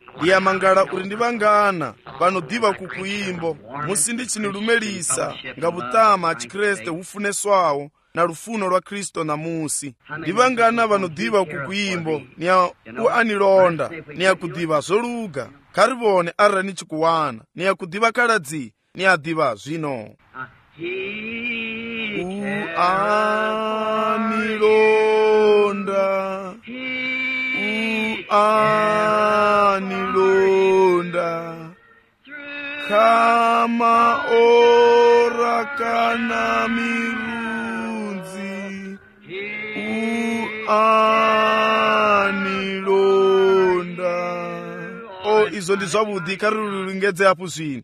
ndiyamangala uri ndivangana vanodiva kukuyimbo musindichinilumelisa nga vutama chikreste hufuneswawo na lufuno lwa Kristo na musi. Ndivangana vanodiva kukuyimbo niya uanilonda niya kudiva zoluga karivone arani chikuwana niya kudiva kaladzi niya diva zvino uanilonda kama ora kana mirunzi uanilonda. Izo ndi zvavudi karilulingedze apo zvino.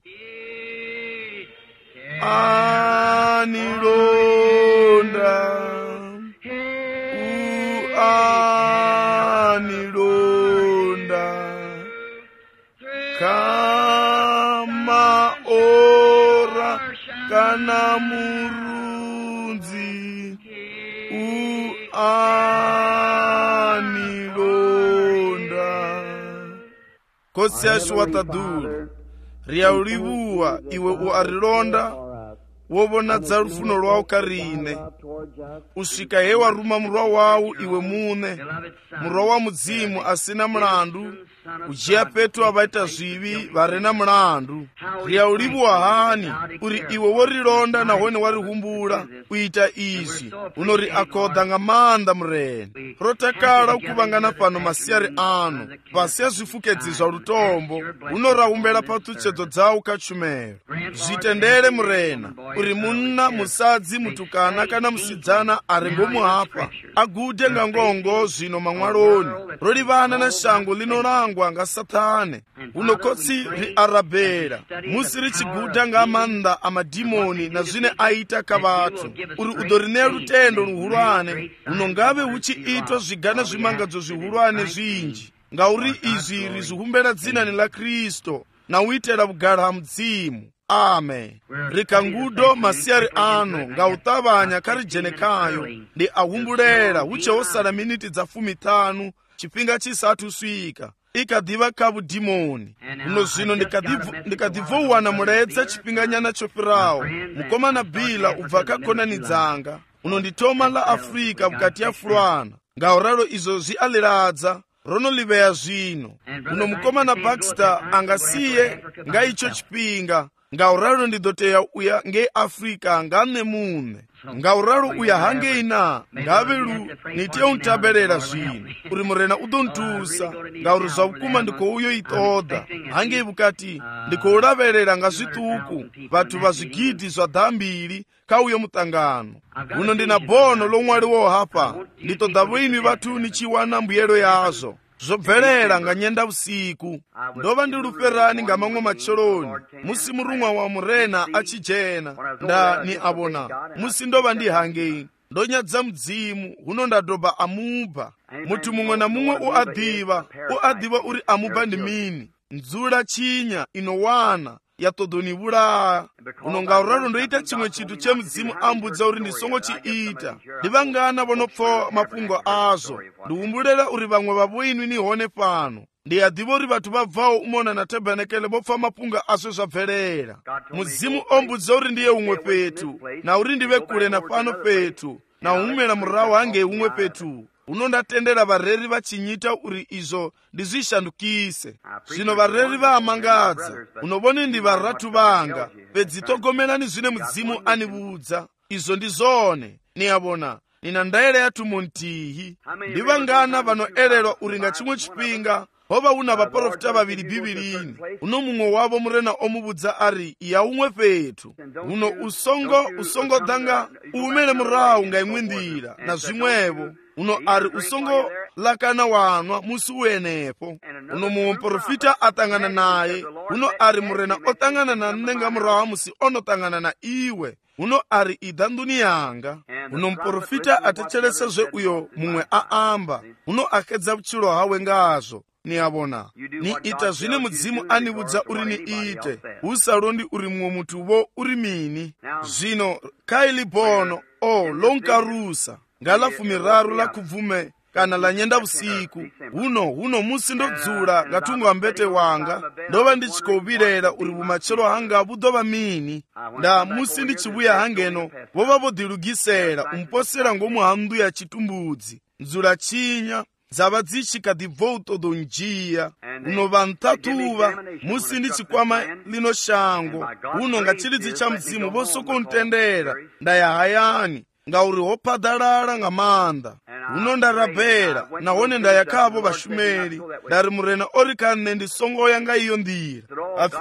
Anilonda kama ora kana murunzi uanilonda. Kosi yashu wataduru riyaulivuwa iwe uarilonda wobona dza lufuno lwawo karine usvika he waruma murwa wawu iwe mune murwa wa mudzimu asina mulandu ujiya petu avaita zvivi varena mulandu. Riyaulivuwa hani uri iwe worilonda nahone warihumbula kuita izvi unori akodha nga manda murene rotakala ukuvangana pano masiyari ano pasi ya zvifukedzi zva lutombo unorahumbela patuchedzo dzawo kachumero. Zvitendere murena uri munna musadzi mutukana kana musidzana ari ngomuhapa agude nga ngongo zvino mamwaloni rolivana na shango linorangwa nga Satane unokotsi riarabhera musi richiguda nga amanda amadhimoni na zvine aita kavatu uri udorine lutendo luhulwane unongave uchiitwa zvigana zvimangadzo zvihulwane zvinji ngauri izvi rizihumbela dzinani la Kristo na uitela kugara mudzimu. Amen. Rikangudo masiyari ano nga utavanya karijenekayo ndi ahumbulela uchewosala miniti za 15 chipinga chisatu swika ikadiva kavu dimoni uno zvino ndikadivuwana muledza chipinga nyana chopirawo mukomana bila ubva kakonanidzanga uno nditoma la Afrika bukati ya fulwana ngauralo izo zvialiradza ronoliveya zvino uno mukomana Baxter angasiye nga icho chipinga ngauralo ndidoteya uya nge Afrika ngane mune ngauralo uya hange ina ngavelu nitiye untabelela zvino uri murena udontusa ngauru zvavukuma ndiko uyo itoda hange ibukati ndiko ulavelela nga zvituku vatu va zvigidi zva dhambili kauyo mutangano uno ndina bono lomwaliwo hapa nditoda vwini vatu nichiwana mbuyelo yazo zobvelela nga nyenda usiku ndova ndiluperani nga mamwe macholoni musi murumwa wa murena achijena nda ni abona musi ndova ndihange ndonyadza mudzimu huno ndadoba amuba mutu mumwe na mumwe uadiva uri amuba ndi mini ndzula chinya inowana yatodonivulaya uno ngauralo ndoita chimwe chitu chemudzimu ambudza uri ndisongo chiita ndivangana vonopfa mapungo azo ndiwumbulela uri vamwe vavoinwi nihone pano ndiyadiva uri vatu vabvawo umona na tabanekele vopfa mapunga azo zvabvelela mudzimu ombudza uri ndiye umwe petu na uri ndive kule na pano petu na umela murawo hange umwe petu uno ndatendera vareri vachinyita uri izo ndizvishandukise zvino vareri vaamangadza unovone ndi varatu vanga pedzitogomelani zvine mudzimu anivudza izo ndizone niyavona nina ndaele yatumo ntihi ndivangana vanoelelwa uri nga chimwe chipinga hova una vaprofita vaviri bhibilini uno mumwe wavo murena omuvudza ari iya umwe petu uno usongo danga umele murawu nga imwe ndira na zvimwevo uno ari usongo lakana wanwa musi uenepo uno mumwe profita atangana naye uno ari murena otangana na nenga murawu musi onotangana na iwe uno ari idhanduni yanga uno mprofita atechelesa zve uyo mumwe aamba uno akedza vuchilo hawe ngazvo niyavona ni ita zvine mudzimu anivudza uri ni ite usalondi uri mumwe mutuvo uri mini zvino kaili bono lonkarusa ngalafu miraru la kubvume kana la nyendavhusiku. Huno musi ndo dzula nga thungo ha mbete wanga, ndova ndi tshi khou vhilela uri vhumatshelo hanga vhu ḓo vha mini. Nda musi ndi tshi vhuya hangeno vho vha vho ḓilugisela u mposela ngomu ha nnḓu ya tshitumbudzi. Ndzula tshinya dza vha dzi tshi kha ḓi bva u ṱoḓa u ndzhia. Uno vha nṱhaṱhuvha musi ndi tshi kwama lino shango. Huno nga tshilidzi tsha mudzimu vho sokou ntendela nda ya hayani, ngauri ho phaḓalala nga maanḓa. Huno nda rabela nahone nda ya khavho vhashumeli nda ri murena o ri kha nṋe ndi songo ya nga iyo nḓila. Apfi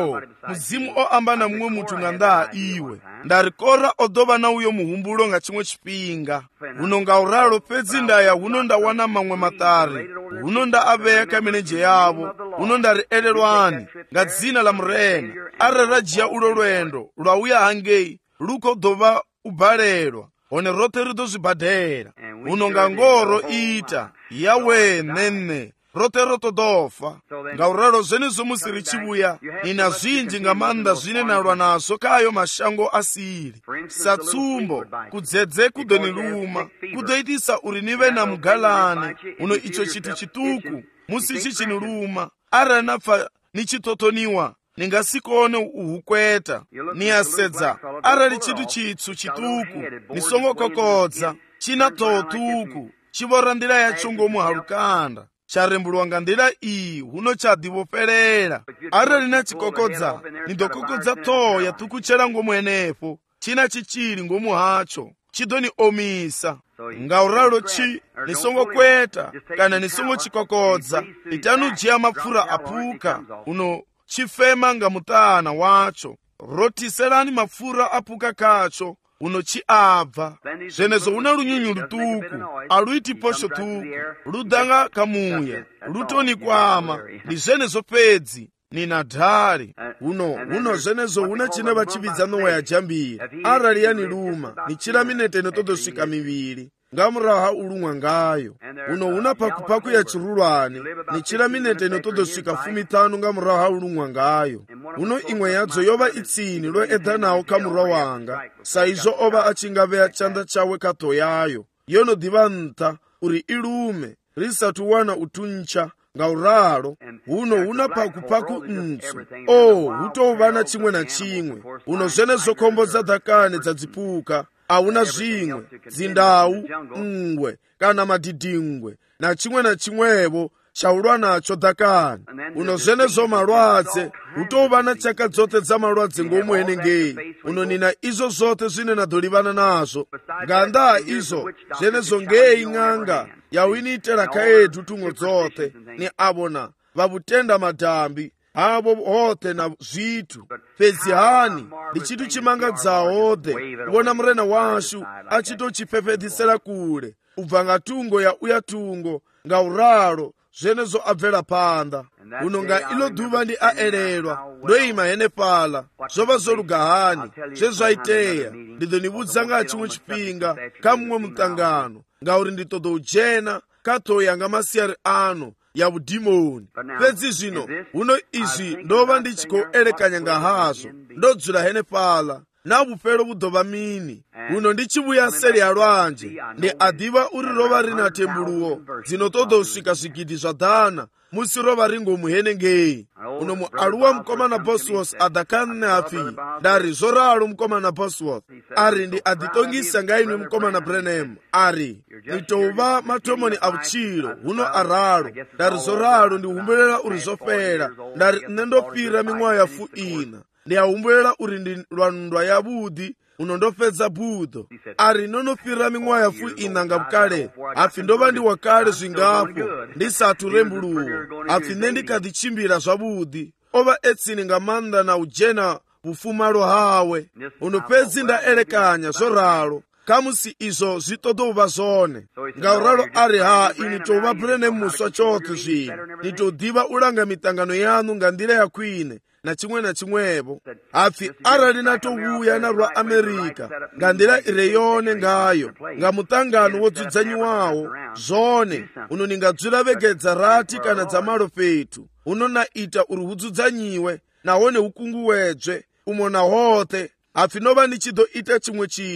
mudzimu o amba na muṅwe muthu nga nnḓa ha iwe. Nda ri Kora o ḓo vha na uyo muhumbulo nga tshiṅwe tshifhinga. Huno nga uralo fhedzi nda ya huno nda wana maṅwe maṱari. Huno nda a vhea kha milenzhe yavho. Huno nda ri elelwani nga dzina ḽa murena, arali ra dzhia ulo lwendo lwa uya hangei lu khou ḓo vha u balelwa, hone roṱhe ri ḓo zwi badela. Huno nga ngoho ro ita yawe nene roṱhe ro ṱoḓa fa. Ngauralo zwenezwo musi ri tshi vhuya ni na zwinzhi nga maanḓa zwine na lwa nazwo kha ayo mashango a sili. Sa tsumbo, kudzedze ku ḓo ni luma, ku ḓo itisa uri ni vhe na mugalani. Huno icho tshithu tshiṱuku musi tshi tshi ni luma, arali na pfa ni tshi ṱhoṱhoniwa ni nga si kone u hukweta. Ni a sedza arali tshithu tshitsu tshiṱuku ni songo kokodza, tshina ṱhoho ṱuku, tshi vhora nḓila yatsho ngomu ha lukanda, tsha rembulwa nga nḓila iyi, huno tsha ḓivhofhelela. Arali na tshi kokodza, ni ḓo kokodza ṱhoho ya ṱhukutshela ngomu henefho, tshina tshitzhili ngomu hatsho, tshi ḓo ni omisa. Ngauralo ni songo kweta kana ni songo tshi kokodza, itani u dzhia mapfura a phukha, uno tshi fema nga muṱana watsho. Rothiselani mapfura a phukha khatsho, uno tshi abva. Zwenezwo huna lunyunyu luṱuku, a lu iti posho ṱhuku, lu ḓa nga kha muya, lu toni kwama. Ndi zwenezwo fhedzi ni na dhali. Huno zwenezwo huna tshine vha tshi vhidza ṋowa ya dzhambira. Arali ya ni luma, ni tshila minete no ṱoḓa swika mivhili nga murahu ha u luṅwa ngayo. Huno huna phakhuphakhu ya tshirulwane, ni tshila minete no ṱoḓa swika 15 nga murahu ha u luṅwa ngayo. Huno iṅwe yadzo yo vha i tsini lwo eḓanaho kha murwa wanga, sa izwo o vha a tshi nga vhea tshanḓa tshawe kha ṱho yayo, yo no ḓivha nṱha uri i lume ri sathu wana u thuntsha. Ngauralo huno huna phakhuphakhu ntswu, hu tou vha na tshiṅwe na tshiṅwe. Huno zwenezwo khombo dza ḓakani dza dziphukha, a huna zwiṅwe, dzindau, nngwe kana madidingwe na tshiṅwe na tshiṅwevho tsha u lwa natsho ḓakani. Huno zwenezwo malwadze, hu tou vha na tshaka dzoṱhe dza malwadze ngomu henengei. Huno ni na izwo zwoṱhe zwine na ḓo livhana nazwo. Nga nnḓa ha izwo zwenezwo ngei ṅanga ya u ni itela khaedu thungo dzoṱhe. Ni a vhona vha vhutenda madambi havho hoṱhe na zwithu. Fhedzi hani ndi tshithu tshimangadzaho ḓe u vhona murena washu a tshi tou tshi fhefheḓisela kule u bva nga thungo ya uya thungo. Ngauralo zwenezwo a bvela phanḓa. Huno nga ilo ḓuvha ndi a elelwa ndo ima henefhaḽa. Zwo vha zwo luga hani zwe zwa itea, ndi ḓo ni vhudza nga ha tshiṅwe tshifhinga kha muṅwe muṱangano, ngauri ndi ṱoḓa u dzhena kha ṱhoho yanga masiari ano ya vhudimoni. Fhedzi zwino huno izwi ndo vha ndi tshi khou elekanya nga hazwo ndo dzula henefhaḽa. Na vhufhelo vhu ḓo vha mini? Huno ndi tshi vhuya seli ya lwanzhe, ndi a ḓivha uri ro vha ri na thembuluwo dzino ṱoḓa u swika zwigidi zwa ḓana musi ro vha ri ngomu henengei. Uno mualuwa mukomana Bosworth a ḓa kha nṋe hapfi, nda ri zwo ralo mukomana Bosworth. A ri ndi a ḓiṱongisa nga inwi mukomana Branham. A ri ni tou vha mathomoni a vhutshilo. Huno a ralo. Nda ri zwo ralo, ndi humbulela uri zwo fhela. Nda ri nṋe ndo fhira miṅwaha ya 14. Ndi a humbulela uri ndi lwandwa yavhuḓi. Uno ndo fhedza buḓo. A ri no no fhira miṅwaha ya 14 nga vhukale. Hapfi ndo vha ndi wa kale zwingafho ndi sathu rembuluwa. Hapfi nṋe ndi kha ḓi tshimbila zwavhuḓi. O vha etsini nga maanḓa na u dzhena vhufumalo hawe. Uno fhedzi nda elekanya zwo ralo kha musi izwo zwi ṱoḓa u vha zwone. Ngauralo a ri ini tou vha Branham muswa tshoṱhe zwino. Ni tou ḓivha u langa miṱangano yaṋu nga nḓila ya khwine na tshiṅwe na tshiṅwevho. Hapfi arali na tou vhuya na lwa Amerika nga nḓila i re yone ngayo, nga muṱangano wo dzudzanyiwaho zwone, uno ni nga dzula vhege dza 8 kana dza malo fhethu. Uno na ita uri hu dzudzanyiwe nahone hu kunguwedzwe u mona hoṱhe. Hapfi no vha ni tshi ḓo ita tshiṅwe tshithu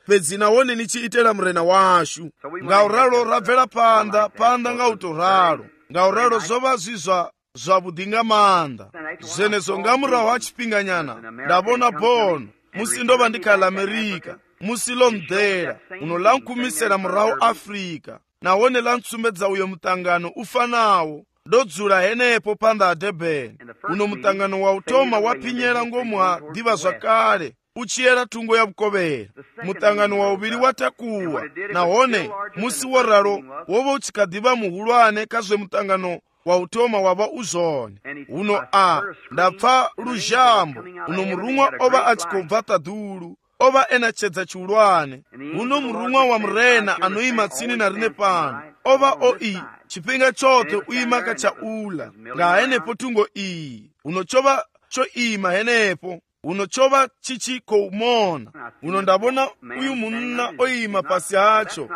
fhedzi nahone ni tshi itela murena washu. Ngauralo ra bvela phanḓa nga u to ralo. Ngauralo zwo vha zwi zwavhuḓi nga maanḓa. Zwenezwo nga murahu ha tshifhinganyana nda vhona bono musi ndo vha ndi kha ḽa Amerika, musi ḽo nḓela uno ḽa nkhumisela murahu Afrika, nahone ḽa ntsumbedza uyo muṱangano u fanaho. Ndo dzula henefho phanḓa ha Durban. Uno muṱangano wa u thoma wa phinyela ngomu ha ḓivhazwakale u tshi yela thungo ya vhukovhela. Muṱangano wa uvhili wa takuwa, nahone musi wo ralo wo vha u tshi kha ḓivha muhulwane kha zwe muṱangano wa u thoma wa vha u zwone. Uno nda pfa luzhambo. Uno murunwa o vha a tshi khou bva ṱaḓulu, o vha e na tshedza tshihulwane. Uno murunwa wa murena ano ima tsini na riṋe pano o vha o tshifhinga tshoṱhe u ima kha tsha ula nga henefho thungo iyi. Uno tsho vha tsho ima henefho. Uno tsho vha tshi tshi khou mona. Uno nda vhona uyu munna o ima fhasi hatsho.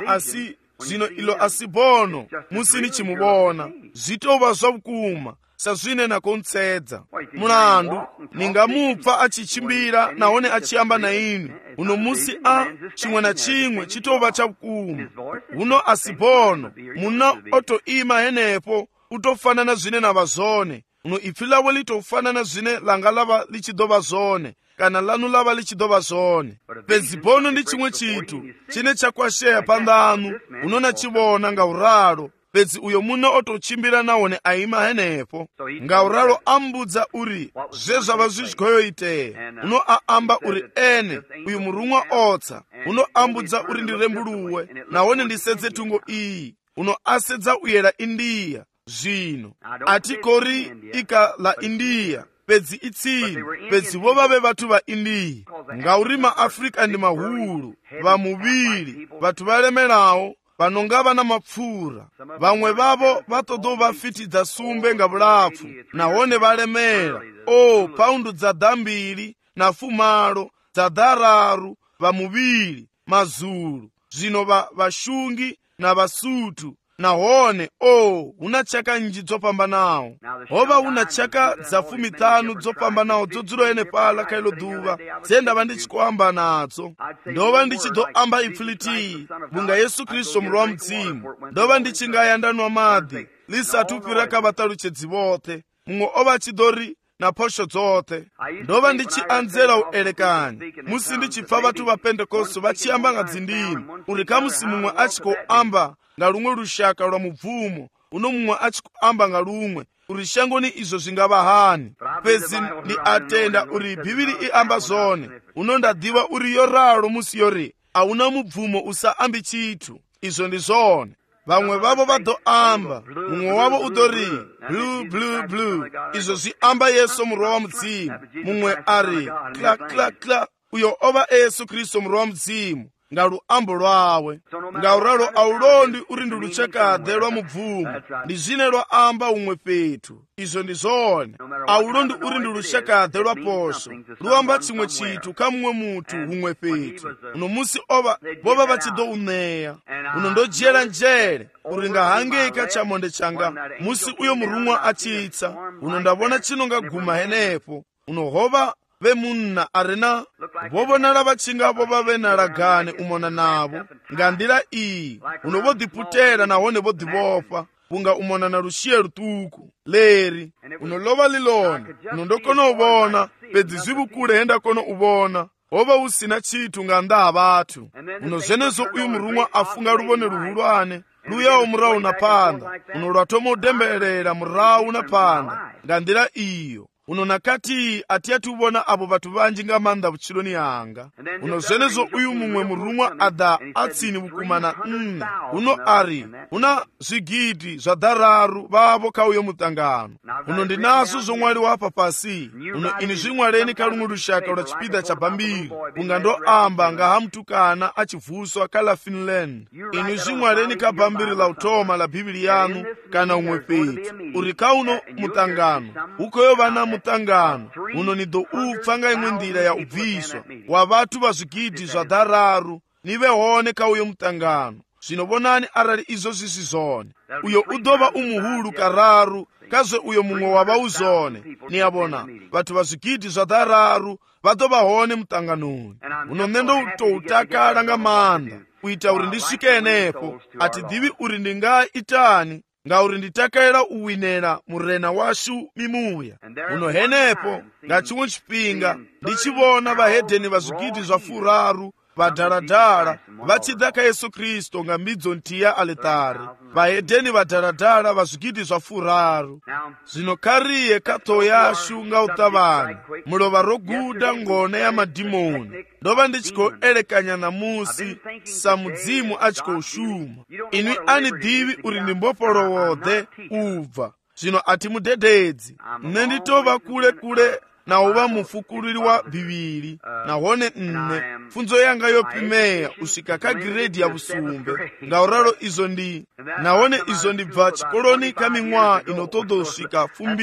Zwino ilo asi bono musi ni tshi muvhona. Zwi tou vha zwa vhukuma sa zwine na khou ntsedza. Mulandu ni nga mupfa a tshi tshimbila nahone a tshi amba na ini. Uno musi tshiṅwe na tshiṅwe tshi tou vha tsha vhukuma. Uno asi bono munna o to ima henefho u to fana na zwine na vha zwone. Uno ipfi ḽawe ḽi tou fana na zwine langa ḽavha ḽi tshi ḓo vha zwone, kana ḽanu ḽavha ḽi tshi ḓo vha zwone. Fhedzi bono ndi tshiṅwe tshithu tshine tsha kwashea phanḓanu. Uno na tshi vhona ngauralo. Fhedzi uyo munna o tou tshimbila nahone a ima henefho. Ngauralo a mbudza uri zwe zwa vha zwi tshi khou yo itea. Uno a amba uri ene uyu murunwa otsa. Uno a mbudza uri ndi rembuluwe nahone ndi sedze thungo iyi. Uno a sedza u yela India. Zwino a thi khou ri i kha ḽa India, fhedzi i tsini. Fhedzi vho vha vhe vhathu vha India. Ngauri maAfrika ndi mahulu, vha muvhili, vhathu vha lemelaho, vha no nga vha na mapfura. Vhaṅwe vhavho vha ṱoḓa u vha fiti dza sumbe nga vhulapfu, nahone vha lemela. Paundu dza ḓambili na fumalo dza ḓararu, vha muvhili, mazulu. Zwino vhashungi na vhasuthu. Nahone huna tshaka nnzhi dzo fhambanaho. Hovha huna tshaka dza 15 dzo fhambanaho dzo dzula henefhaḽa kha iḽo ḓuvha dze nda vha ndi tshi khou amba nadzo. Ndo vha ndi tshi ḓo amba ipfi ḽithihi, vhunga Yesu Kristo murwa wa Mudzimu. Ndo vha ndi tshi nga ya nda nwa maḓi ḽi sathu fhira kha vhaṱalutshedzi vhoṱhe. Muṅwe o vha a tshi ḓo ri na phosho dzoṱhe. Ndo vha ndi tshi anzela u elekanya musi ndi tshi pfa vhathu vha Pentekoste vha tshi amba nga dzindimi, uri kha musi muṅwe a tshi khou amba nga luṅwe lushaka lwa mubvumo, uno muṅwe a tshi khou amba nga luṅwe, uri shangoni izwo zwi nga vha hani. Fhedzi ndi a tenda uri Bivhili i amba zwone. Uno nda ḓivha uri yo ralo musi yo ri a huna mubvumo u sa ambi tshithu. Izwo ndi zwone. Vhaṅwe vhavho vha ḓo amba, muṅwe wavho u ḓo ri blue blue blue, izwo zwi amba Yesu murwa wa Mudzimu. Muṅwe a ri kla kla kla, uyo o vha Yesu Kristo murwa wa Mudzimu nga luambo lwawe. Ngauralo a u londi uri ndi lushakade lwa mubvumo, ndi zwine lwa amba huṅwe fhethu. Izwo ndi zwone. A u londi uri ndi lushakade lwa posho, lu amba tshiṅwe tshithu kha muṅwe muthu huṅwe fhethu. Uno musi vho vha tshi ḓo u ṋea. Uno ndo dzhiela nzhele uri nga hangei kha tshamonde tshanga musi uyo murunwa a tshi tsa, uno nda vhona tshino nga guma henefho. Uno hovha vhe munna a re na vho vhonala vha tshi nga vho vha vhe na lagane u mona navho nga nḓila iyi. Uno vho ḓiputela nahone vho ḓivhofha, vhunga u mona na lushiye luṱuku leri. Uno ḽo vha ḽi ḽone. Uno ndo kona u vhona, fhedzi zwi vhukule he nda kona u vhona ho vha hu si na tshithu nga nnḓa ha vhathu. Uno zwenezwo uyu murunwa a funga luvhone luhulwane luyaho murahu na phanḓa. Uno lwa thoma u dembelela murahu na phanḓa nga nḓila iyo. Uno na khathihi a thi athu vhona avho vhathu vhanzhi nga maanḓa vhutshiloni hanga. Uno zwenezwo uyu muṅwe murunwa a ḓa a tsini vhukuma na nṋe. Uno a ri huna zwigidi zwa ḓararu vhavho kha uyo muṱangano. Uno ndi nazwo zwo ṅwaliwa hafha fhasi. Uno ini zwi ṅwaleni kha luṅwe lushaka lwa tshipiḓa tsha bammbiri, vhunga ndo amba nga ha mutukana a tshi vuswa kha ḽa Finland. Ini zwi ṅwaleni kha bammbiri ḽa u thoma ḽa Bivhili yanu kana huṅwe fhethu, uri kha uno muṱangano hu khou yo vha na muṱangano. Uno ni ḓo upfa nga iṅwe nḓila ya u bviswa wa vhathu vha zwigidi zwa ḓararu, ni vhe hone kha uyo muṱangano. Zwino vhonani arali izwo zwi si zwone, uyo u ḓo vha u muhulu kararu kazwe uyo mumwe wava uzone ni yabona vathu va zwigidi zwa ḓararu va ḓo vha hone muṱanganoni. Uno nṋe ndo tou takala nga maanḓa u ita uri ndi swike henefho. A thi ḓivhi uri ndi nga itani ngauri ndi takalela u winela murena washu mimuya. Uno henefho nga tshiṅwe tshifhinga ndi tshi vhona vhahedeni vha zwigidi zwa furaru vha daladala vha tshi ḓa kha Yesu Kristo nga mbidzo nthihi ya aḽitari, vhahedeni vha daladala vha zwigidi zwa furaru. Zwino kha riye kha ṱhoho yashu nga u ṱavhanya, mulovha ro guda ngone ya madimoni. Ndo vha ndi tshi khou elekanya namusi sa mudzimu a tshi khou shuma. Inwi ani ḓivhi uri ndi mbofholowoḓe u bva. Zwino a thi mudededzi, nṋe ndi tou vha kule na u vha mufukululi wa Bivhili, nahone nne pfunzo yanga yo pimeya u swika kha giredi ya vhusumbe. Ngauralo nahone izo ndi bva tshikoloni kha miṅwaha ino ṱoḓa u swika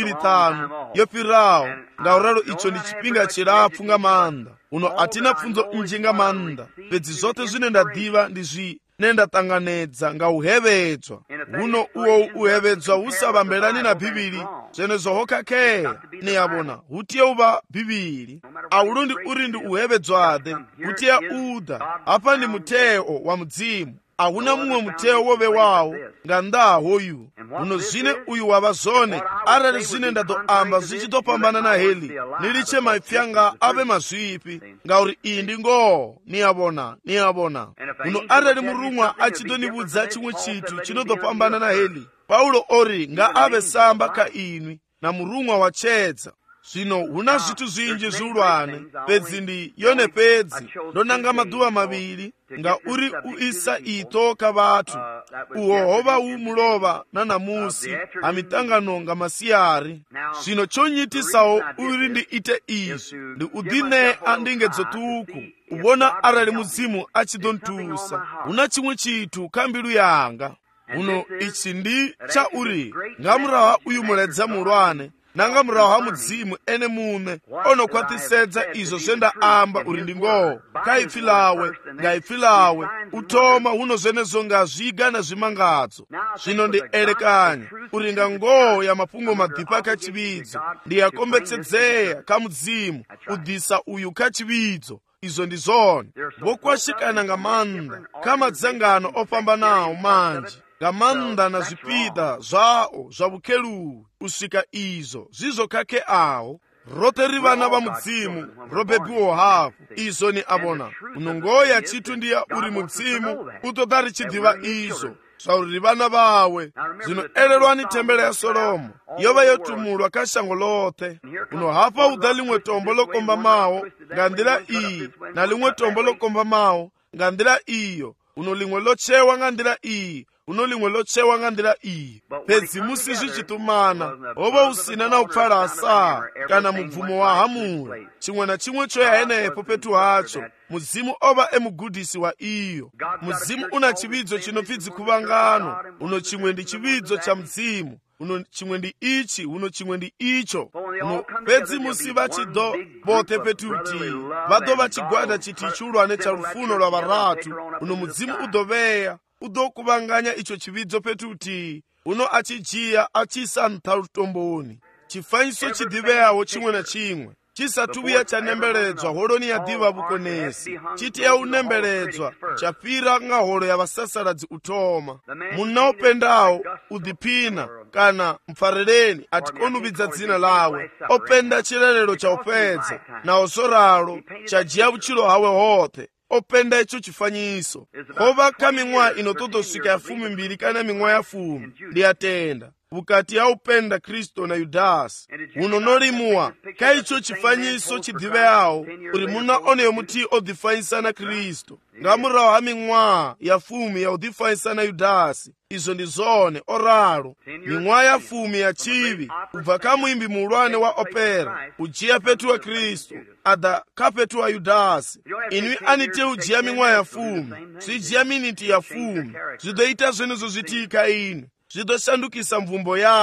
25 yo fhiraho. Ngauralo icho ndi tshifhinga tshilapfu nga maanḓa. Uno athina pfunzo nnzhi nga maanḓa, fhedzi zwoṱhe zwine nda ḓivha ndi zwine nda ṱanganedza nga u hevhedzwa. Huno uwo u hevhedzwa hu sa vhambelani na Bivhili zwenezwo ho khakhea. Ni yabona hu tea u vha Bivhili. Ahulu ndi uri ndi u hevhedzwaḓe, hu tea u ḓa. Hafha ndi mutheo wa mudzimu. Ahuna muṅwe mutheo wo vhewaho nga nnḓa ha hoyu. Huno zwine uyu wa vha zwone, arali zwine nda ḓo amba zwi tshi ḓo fhambana na heḽi, ni litshe maipfi anga a vhe mazwifhi, ngauri iyi ndi ngoho. Ni yabona. Huno arali murumwa a tshi ḓo ni vhudza tshiṅwe tshithu tshi no ḓo fhambana na heḽi, Paulo ori nga a vhe samba kha inwi na murumwa wa tshedza. Zwino huna zwithu zwinji zwihulwane, fhedzi ndi yone fhedzi ndo nanga maḓuvha mavhili nga uri u isa iṱo kha vhathu. Uho ho vha hu mulovha na namusi ha miṱangano nga masiari. Zwino tsho nyitisaho uri ndi ite izwi ndi u ḓiṋea ndingedzo ṱuku, u vhona arali mudzimu a tshi ḓo ntusa. Huna tshiṅwe tshithu kha mbilu yanga. Huno ichi ndi cha uri nga murahu ha uyu muledza muhulwane na nga murahu ha mudzimu ene muṋe ono khwaṱhisedza izwo zwe nda amba uri ndi ngoho kha ipfi lawe nga ipfi lawe, u thoma huno zwenezwo nga zwiga na zwimangadzo. Zwino ndi elekanya uri nga ngoho ya mafhungo maḓipha kha tshivhidzo ndi ya kombetshedzea kha mudzimu u ḓisa uyu kha tshivhidzo. Izo ndi zwone. Vho kwashikana nga maanḓa kha madzangano o fhambanaho manzhi, nga maanḓa na zwipiḓa zwao zwa vhukheluwi u swika izwo zwi khakheaho. Roṱhe ri vhana vha mudzimu ro bebiwaho hafhu. Izo ni abona. Ngoho ya tshithu ndi ya uri mudzimu u ṱoḓa ri tshi ḓivha izwo zwa uri ri vhana vawe. Zwino elelwani thembele ya Solomo yo vha yo tumulwa kha shango ḽoṱhe. Hafha hu ḓa ḽiṅwe tombo ḽo kombamaho nga nḓila iyi na ḽiṅwe tombo ḽo kombamaho nga nḓila iyo. Ḽiṅwe ḽo tsheiwa nga nḓila iyi, ḽiṅwe ḽo tsheiwa nga nḓila iyi. Fhedzi musi zwi tshi ṱumana, ho vha hu sina na u pfalasa kana mubvumo wa hamule. Tshiṅwe na tshiṅwe tsho ya henefho fhethu hatsho. Mudzimu o vha mugudisi wa iyo. Mudzimu una tshivhidzo tshi pfi dzikhuvhangano. Tshiṅwe ndi tshivhidzo tsha mudzimu, tshiṅwe ndi ichi, tshiṅwe ndi icho. Fhedzi musi vha tshi ḓo vhoṱhe fhethu huthihi, vha ḓo vha tshigwada tshithihi tshihulwane tsha lufuno lwa vharathu. Mudzimu u ḓo vhea, u ḓo kuvhanganya icho tshivhidzo fhethu huthihi. A tshi dzhia a tshi isa nṱha lutomboni. Tshifanyiso tshi ḓivheaho tshiṅwe na tshiṅwe tshi sathu vhuya tsha nembeledzwa holoni ya ḓivha vhukonesi, tshi tea u nembeledzwa tsha fhira nga holo ya vhasasaladzi u thoma. Munna o pendaho u ḓiphina kana mpfareleni a thi koni u vhidza dzina ḽawe, o penda tshilelelo tsha u fhedza, naho zwo ralo tsha dzhia vhutshilo hawe hoṱhe. O penda itsho tshifanyiso. Ho vha kha miṅwaha ino ṱoḓa u swika ya 12 kana miṅwaha ya 10, ndi a tenda, vhukati ha u penda Kristo na Yudasi. No limuwa kha itsho tshifanyiso tshi ḓivheaho uri munna onoyo muthihi o ḓifanyisa na Kristo nga murahu ha miṅwaha ya 10 ya u ḓifanyisa na Yudasi. Izo ndi zwone o ralo. Miṅwaha ya 10 ya tshivhi u bva kha muimbi muhulwane wa opera u dzhia fhethu wa Kristo a ḓa kha fhethu wa Yudasi. Inwi ani tea u dzhia miṅwaha ya 10, zwi dzhia miniti ya 10. Zwi ḓo ita zwenezwo zwithihi kha inwi. Zwi ḓo shandukisa mvumbo yanu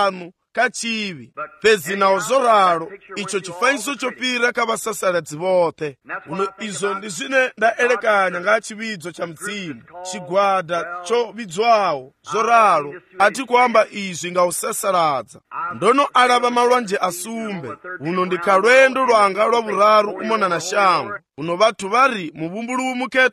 kachivi pezi nawo zoralo icho chifanyiso chopira kabasasaladzi bote uno izo ndi zine ndaelekanya nga chividzo cha mzimu chigwada chovidzwawo zoralo ati kuamba izvi nga usasaladza ndono alaba malwanje asumbe uno ndikalwendo lwanga lwa buraru umona na shangu uno bathu bari mubumbuluwi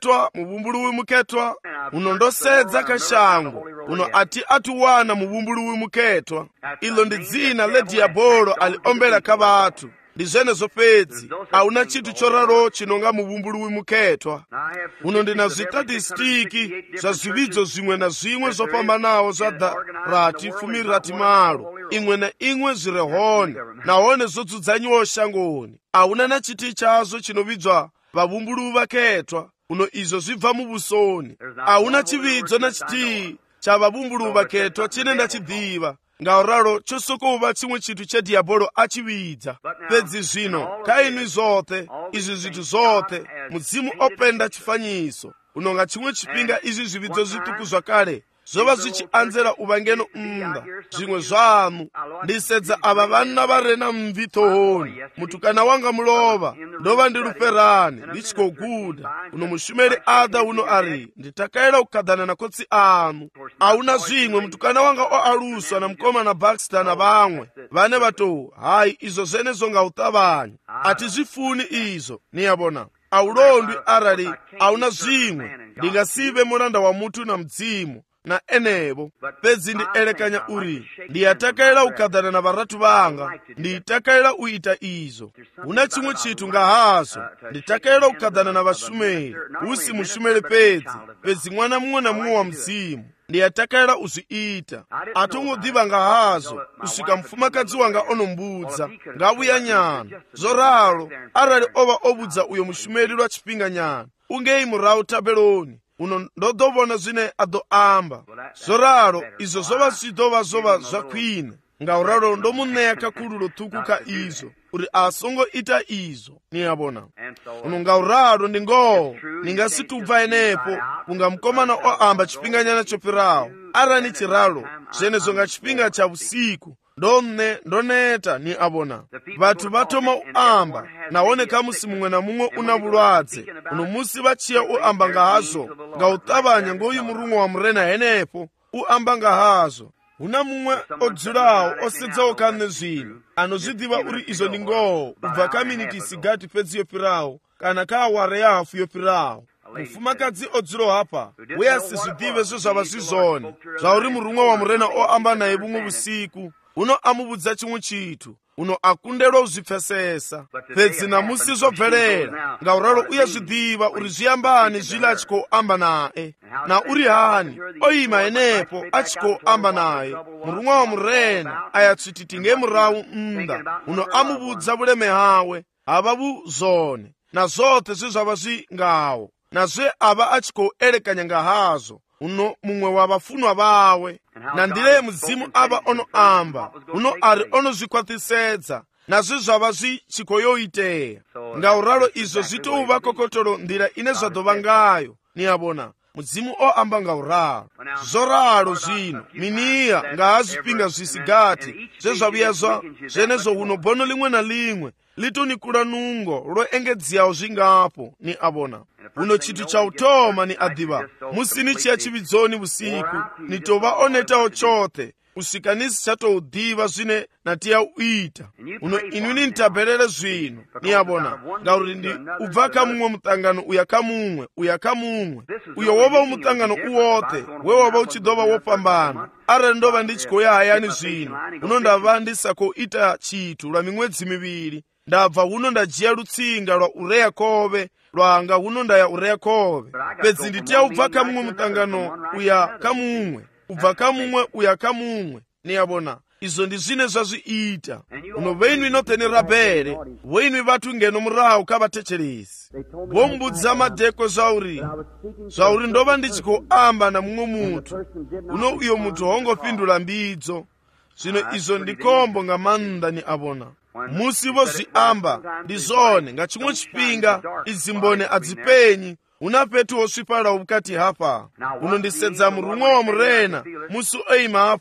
muketwa uno ndosedza kashangu uno ati atuwana mubumbuluwi muketwa ilo ndi dzina le diabolo aliombera kabatu ndi zenezo pedzi auna chinthu choralo chinonga mubumbuluwi muketwa uno ndina zitadistiki za zividzo zimwe na zimwe zopambanawo za darati fumirati malo imwe na imwe zirehone naone zodzudzanyiwa shangoni auna na chiti chazo chinovidzwa vabumbuluwi vaketwa uno izo zibva mubusoni auna chividzo na chiti cha vabumbuluwi vaketwa chine ndachidziva ngauralo chosokova chimwe chinthu cha diabolo achividza pedzi zvino kainwi zote izi zinthu zote mudzimu openda chifanyiso unonga chimwe chipinga izi zividzo zituku zvakale zova zvichianzera uvangeno munda zvimwe zvanu ndisedza ava vana varena mvitohoni mutukana wanga mulova ndova ndiruperani ndichikoguda uno mushumeri ada uno ari nditakaira kukadhana na kotsi anu auna zvimwe mutukana wanga oaluswa na mukoma na Baxter na vamwe vane vatou hayi izo zene zonga utavanyi atizvifuni izo niyabona aulondwi arali auna zvimwe ndingasive muranda wa mutu na mdzimu na enevo pedzi ndielekanya uri ndiyatakaira ukadhana na varatu vanga ndiyitakaira uita izo una chimwe chinthu ngahazo nditakaira ukadhana na vashumeri usi mushumeri pedzi mwana mumwe na mumwe wa mzimu ndiyatakaira uzviita atongodhiva ngahazo kusvika mufumakazi wanga onombudza ngavuya nyana zoralo arali ova obudza uyo mushumeri lwa chipinga nyana ungei murau tabeloni uno ndodovona zvine adoamba zoralo izo zova zvidova zova zvakwine ngauralo ndomuneya kakulu lotuku ka izo uri asongoita izo niyabona uno ngauralo ndingowo ningasitubva enepo kunga mukomana oamba chipinganyana chopirawo arani chiralo zvenezo nga chipinga cha usiku ndoneta ni abona vathu vatoma uamba naoneka musi mumwe na mumwe una vulwadze uno musi vachiya uamba ngahazo ngautavanya ngoyu murumwe wa murena henepo uamba ngahazo una mumwe odzulawo osedzawo kane zvino anozvidiva uri izo ndingowo ubva kaminiti isigati pedzi yopirawo kana kaaware yahafu yopirawo mufumakadzi odzulawo hapa uye asizvidive zvezvava zvizone zvauri murumwe wa murena oamba naye vumwe vusiku uno amubudza chimwe chinthu uno akundelwa uzvipfesesa pedzi namusi zobverera ngauralo uye zvidiva uri zviyambani zvili achikoamba naye na uri hani oima enepo achikoamba naye murumwe wa murena ayatsvititinge murau munda uno amubudza vuleme hawe hava vuzone na zote zvezvava zvingawo nazve ava achikoelekanya ngahazo uno mumwe wa vafunwa vawe na ndile mudzimu ava onoamba uno ari onozvikwatisedza nazvo zvava zvichikoyoiteya ngauralo izvo zvitouva kokotolo ndira ine zvadova ngayo niyabona mudzimu oamba ngauralo zoralo zvino miniya ngaazvipinga zvisigati zvezvaviyazva zvenezvo uno bono limwe na limwe litonikula nungo loengedziyawo zvingapo ni abona uno chinthu cha utoma ni adiva musini chiya chividzoni vusiku nitova onetawo chote usikanisi chatoudiva zvine natiya uita uno inwini ntabherere zvino niyabona ngauri ndi ubva kamumwe mutangano uya kamumwe uyo wova umutangano uwote wewova uchidova wopambana ara ndova ndichikoya hayani zvino uno ndava ndisakoita chithu lwa mimwedzi miviri ndabva uno ndajiya lutsinga lwa ureyakove lwanga uno ndaya ureyakove pedzi nditiya ubva kamumwe mutangano uya kamumwe ubva kamumwe uya kamumwe niyabona izo ndi zvine zvazviita uno venyu inotenera bhere venyu vathu ngeno murahu kavatecheresi vombudza madheko zvauri ndova ndichikoamba na mumwe muthu uno uyo muthu hongopindula mbidzo zvino izo ndikombo nga manda ni abona musi vozviamba ndi zone nga chimwe chipinga izimbone adzipenyi una petu wosvipala vukati hapa uno ndisedza murumwe wa murena musi oima hapa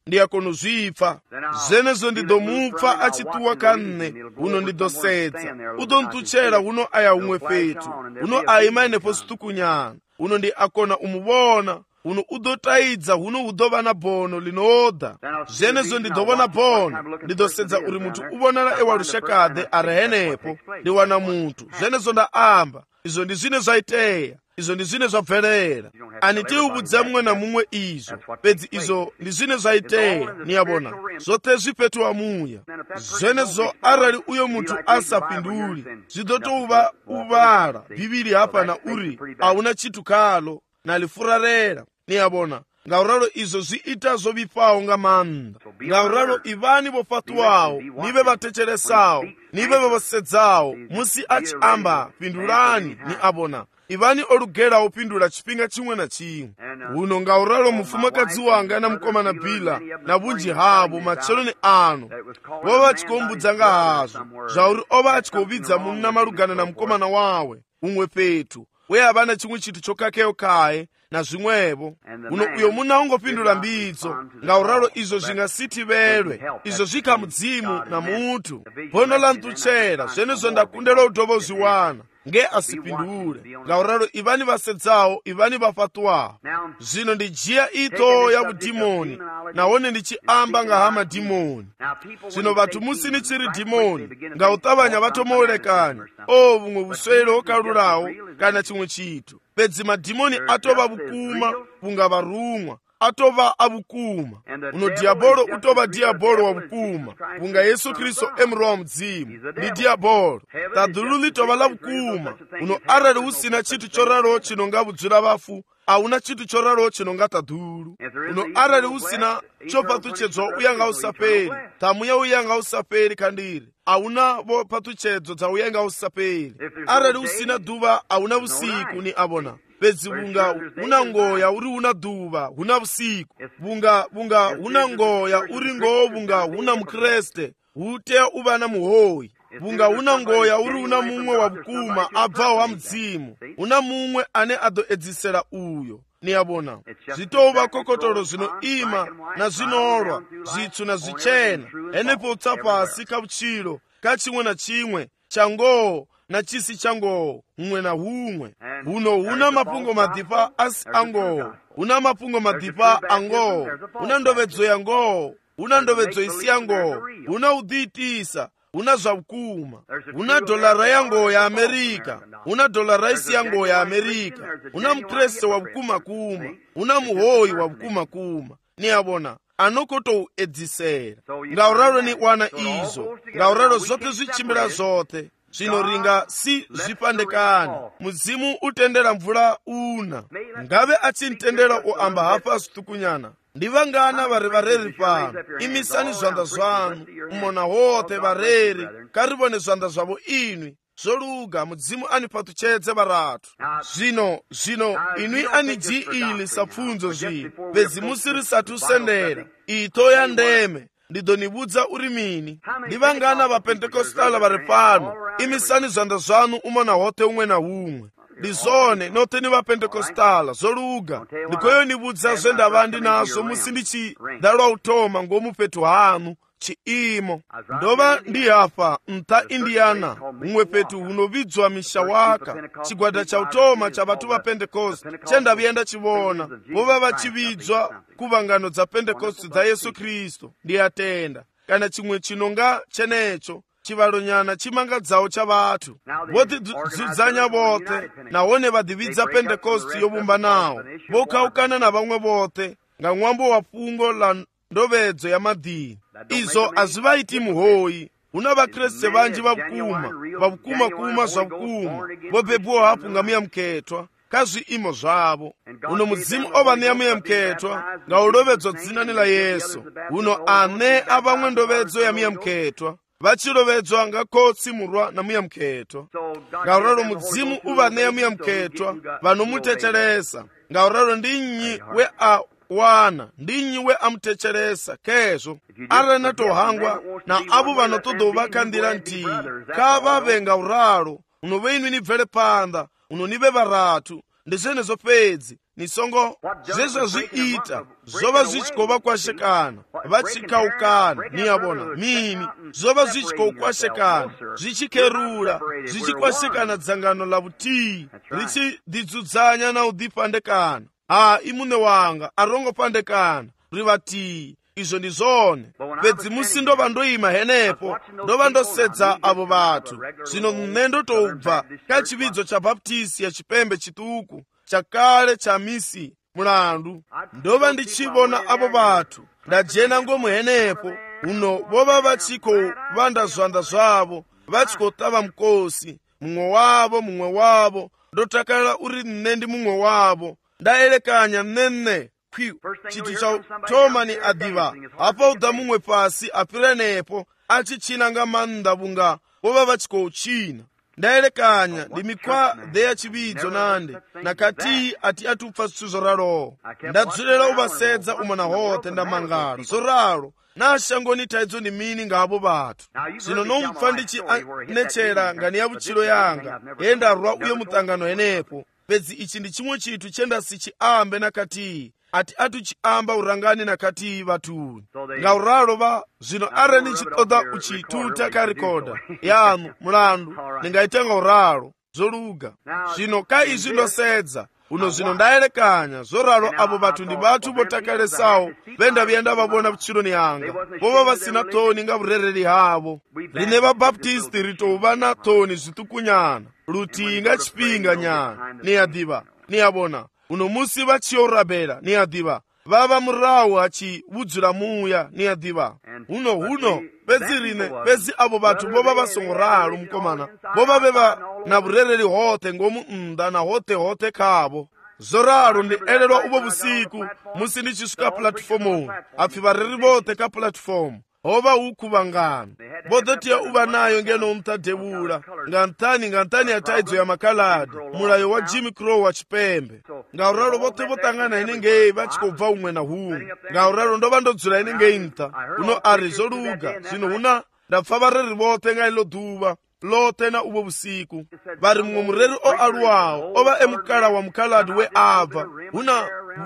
ndi akono zwipfa zenezo ndidomupfa achituwa kanne uno ndidosedza udontutchera uno aya umwe fetu uno ayima enepo situkunyana uno ndi akona umubona uno udotaidza uno udova na bono linooda zenezo ndidovona bono ndidosedza uri munthu ubonera ewalushakade ari henepo ndiwana munthu zenezo ndaamba izo ndi zine zvaiteya izo ndi zine zvabverera aniti ubudza mumwe na mumwe izo pedzi izo ndi zine zvaiteya niyabona zote zvipetu amuya zenezo arali uyo munthu asapinduli zvidotouva uvala bhibhiri hapa na uri auna chitu kalo nalifurarera niyabona ngauralo izo zviita zvovipawo nga manda ngauralo ivani vofatuwawo nive vatecheresawo nive vavosedzawo musi achiamba pindulani ni abona ivani olugera opindula chipinga chimwe na chimwe uno ngauralo mufumakadzi wanga na mukomana bila na bunji havo macheloni ano vova vachikombudza nga hazvo zvauri ova achikovidza munhu namalugana na mukomana wawe umwe petu uye havana chimwe chitu chokakeyo kaye na zvimwevo uno uyo muna ungopindula mbidzo ngauralo izo zvingasitivelwe izo zvika mudzimu na mutu bono la mtuchera zvenezo ndakundela udhovo zviwana nge asipindule ngauralo ivani vasedzawo ivani vafatuwawo zvino ndijiya ito ya udhimoni nawone ndichiamba nga hama dhimoni zvino vathu musi nichiri dhimoni ngautavanya vatomoolekani o vumwe vuswele okalulawo kana chimwe chitu pedzi madhimoni atova vukuma vunga varumwa atova avukuma uno diabolo utova diabolo wa vukuma vunga yesu kristo emuro wa mudzimu ndi diabolo tadhululi tova la vukuma uno arali usina chitu choralo chinonga vudzula vafu auna chitu choralo chinonga tadhulu uno arali usina chopatuchedzwa uyanga usaperi tamuya uyanga usaperi kandiri auna vopatuchedzo dza uyanga usaperi arali usina dhuva auna vusiku ni abona pedzi vunga una ngoya uri una dhuva una vusiku vunga una ngoya uri ngoo vunga una mukreste utea uva na muhoyi vunga una ngoya uri una mumwe wa vukuma abvawo wa mudzimu una mumwe ane adoedzisera uyo niyabona zvitova kokotolo zvinoima na zvinorwa zvitsvu na zvichena enepo utsa pasi kavuchilo kachimwe na chimwe changoo na chisi changowo umwe na umwe uno una mapungo madhipa asi angowo una mapungo madhipa angowo una ndovedzo yangowo una ndovedzo isi yangowo una udhiitisa una zvavukuma una dolara yangowo ya amerika una dolara isi yangowo ya amerika una mukreste wa vukuma-kuma una muhoyi wa vukuma-kuma niyabona anokotouedzisera ngauralo ni wana izo ngauralo zote zvichimbira zote zvinoringa si zvipandekani mudzimu utendera mvula una ngave achintendera oamba hafa zvitukunyana ndivangana vari vareri pano imisani zvanda zvanu umona wote vareri karivone zvanda zvavo inwi zvoluga mudzimu ani patuchedze varatu zvino inwi anijiili sapfunzo zvino pedzi musi risati usendera ito ya ndeme ndidonibudza uri mini ndivangana vapentekostala vari pano imisani zvanda zvanu umona wote umwe na umwe ndizone note ni vapentekostala zoluga ndikoyonibudza zvendava ndinazvo musi ndichidalwa utoma ngomupetu hanu chiimo ndova ndiyafa mta indiana umwe petu unovidzwa mishawaka chigwada cha utoma cha vatu va pentekosti chendavienda chivona vova vachividzwa kuvangano dza pentekosti dza yesu kristu ndiyatenda kana chimwe chinonga chenecho chivalonyana chimangadzawo cha vatu votidzidzanya vote nahone vadividza pentekosti yovumba nawo vokaukana na vamwe vote nga mwambo wa fungo la ndovedzo ya madini izo azivaiti muhoyi una vakreste vanji vavukuma zvavukuma vobebwa hapo nga muyamuketwa kazviimo zvavo uno mudzimu ova neyamuya muketwa ngaulovedzo dzinani la yesu uno ane avamwe ndovedzo ya muyamuketwa vachilovedzwa ngakotsimurwa na muyamuketwa ngauralo mudzimu uva neyamuyamuketwa vanomutecheresa ngauralo ndinyi we wana ndinyi we amutecheresa kezvo arana tohangwa na avo vanotodovakandira ntiyi kavave ngauralo unove inwi nibvere panda unonive varatu ndi zenezo fedzi ni songo zvezvo zviita zvova zvichikova kwashekana vachikaukana niyabona mini zvova zvichikoukwashekana zvichikerura zvichikwashekana dzangano lavutii richididzudzanya naudhipandekana imune wanga arongopandekana rivatii izvo ndi zvone pedzi musi ndova ndoima henepo ndova ndosedza avo vatu zvino mne ndotobva kachividzo cha baptisi ya chipembe chituku chakale cha misi mulandu ndova ndichivona avo vatu ndajena ngomu henepo uno vova vachikovanda zvanda zvavo vachikotava mukosi mumwe wavo ndotakalira uri nne ndi mumwe wavo ndaelekanya nenne chinthu cha toma ni adiva apo uda mumwe pasi apirenepo achichinanga manda bunga vova vachikouchina ndaelekanya ndi mikhwadhe ya chividzo nande nakati ati atupfa zithu zoralowo ndadzulera uvasedza umana hote ndamangalo zoralo nashangoni taidzo ni mini ngavo vatu zvino nomupfa ndichinetchera ngani ya vuchilo yanga yendarwa uye mutangano henepo pedzi ichi ndi chimwe chinthu chendasi chiambe nakati ati atuchiamba urangani nakati vatuni ngauralo zvino are nichitoda uchituta karikoda yanu mulandu ningaite ngauralo zoluga zvino ka izvi ndosedza uno zvino ndaelekanya zoralo avo vatu ndi vatu votakalesawo venda vyenda vavona vuchiloni yanga vova vasina toni nga vurereri havo rine vabaptisti ritova na toni zvitukunyana lutinga chipinga nyana niyadiva niyabona uno musi vachiyorabela niyadiva vava murawu hachivudzula muya niyadiva huno pedzi avo vatu vova vasongoralo mukomana vova veva na vurereri hote ngomu mda na hote kavo zoralo ndi elelwa uvo vusiku musi ndichisvika platifomu apfi vareri vote ka platifomu hova ukuvangano vodhotiya uva nayo ngeno umtadhevula ngantani ya taidzo ya makaladi mulayo wa Jim Crow wa chipembe ngauralo vote votangana inenge vachikobva umwe na umwe ngauralo ndova ndodzula inenge imta uno ari zoluga zvino huna ndapfa vareri vote nga ilo dhuva lote na uvo vusiku vari mumwe mureri o aluwawo ova emukala wa mukaladi we abva huna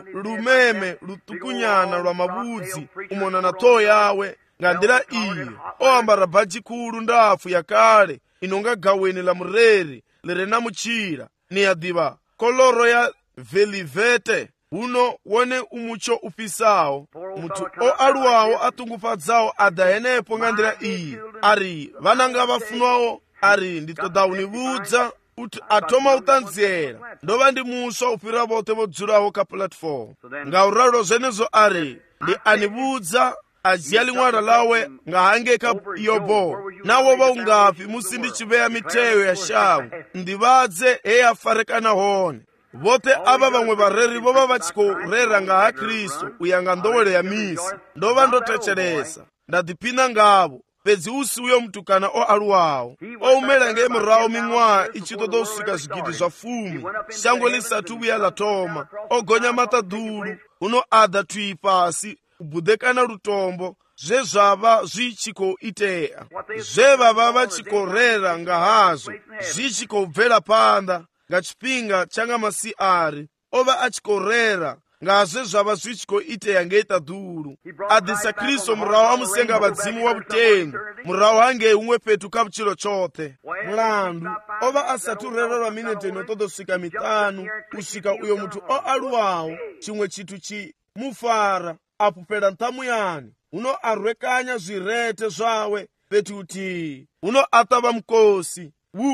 lumeme lutukunyana lwa mavudzi umona na too yawe ngandira iyi oambara bhaji kulu ndafu yakale inonga gaweni la mureri lirena muchira niyadiva koloro ya velivete uno wone umucho upisawo mutu o aluwawo atungufadzawo adahenepo ngandira iyi ari vananga vafunwawo ari nditoda univudza uti atoma utanziyera ndova ndi muswa upira vote vodzulawo ka platform ngauralo zvenezo ari ndi anivudza aziya ling'wana lawe ngahangeka yobo nawo vaungafi musi ndichiveya miteyo ya shangu ndivadze eyafarekana hone vote ava vamwe vareri vova vachikorera ngaha kristu uyanga ndowelo ya misi ndova ndotechelesa ndadipina ngavo pedzi usi uyo mtukana o aluwawo oumela ngemurawo ming'wa ichitoda usvika zvigidi zva 10 shango lisatu uya latoma ogonya matadulu uno ada twi pasi kubudhekana lutombo zvezvava zvichikoiteya zvevava vachikorera ngahazvo zvichikobvera panda ngachipinga changa masi ari ova achikorera ngazvezvava zvichikoiteya ngeita dhuru adhisa kristu murawo amusenga vadzimu wavutengu murawo hange umwe petu kavuchilo chote mulandu ova asaturererwa minete inotodosvika 5 kusvika uyo mutu o aluwawo chimwe chitu chimufara apupera ntamu yani uno arwekanya zvirete zvawe petuti uno atava mukosi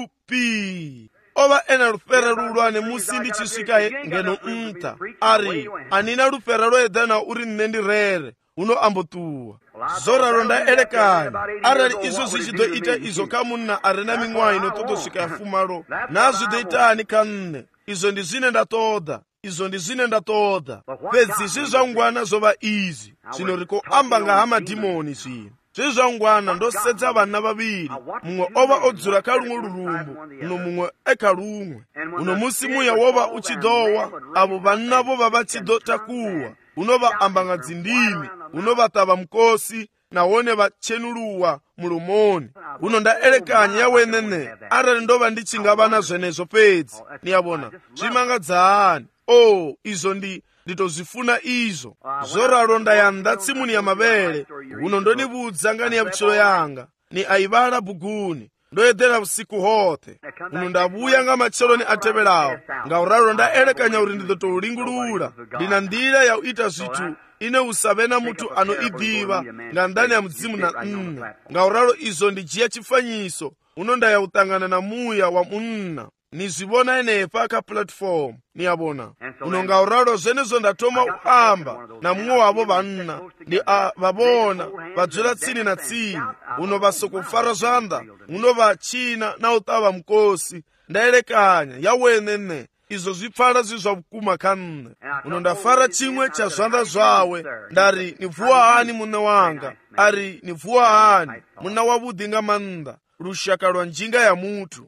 wupi ova ena rufere rulwane musi ndichisvika ngeno mta ari anina rufere roedhana uri nendirere uno ambotuwa zoraro ndaelekanya arali izvo zvichidoita izvo kamunna arina ming'wa inotodosvika ya 10 nazvidoitani kanne izvo ndi zvine ndatoda pedzi zvizvangwana zvova izvi zvino rikoamba ngaha madhimoni zvino zvizvangwana ndosedza vana vaviri mumwe ova odzura kalumwe rurumbu uno mumwe ekalumwe uno musi muya wova uchidowa avo vana vova vachidotakuwa unova amba nga dzindimi unovatava mukosi nawone vatchenuluwa mulomoni. Uno ndaelekanya yawenene arali ndova ndichingavana zvenezo pedzi. Niyabona zvimangadzani. Izo nditozifuna izo. Zoralo ndayanda tsimuni ya mavele. Uno ndonibudza ngani ya mchilo yanga ni aivala buguni. Ndoyedera usiku hote. Uno ndabuya nga macheloni atebelawo. Ngauralo ndaelekanya uri ndidotolingulula. Ndina ndira ya uita zithu ine usavena mutu ano idiva nga ndani ya mzimu na nna. Ngauralo izo ndijiya chifanyiso. Uno ndayautangana na muya wa munna. Nizibona enepa ka platform. Niyabona uno ngauralo zenezo ndatoma uamba na mumwe wavo vanna ndi vabona vadzula tsini na tsini. Uno vasokufara zvanda uno vachina na utava mkosi. Ndaelekanya yawenene izo zvipfala zizwa vukuma kanne. Uno ndafara chimwe cha zvanda zvawe ndari nivuwa hani muna wanga. Ari nivuwa hani muna wavudi nga manda lushaka lwa njinga ya mutu.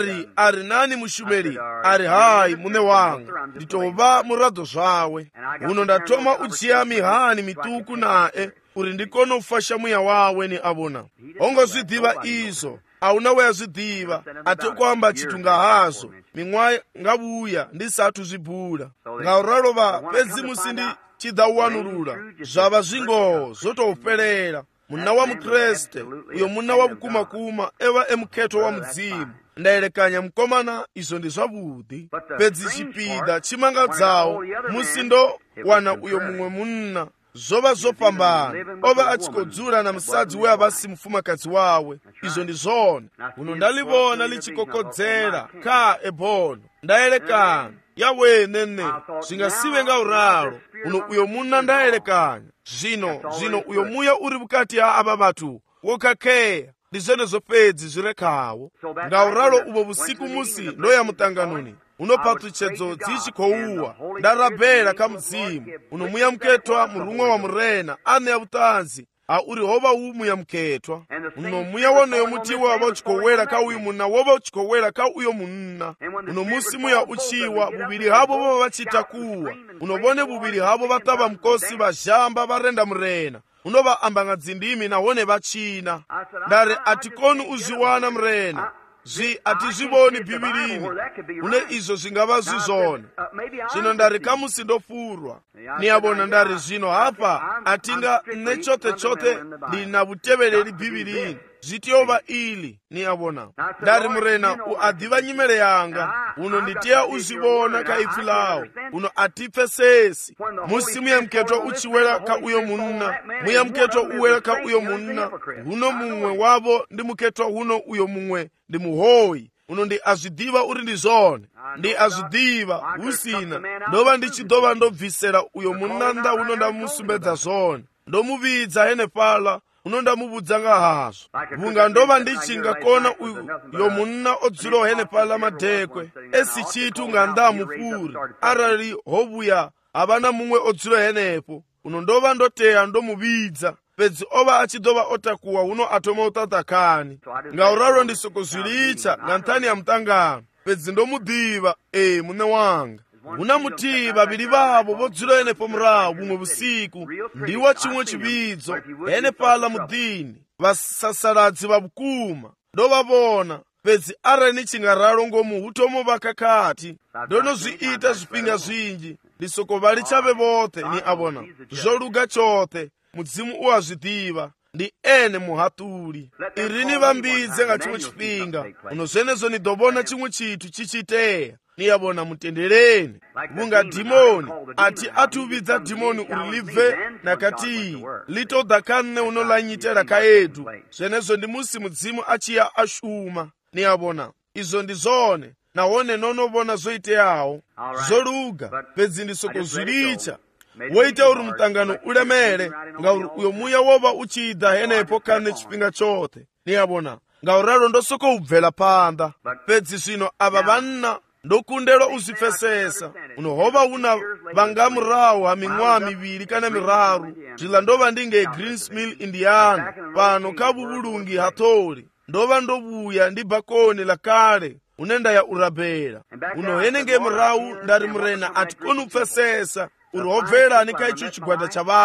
Ari nani mushumeri. Ari hai mune wanga nditova murado zvawe. Uno ndatoma uchiya mihani mituku nae uri ndikono ufasha muya wawe ni abona. Ongo zvidiva izo auna weya zvidiva atokwamba chitunga hazo mimwa ngabuya ndisatu zvibhula. Ngauralova pedzi musindi chidauwanulula zvava zvingoho zotouperera. Muna wa mkreste uyo muna wa bukumakuma eva emketo wa mdzimu. Ndaelekanya mkomana izo ndi zvavudi. Pedzi chipida chimangadzawo musindo wana uyo mumwe munna zova zopambana ova achikodzura na msadzi we avasi mfumakazi wawe. Izo ndi zona. Uno ndalivona lichikokodzera ka ebono. Ndaelekanya yawenene zvingasive ngauralo. Uno uyo munna ndaelekanya zvino uyo muya uri bukati ya ava vatu wokakeya ndi zenezo pedzi zvirekawo. Ngauralo ubo busiku musi ndoya mutanganoni uno pathuchedzo dzichikouwa ndarabhera ka mzimu. Uno muya mketwa murumwe wa murena ane ya butanzi uri hova umuya mketwa. Uno muya woneyo mutiwa wava uchikowera ka uyu munna wova uchikowera ka uyo munna. Uno musi muya uchiwa bubiri havo vova vachitakuwa. Unobone bubiri havo vatava mkosi vazhamba varenda murena. Uno vaambanga dzindimi nawone vachina. Ndari atikoni uzviwana murena. Atizviboni bhibirini. Une izo zvingava zvizvona. Zvino ndari kamusi ndofurwa. Niyabona ndari zvino hapa atinga nechote ndina vutevereri bhibirini. Zvitiyova ili niyabona. Ndari murena uadiva nyimele yanga. Uno nditiya uzvibona ka ipfi lawo. Uno atipfe sesi. Musi muya mketo uchiwera ka uyo munna. Muya mketo uwera ka uyo munna. Uno mumwe wavo ndi muketwa uno uyo mumwe ndi muhoyi. Uno ndi azvidiva uri ndi zone. Ndi azvidiva usina. Ndova ndichidova ndobvisera uyo munanda uno ndamusumbedza zone. Ndomuvidza hene pala. Uno ndamubudza nga hazvo. Vunga ndova ndichingakona uyo munna odzula hene pala madekwe. Esi chitu nga ndamupuri. Arali hovuya havana mumwe odzula henepo. Uno ndova ndoteya ndomuvidza. Pedzi ova achidova otakuwa uno atoma utatakani. Ngauralo ndisokozvilicha nga nthani ya mtangano. Pedzi ndomudiva mune wanga. Una muti vaviri vavo vodzula ene pomurawo bumwe busiku ndiwa chimwe chibidzo ene pala mudini vasasaladzi vabukuma ndovavona pedzi arani chingaralo ngomu utomo vakakati ndonozviita zvipinga zvinji lisoko vali chave vote ni avona zvoluga chote mudzimu uwazvidiva ndi ene muhatuli irini vambidze nga chimwe chipinga uno zvenezo nidovona chimwe chitu chichiteya niyabona mutendereni vunga dhimoni ati atuvidza dhimoni uri libve nakati litodhakanne unolanyitera kaedu zvenezo ndi musi mudzimu achiya ashuma niyabona izo ndi zone nawone nonovona zoiteyawo zoluga pedzi ndisokozvilicha woita uri mutangano ulemere ngauri uyo muya wova uchida henepo kane chipinga chote niyabona ngauralo ndosoko ubvela panda pedzi zvino ava vanna ndokundelo uzipfesesa unohova una vangamurawo haming'wa miviri kana miraru zvila ndova ndinge Greensmill Indiana pano kabuvulungi hatori ndova ndovuya ndi bakoni la kale unenda ya urabera unohenenge murawu ndari murena atikoni upfesesa urihobvera nikaicho chigwada cha vatu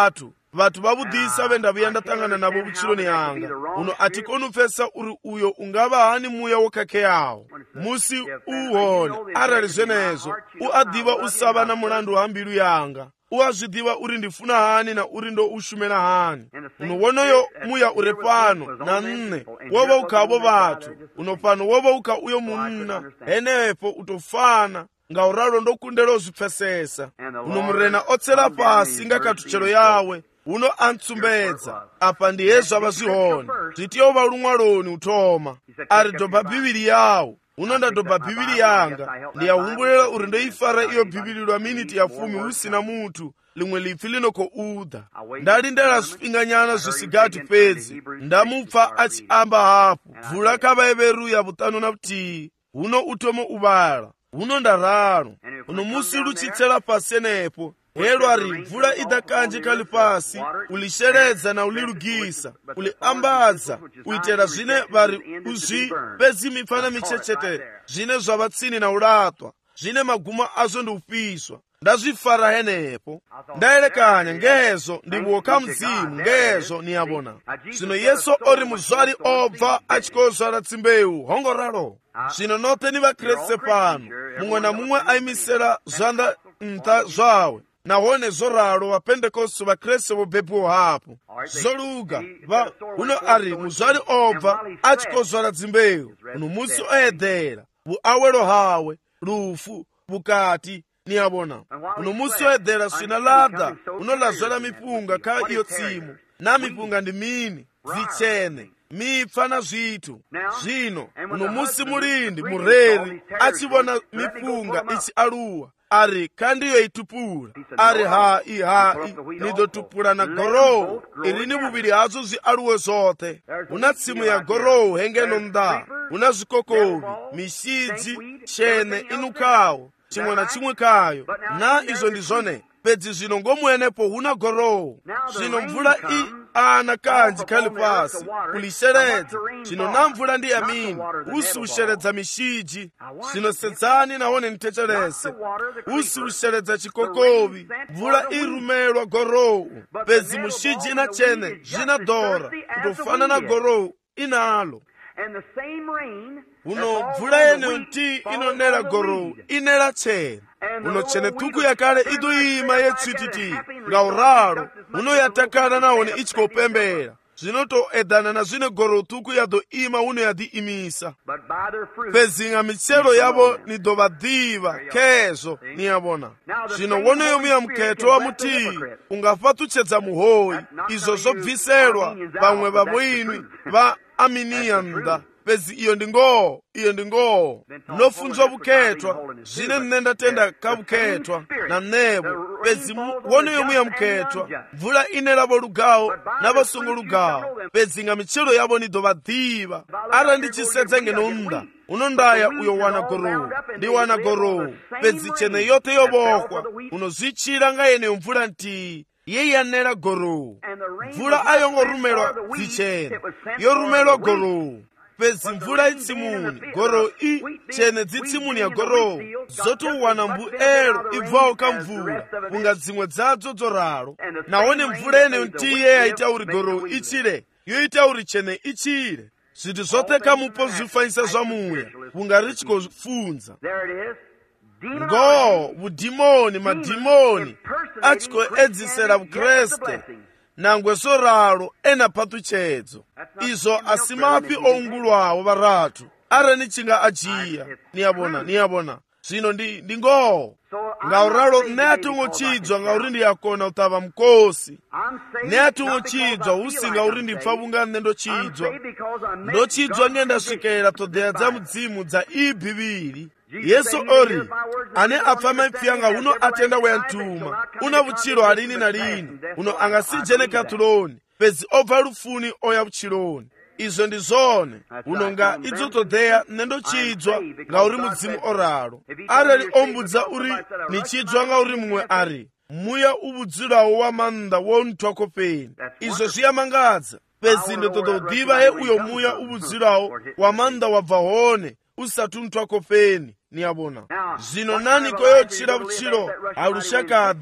vathu vavudisa ve ndavhuya ndatangana navo vutshiloni hanga uno atikoni upfesa uri uyo ungava hani muya wo khakheaho musi uhone arali zvenezvo a ḓivha u sa vha na mulandu ha mbilu yanga a zwi ḓivha uri ndi funa hani na uri ndo u shumela hani uno wonoyo muya ure fhano na nne wo vha u kha avho vathu uno fhano wo vha u kha uyo munna henefho u tou fana ngauralo ndo kundela u zwi pfesesa uno murena o tsela fhasi nga kha thutshelo yawe uno a ntsumbedza apa ndi hezwo vha zwi hone zwi tea u vha luṅwaloni u thoma a ri doba bivhili yawu uno nda doba bivhili yanga ndi ya humbulela uri ndo i fara iyo bivhili lwa miniti ya 10 hu sina muthu limwe lipfi lino khou uḓa nda lindela zwifhinganyana zwi si gathi fhedzi nda mupfa a tshi amba hafhu vula kha vhaeveru ya vhuṱanu na vhuthihi huno u thoma u vhala huno nda ralo uno musi lu tshi tsela fhasi henefho helo ari mvula i ḓa kanzhi kha ḽifhasi u ḽi sheledza na u ḽi lugisa u ḽi ambadza u itela zwine vha ri u zwi fhedzi mipfa na mitshetshetela zwine zwa vha tsini na u laṱwa zwine maguma azwo ndi u fhiswa nda zwi fara henefho nda elekanya ngehezwo ndivhuwo kha mudzimu ngehezwo ni ya vhona zwino yesu o ri muzwali o bva a tshi khou zwala dzimbeu hongo ralo zwino noṱhe ni vhakreste fhano muṅwe na muṅwe a imisela zwanḓa nṱha zwawe nahone zwo ralo vapentekoste vakreste vo bebiwa hapo zwo luga uno ari muzwali o bva a tshi khou zwala dzimbeu uno musi o eḓela vhuawelo hawe lufu vhukati ni ya vhona uno musi o eḓela swina ḽaḓa uno ḽa zwala mipunga kha iyo tsimu na mipunga ndi mini dzitshene mipfa na zwithu zwino uno musi mulindi mureri a tshi vhona mipunga i tshi aluwa ari kha ndiyo i tupula ari hai ni ḓo tupula na gorowu irini vhuvhili hazwo zwi aluwe zwoṱhe hu na tsimu ya gorowu hengeno nnḓa hu na zwikokovhi mishidzi tshene inukhaho tshiṅwe na tshiṅwe khayo na izwo ndi zwone fhedzi zwino ngomu henefho hu na gorowu zwino mvula i ana kanzhi kha ḽifhasi u ḽi sheledza zwino na mvula ndi ya mini hu si u sheledza mishidzi zwino sedzani nahone ni thetshelese hu si u sheledza tshikokovhi mvula i rumelwa gorowu fhedzi mushidzi na tshene zwi na ḓora u tou fana na gorowu i nalo uno mvula yeneyo nti inonela gorowu inela tshene uno tshene ṱhukhu ya kale i ḓo ima ye tswititi ngauralo uno ya takala nahone i tshi khou pembela zwino tou eḓana na zwine gorowu ṱhukhu ya ḓo ima uno ya ḓi imisa fhedzi nga mitshelo yavho ni ḓo vha ḓivha khezwo ni ya vhona zwino wonoyo muya mukhetho wa muthihi u nga fhaṱutshedza muhoyi izwo zwo bviselwa vhaṅwe vha vhoinwi vha aminiya nnḓa fhedzi iyo ndi ngoho no funzwa vukhethwa zwine nne nda tenda kha vukhethwa na mnevo fhedzi wonoyo muya mukhethwa mvula ine lavo lugaho na vha songo lugaho fhedzi nga mitshelo yavo ni ḓo vha ḓivha arali ndi tshi sedza ngeno nnḓa uno ndaya uyo wana gorowu ndi wana gorowu fhedzi tshene yoṱhe yo vhofhwa uno zwi tshila nga yeneyo mvula nthihi ye ya nela gorowu mvula a yo ngo rumelwa dzitshene yo rumelwa gorowu fhedzi mvula i tsimuni gorowu i tshene dzi tsimuni ya gorowu dzo tou wana mbuelo i bvaho kha mvula vhunga dziṅwe dzadzo dzo ralo nahone mvula yeneyo nthihi ye ya ita uri gorowu i tshile yo ita uri tshene i tshile zwithu zwoṱhe kha mupo zwi fanyisa zwa muya vhunga ri tshi khou funza ngoho vhudimoni madimoni a tshi khou edzisela vukreste nangwe zwo ralo ena phaṱutshedzo izwo a si mafhi o ungulwaho vharathu arali ni tshi nga a dzhia ni ya vhona zwino ndi ngoho ngauralo nne a tongo tshidzwa ngauri ndi a kona u ṱavha mukosi nne a tongo tshidzwa hu si ngauri ndi pfa vhunga nne ndo tshidzwa nge nda swikelela ṱhoḓea dza mudzimu dza iyi bivhili yesu ori ane a pfa maipfi anga huno a tenda we ya ntuma una vutshilo ha lini na lini uno anga si dzhene khathuloni fhedzi o bva lufuni o ya vutshiloni izwo ndi zwone uno nga idzo ṱhoḓea nne ndo tshidzwa ngauri mudzimu o ralo arali o mbudza uri ni tshidzwa ngauri muṅwe ari muya u vhudzulaho wa maanḓa wo nthwa khofheni izwo zwi ya mangadza fhedzi ndi ṱoḓa u ḓivha he uyo muya u vhudzulaho wa maanḓa wa bva hone u sathu nthwa khofheni ni ya vhona zwino nani ko yo tshila vhutshilo ha lushakade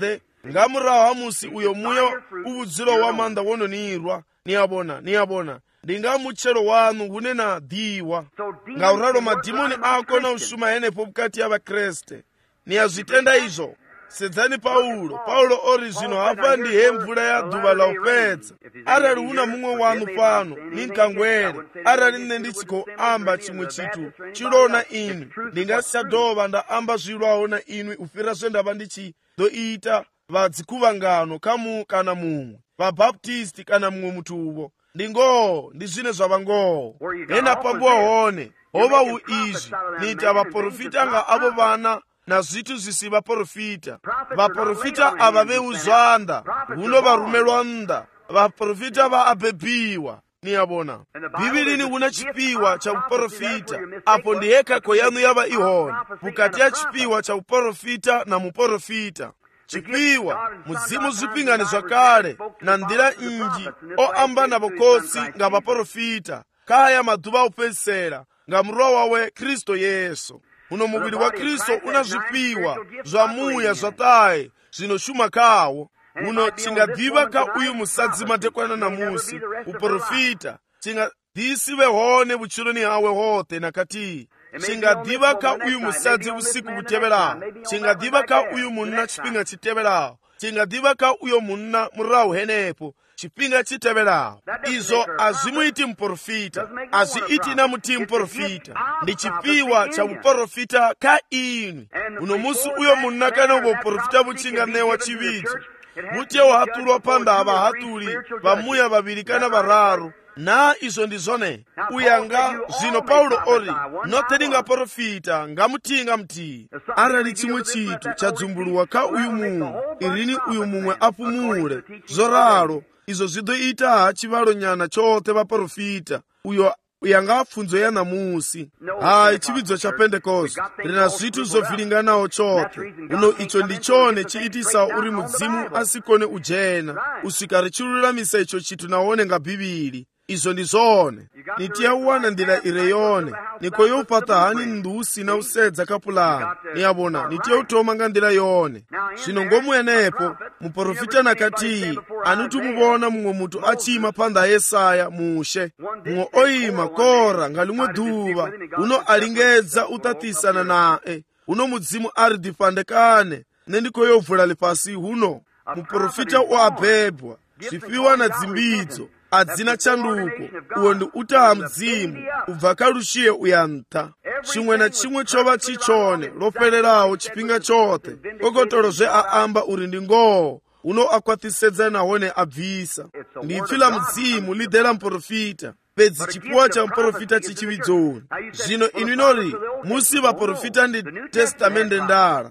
nga murahu ha musi uyo muyo uvudziro wa manda wononirwa niyabona ndi nga mutchero wanu hune na diwa ngauralo madhimoni akona ushuma henepo vukati ya vakreste niyazvitenda izvo. Sedzani Paulo ori zvino hapa ndihe mvura ya dhuva la upedza. Arali una mumwe wanu pano ninkangwere, arali nne nditsikoamba chimwe chitu chilona inu, ndingasichadova ndaamba zvilwawo na inu ufira zvendava ndichidoita vadzikuvangano kamu kana mumwe, vabaptisti kana mumwe mutuvo. Ndingoho ndi zvine zvava ngoho. Hena panguva hone hova uizvi niti avaprofita nga avo vana na zvitu zvisi vaprofita. Vaprofita ava veuzvanda huno varume lwanda, vaprofita vaabhebiwa niyabona. Bhibilini huna chipiwa cha uprofita, apo ndi hekako yanu yava ihona vukati ya chipiwa cha uprofita na muprofita. Chipiwa muzimu zvipingani zvakale na ndira inji oamba na vokosi nga vaprofita kaya madhuva opedzisira nga murwa wawe Kristo Yesu. Uno muviri wa Kristo una zvipiwa zvamuya zvataye zvinoshuma kawo. Uno chingadhiva ka uyu musadzi madekwana na musi uprofita chingadhisive hone vuchironi hawe hote nakati. Chingadhiva ka uyu musadzi usiku kuteverawo, chingadhiva ka uyu munna chipinga chiteverawo, chingadhiva ka uyo munna murahu henepo chipinga chiteverawo. Izo azvimuiti muprofita, azviiti namuti muprofita. Ndi chipiwa cha uprofita ka inu. Uno musi uyo munna kana uprofita vuchinganewa chividzo vutie wahatulwa pandava hatuli vamuya vaviri kana vararu. Na izo ndizone uyanga zvino Paulo ori noteninga profita ngamutinga mti arali chimwe chitu chadzumbuluwa ka uyu mumwe irini uyu mumwe apumule zoralo izo zidoita chivalo nyana chote vaprofita uyo uyanga pfunzo ya namusi. Hai chividzo cha Pentecost rina zvitu zovhilinganawo chote. Uno icho ndichone chiitisa uri mudzimu asikone ujena usika richilululamisa icho chitu naone nga Bhibili. Izo ndizone nitiyauwana ndila ireyone nikoyopata hani ndusi na usedza kapulani niyabona nitiyautoma nga ndila yone. Zvino ngomuyenepo muprofita nakati anutumubona mumwe mutu achima panda Yesaya mushe mumwe oyima kora nga limwe dhuva uno alingedza utatisana nae uno mudzimu ari dipandekane nendikoyovula lipasi huno muprofita waabhebwa zvipiwa na dzimbidzo adzina chanduko uwo ndi utaha mdzimu ubva kalushiye uyanta. Chimwe na chimwe chova chichone lopererawo chipinga chote kokotolo zve aamba uri ndi ngoho uno akwatisedza nahone abvisa. Ndipfila mdzimu lidera muprofita pedzi chipuwa cha muprofita chichividzoni. Zvino inu inori musi vaprofita ndi testamende ndala.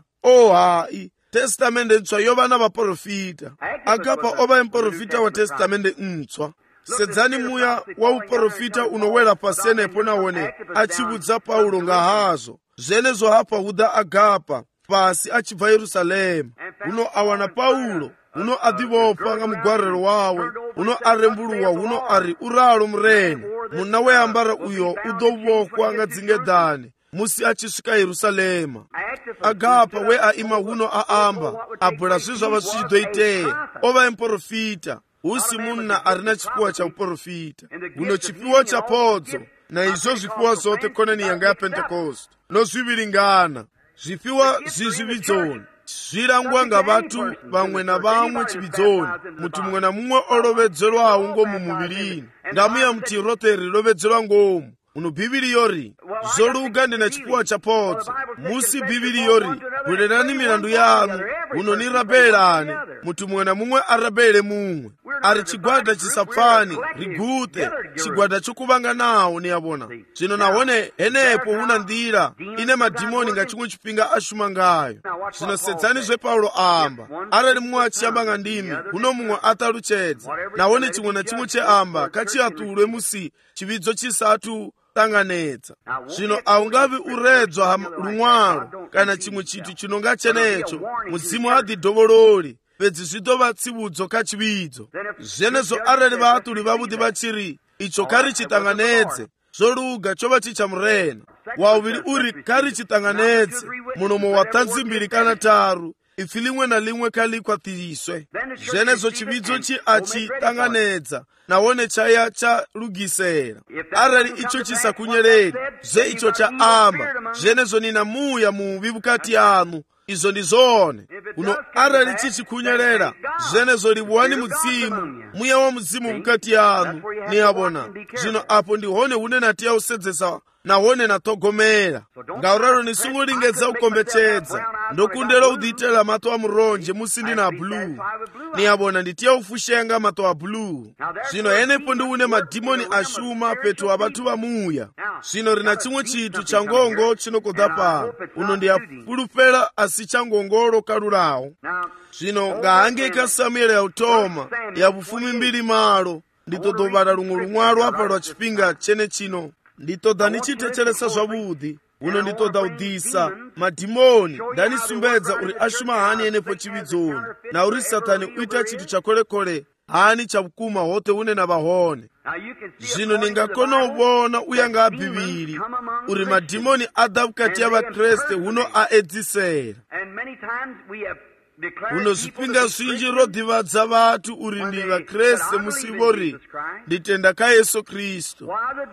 Hai testamende ntswa yova na vaprofita akapa ova muprofita wa testamende ntswa. Sedzani muya wa uprofita unowela pasenepo nawone achivudza Paulo nga hazo zvenezo hapa huda agapa pasi achibva Yerusalemu. Uno awana Paulo uno adivopa nga mugwarero wawe uno arembuluwa uno ari uralo murene munna weambara uyo udovokwa nga dzingedhani musi achisvika Yerusalema. Agapa we aima huno aamba abhula zvinhu zvava zvichidoiteya ova muprofita usi munna arina chipuwa cha uprofita uno chipuwa cha podzo na izvo zvipuwa zote konani yanga ya Pentecost nozviviringana zvipiwa zvividzoni zvirangwa nga vatu vamwe na vamwe chividzoni muti mumwe na mumwe olovedzerwawo ngomu muvirini ndamuya muti roteri lovedzerwa ngomu. Uno Bhibili yori zoluga ndina chipuwa cha podzo musi Bhibili yori bwererani milandu yanu uno nirabelani muti mumwe na mumwe arabele mumwe ari chigwada chisapfani rigute chigwada chokuvanga nawo niyabona. Zvino nahone henepo una ndira ine madhimoni nga chimwe chipinga ashuma ngayo. Zvino sedzani zve Paulo amba arali mumwe achiyamba nga ndimi uno mumwe ataluchedza nahone chimwe na chimwe cheamba kachiatulwe musi chividzo chisatu tanganedza. Zvino aungavi uredzwa ha lumwalo kana chimwe chitu chinonga chenecho mudzimu hadhidovololi pedzi zvidova tsivudzo kachividzo. Zvenezo arali vatuli vavudi vachiri icho kari chitanganedze zoluga chova chichamurena wauviri uri kari chitanganedze munomo wa tanzi mbiri kana taru ipfi limwe na limwe kha likhwaṱhiriswe. Zwenezwo tshivhidzo tshi a tshi ṱanganedza nahone tsha tsha lugisela. Arali icho tshi sa kunyeleli, zwe icho tsha amba, zwenezwo ni na muya muvhi vhukati hanu. Izo ndi zone. Uno arali tshi kunyelela, zwenezwo livhuwani mudzimu, muya wa mudzimu vhukati hanu, ni yavhona. Zwino apo ndi hone hune na tea u sedzesa nahone na ṱhogomela. Ngauralo ni songo lingedza u kombetshedza. Ndo kundela u ḓiitela maṱo a muronzhe musi ndi na blue. Ni yavhona ndi tea u fushenga maṱo a blue. Zwino henepo ndi hune madimoni a shuma fhethu ha vhathu vha muya. Zwino ri na tshiṅwe tshithu tsha ngongo tshino khou ḓa pano. Uno ndi a fulufhela a si tsha ngongolo kalulaho. Zwino nga hangei kha Samuele ya u thoma ya vhufumi 2 ndi ṱoḓa u vhala luṅwe luṅwalo hafha lwa tshifhinga tshene tshino. Ndi ṱoḓa ni tshi thetshelesa zwavhuḓi. Uno ndi ṱoḓa u ḓisa madimoni nda ni sumbedza uri a shuma hani henefho tshivhidzoni, na uri Saṱani u ita tshithu tsha kholekole hani tsha vhukuma hoṱhe hune na vha hone. Zwino ni nga kona u vhona u ya nga ha Bivhili uri madimoni a ḓa vhukati ha vhakreste huno a edzisela. Uno zwifhinga zwinji ro ḓivhadza vhathu uri ndi vhakreste musi vho ri ndi tenda kha Yesu Kristo.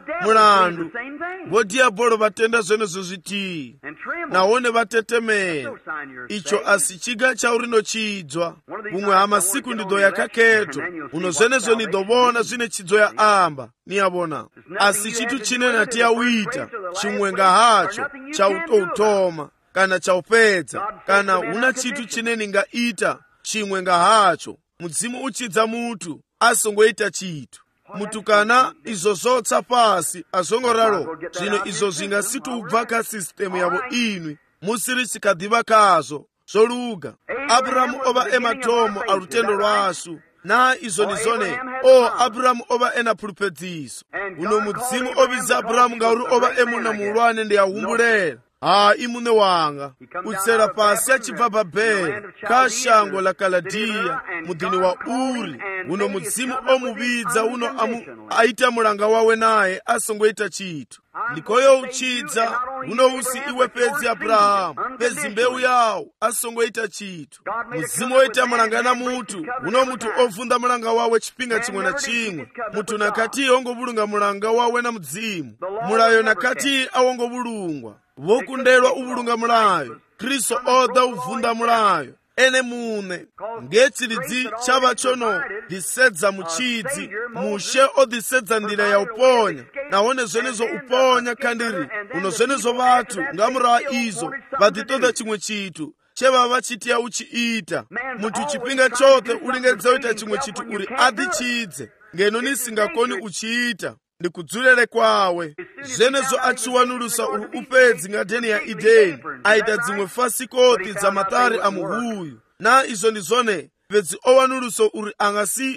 Mulandu vho diabolo vha tenda zwenezwo zwithihi nahone vha tetemela. Icho a si tshiga tsha uri ndo tshidzwa. Vhuṅwe ha masiku ndi ḓo ya kha khetho. Uno zwenezwo ni ḓo vhona zwine tshidzo ya amba. Ni ya vhona a si tshithu tshine na tea u ita tshiṅwe nga hatsho tsha u tou thoma kana tsha u fhedza, kana huna tshithu tshine ni nga ita tshiṅwe nga hatsho. Mudzimu u tshidza muthu a songo ita tshithu. Mutukana izwo zwo tsa fhasi a zwongo ralo. Zwino izwo zwi nga si tou bva kha sistemu yavho inwi musi ri tshi kha ḓivha khazwo zwo luga. Abrahamu o vha e mathomo a lutendo lwashu. Na izwo ni zwone. Abrahamu o vha e na phuluphedziso. Uno mudzimu o vhidza Abrahamu ngauri o vha e munna muhulwane. Ndi a humbulela i muṋe wanga u tsela fhasi a tshibva Babeli kha shango la Kaladiya muḓini wa Uri. Uno mudzimu o mu vhidza uno a ita mulanga wawe naye a songo ita tshithu. Ndi khoyo u tshidza huno hu si iwe fhedzi Abrahamu, fhedzi mbeu yawu a songo ita tshithu. Mudzimu o ita mulanga na muthu. Huno muthu o vunḓa mulanga wawe tshifhinga tshiṅwe na tshiṅwe. Muthu na khathihi ho ngo vhulunga mulanga wawe na mudzimu. Mulayo na khathihi a wo ngo vhulungwa. Vho kundelwa u vhulunga mulayo. Kristo o ḓa u vunḓa mulayo ene muṋe. Nge tshilidzi tsha vha tsho no ḓisedza mutshidzi, mushe o ḓisedza nḓila ya u ponya, nahone zwenezwo u ponya kha ndiri. Uno zwenezwo vhathu nga murahu a izwo vha ḓi ṱoḓa tshiṅwe tshithu tshe vha vha tshi tea u tshi ita. Muthu tshifhinga tshoṱhe u lingedza u ita tshiṅwe tshithu uri a ḓitshidze, ngeno ni si nga koni u tshi ita. Ndi kudzulele kwawe. Zwenezwo a tshi wanulusa uri u fhedzi ngadeni ya Edeni a ita dziṅwe fasikoṱi dza maṱari a muhuyu. Na izwo ndi zwone fhedzi o wanulusa uri a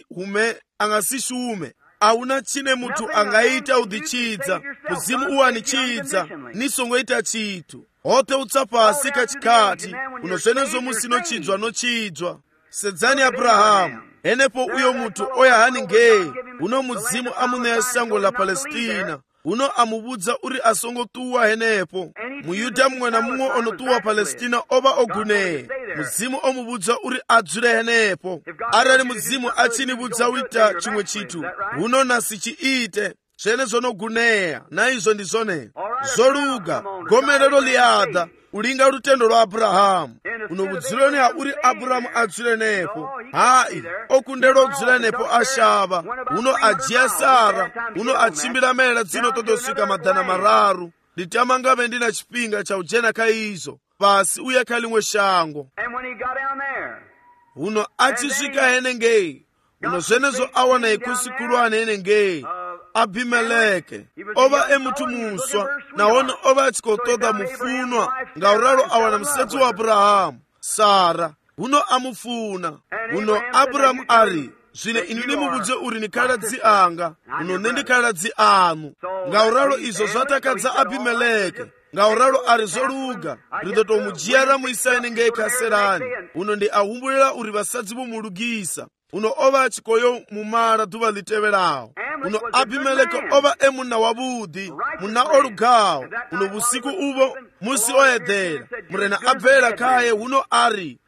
nga si shume. A huna tshine muthu a nga ita u ḓitshidza. Mudzimu u ani tshidza ni songo ita tshithu. Hoṱhe u tsa fhasi kha tshikhathi. Uno zwenezwo musi no tshidzwa no tshidzwa. Sedzani Abrahamu. Henepo uyo muthu o ya haningei. Uno mudzimu a mu ṋea shango la Palestina. Uno a mu vhudza uri a songo ṱuwa henepo. Muyuda muṅwe na muṅwe o no ṱuwa Palestina o vha o gunea. Mudzimu o mu vhudza uri a dzule henepo. Arali mudzimu a tshi ni vhudza u ita tshiṅwe tshithu, huno na si tshi ite. Zwenezwo no gunea. Na izwo ndi zwone. Zwo luga. Gomelelo ḽi a ḓa. U linga lutendo lwa Abrahamu. Uno vhudzuloni ha uri Abrahamu a dzule nepo. Hai, o kundelwa u dzula nepo a shavha. Uno a dzhia Sara. Uno a tshimbila mela dzino ṱoḓa u swika maḓana mararu. Ndi tama nga vhe ndi na tshifhinga tsha u dzhena kha izwo. Fhasi u ya kha ḽiṅwe shango. Uno a tshi swika henengei. Uno zwenezwo a wana ikosi khulwane henengei. Abimeleke o vha e muthu muswa, nahone o vha a tshi khou ṱoḓa mufunwa. Ngauralo a wana musadzi wa Abrahamu, Sara. Huno a mu funa. Uno Abrahamu a ri, zwine ini ni mu vhudze uri ni khaladzi anga, uno nṋe ndi khaladzi anu. Ngauralo izwo zwa takadza Abimeleke. Ngauralo a ri zwo luga, ri ḓo tou mu dzhia ra mu isa henengei kha Serani. Uno ndi a humbulela uri vhasadzi vho mu lugisa. Uno o vha a tshi khou yo mu mala ḓuvha ḽi tevhelaho. Uno Abimeleke o vha e munna wavhuḓi, munna o lugaho. Uno vhusiku uvho musi o eḓela, murena a bvela khaye. Huno a ri,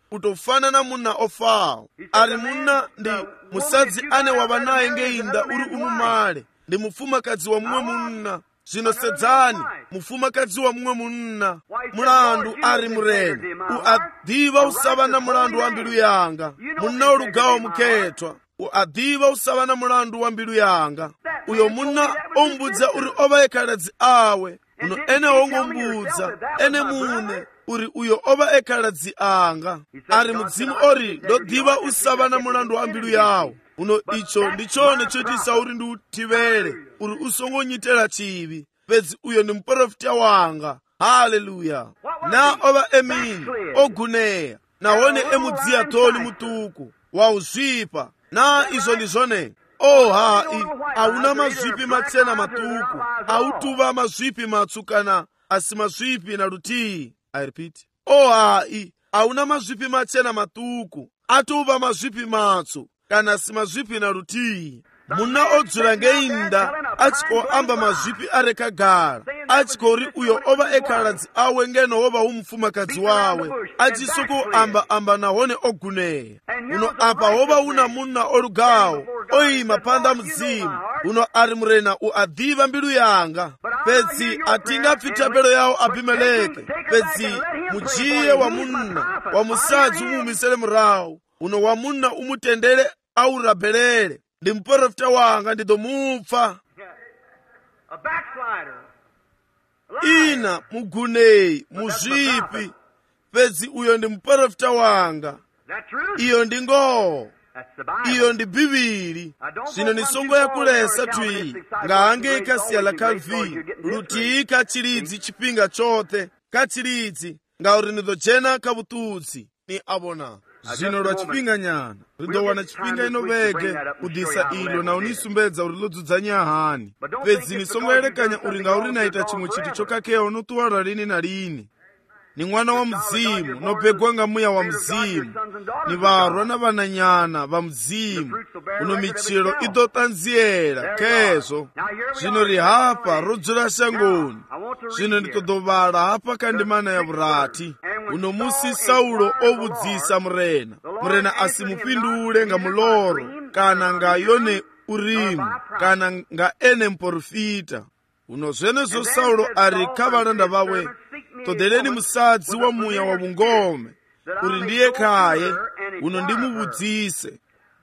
utofanana munna ofawo. Ari munna ndi musadzi ane wava naye ngeinda uri umumale ndi mufumakadzi wa mumwe munna. Zvino sedzani mufumakadzi wa mumwe munna. Mulandu ari murena uadiva usava na mulandu wa mbilu yanga. Munna olugawa mukhetwa uadiva usava na mulandu wa mbilu yanga. Uyo munna ombudza uri ova ekhaladzi awe uno ene ongombudza ene mune uri uyo ova ekhaladzi anga. Ari mudzimu ori ndodiva usava na mulandu wa mbilu yawo. Uno icho ndichone chotisa uri ndiutivere uri usongonyitera chivi. Pedzi uyo ndi muprofita wanga. Haleluya. Na ova emini oguneya naone emudziya toli mutuku wa uzvipa. Na izo ndizvone hai auna mazvipi machena matuku autuva mazvipi matsukana asi mazvipi na lutii. I repeat. Hai auna mazvipi machena matuku atuva mazvipi matsu kana si mazvipi na lutii. Munna odzula ngeinda achikoamba mazvipi arekagara achikori uyo ova ekhaladzi awe ngeno wova umufumakadzi wawe achisoko amba nahone oguneya. Uno apa wova una munna olugawo oyima panda mudzimu. Uno ari murena uadiva mbilu yanga. Pedzi atingapfita pelo yawo Abimeleke. Pedzi mujiye wa munna wa musadzi umumisele murawo. Uno wa munna umutendere aurabelele. Ndi muprofita wanga ndidomupfa. Ina muguneyi muzvipi. Pedzi uyo ndi muprofita wanga. Iyo ndi ngoo. Iyo ndi Bibili. Zvino ni songo yakulesa twi ngahange ikasiya la Calvi lutii kachilidzi chipinga chote kachilidzi ngauri nidojena kabututsi ni abona. Zvino lwa chipinga nyana rindowana chipinga inovege kudisa ilo na unisumbedza uri lodzuzanya hani. Pedzi ni songo yerekanya uri ngauri naita chimwe chiti chokakeya unotuwara lini na lini. Ni mwana wa mzimu nopegwa nga muya wa mzimu. Ni varwa na vananyana va mzimu uno michiro idotanziera kezo. Zvino rihapa rodzula shangoni. Zvino nditodovala hapa kandimana ya vurati. Uno musi Saulo ovudzisa murena asimupindule nga muloro kana nga yone Urimu kana nga ene mporofita. Uno zvenezo Saulo ari kavalanda vawe todeleni musadzi wa muya wa vungome uri ndiye kaye uno ndimuvudzise.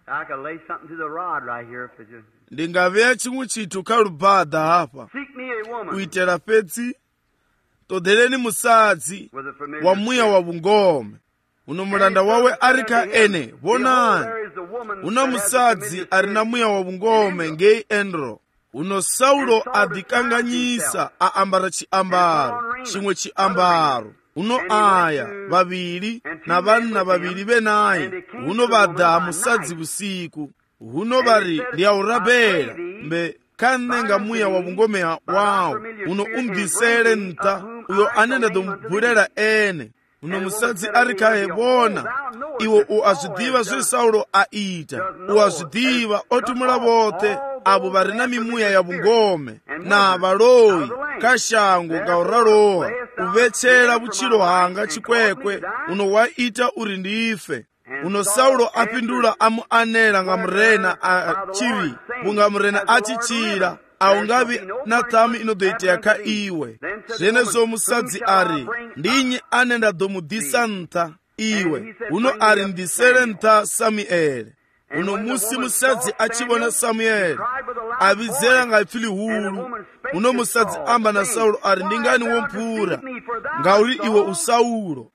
Ndingaveya chimwe chitu kalubhadha hapa uitera pedzi todeleni musadzi wa muya wa vungome uno mulanda wawe ari kaene. Vonani una musadzi ari na muya wa vungome ngei Endro. Uno Saulo adikanganyisa aambara chiambaro chimwe chiambaro. Uno aya vaviri na vanna vaviri venaye uno vada musadzi vusiku. Uno vari ndiyaurabela mbe kanenga muya wa vungome wawo uno umdisele nta uyo anenda dombulera ene. Uno musadzi ari kaye bona iwo uazvidiva zve Saulo aita. Uazvidiva otumula vote avo vari na mimuya ya vungome na valoyi kashango ngauralowa uvetsera vuchilo hanga chikwekwe uno waita uri ndife. Uno Saulo apindula amuanela nga murena achivi bunga murena achichira aungavi na tamu inodoiteya ka iwe. Zvenezo musadzi ari ndinyi anenda domudisa nta iwe. Uno ari ndisele nta Samueli. Uno musi musadzi achivona Samueli avizera nga ipfili hulu. Uno musadzi amba na Saulo ari ndingani wompura ngauri iwe uSaulo.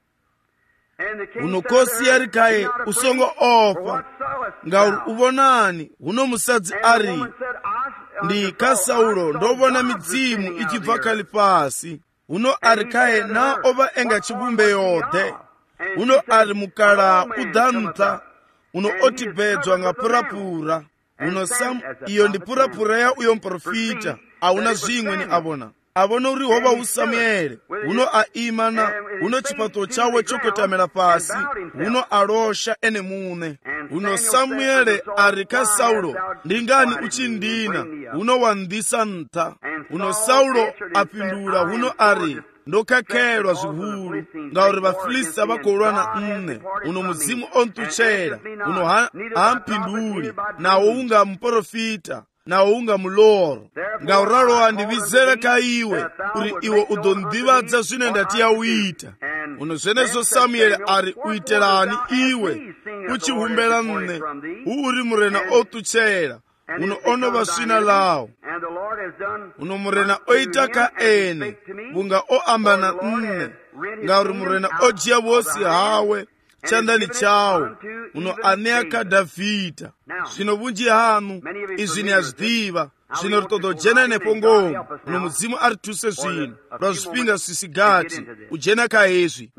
Uno kosi yari kaye usongo ofa ngauri uvonani. Uno musadzi ari ndi ka Saulo ndovona midzimu ichibva kali pasi. Uno ari kaye na ova enga chivumbe yode. Uno ari mukala udanta uno otibedzwa nga purapura. Uno iyo ndi purapura ya uyo mprofita auna zvimwe ni avona. Avona uri hova uSamueli uno aimana uno chipato chawe chokotamela pasi uno alosha ene mune. Uno Samueli ari ka Saulo ndingani uchindina uno wandisa nta. Uno Saulo apindula uno ari ndokakhelwa zwihulu ngauri vafilista vakolwa na nne uno muzimu ontutshela uno hampinduli nawo unga muprofita nawo unga muloro ngauralo andivizele ka iwe uri iwe udondivadza zwine ndatiya uita uno zvenezo Samueli ari uitelani iwe uchihumbela nne uri murena otutshela uno onova swina lawo uno murena oita ka ene bunga oambana nne ngauri murena ojiya vosi hawe chandani chawo uno aneya ka Davhidha zvino vunji hanu izvi ni azvidiva zvino ritodo jena nepongomo uno mudzimu arituse zvino lwa zvipinga zvisigati ujena ka hezvi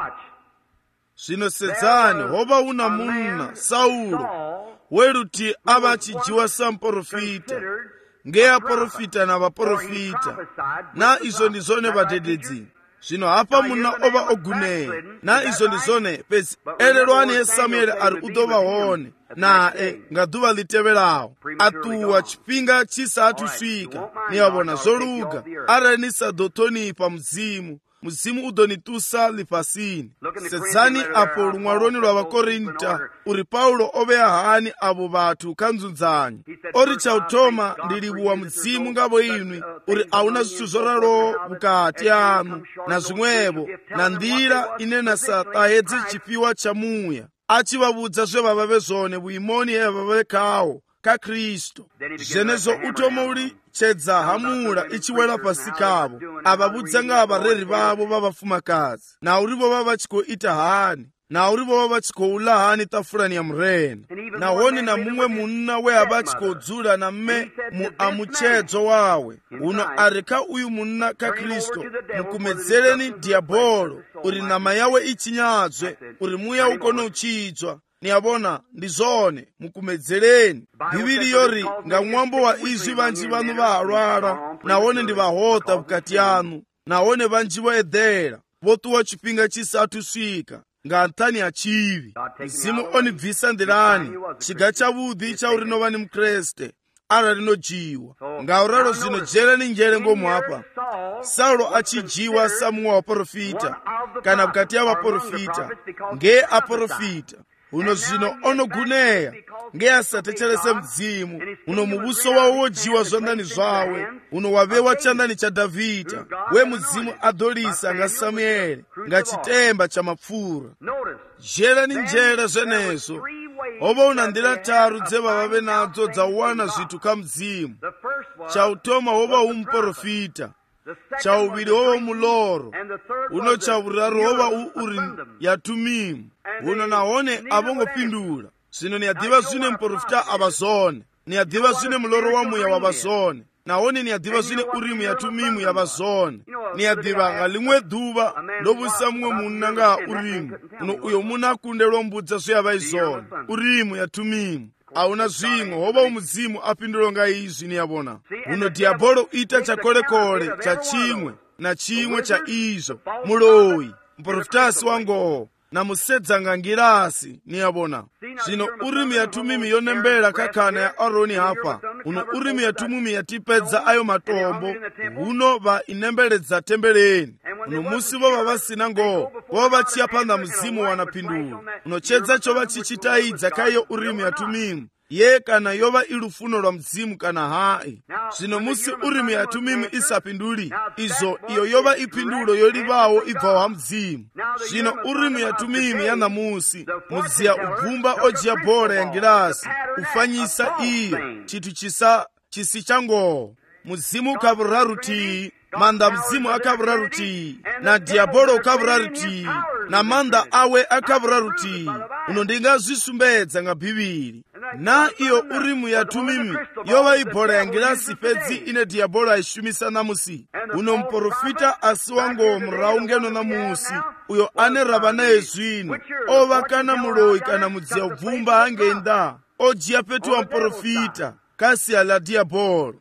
zvino sedzani hova una munna Saulo weruti ava achijiwa samuprofita ngeaprofita na vaprofita na izvo ndizone vadededzi zvino hapa munna ova oguneya na izvo ndizone pedzi elelwani yeSamueli ari udovahone nae ngaduva litevelawo atuwa chipinga chisati swika niyavona zoluga arali nisadotonipa muzimu udonitusa lipasini sedzani apo lumwaloni lwa vakorinta uri Paulo oveya hani avo vathu kanzunzanyi ori chautoma ndilivuwa muzimu ngavo inwi uri auna zvithu zoralo vukati anu na zvimwevo na ndira ine nasatahedzi chipiwa cha muya achivavudza zvevavave zvone vuimoni yevavekawo ka Kristo zvenezo utomo uli chedza hamula ichiwela pasi kavo avavudza nga vareri vavo vavafumakazi na urivo vava chikoita hani na urivo vava chikoula hani tafulani ya murena nahoni na mumwe munna we ava chikodzula na mme amuchedzo wawe uno arika uyu munna ka Kristo mukumedzereni diabolo uri nama yawe ichinyadzwe uri muya ukono uchidzwa niyavona ndizone mukumedzereni bhibili yori nga mwambo wa izvi vanji vanu vahalwala nahone ndivahota vukati yanu nahone vanji voedhera votuwa chipinga chisati swika nga nthani ya chivi mzimu onibvisa ndirani chiga chavudhi chaurinova ni mukreste ara rinojiwa ngauralo zvino jereni njere ngomwapa Saulo achijiwa samumwe waprofita kana vukati ya vaprofita nge aprofita uno zvino onoguneya ngeasatechelese mdzimu uno mubuso wawo wojiwa zvandani zvawe uno wavewa chandani cha Davhidha we mudzimu adolisa nga Samueli nga chitemba cha mapfura jereni njere zvenezo ova una ndira taru dzevavave nadzo dzauwana zvithu ka mdzimu chautoma wova umuprofita chauviri wova umuloro uno chavuraru wova uri yatumimu uno nahone avongopindula zvino niyadiva zvine muprofita avazone niyadiva zvine muloro wa muya wavazone nahone niyadiva zvine urimu yatumimu yavazone niyadiva nga limwe dhuva ndovusa mumwe munna nga urimu uno uyo muna akundelwa mbudza zveyavaizone urimu yatumimu auna zvimwe hova umudzimu apindula nga izvi niyavona uno diabolo ita chakolekole cha chimwe na chimwe cha izvo muloyi muprofitasi wangoho na musedzanga ngirasi niyavona zvino urimu yatumimi yonembela kakana ya Aroni hapa uno urimu yatumimi yatipedza ayo matombo uno va inembeledza tembeleni uno musi vova vasina ngoho vova vachiya panda muzimu wanapindula uno chedza chova chichitaidza kaiyo urimu yatumimi ye kana yova ilufuno lwa mzimu kana hai zvino musi urimu yatumimi isapinduli izo iyo yova ipindulo yolivawo ibvawo ha mzimu zvino urimu yatumimi yana musi mudziya ubvumba ojiya bhola ya ngirasi ufanyisa iyo chithu chisi changoho muzimu ukavurira rutii manda mzimu akavurira rutii na diabolo ukavurira rutii na manda awe akavurira rutii uno ndingazvisumbedza nga bhibili na iyo urimu yatumimi yova ibhola ya ngirasi pedzi ine diabolo aishumisa namusi uno muprofita asi wangoho murau ngeno namusi uyo ane rava naye zvino ova kana muloyi kana mudziya ubvumba hangenda ojiya petu wa muprofita kasiya la diabolo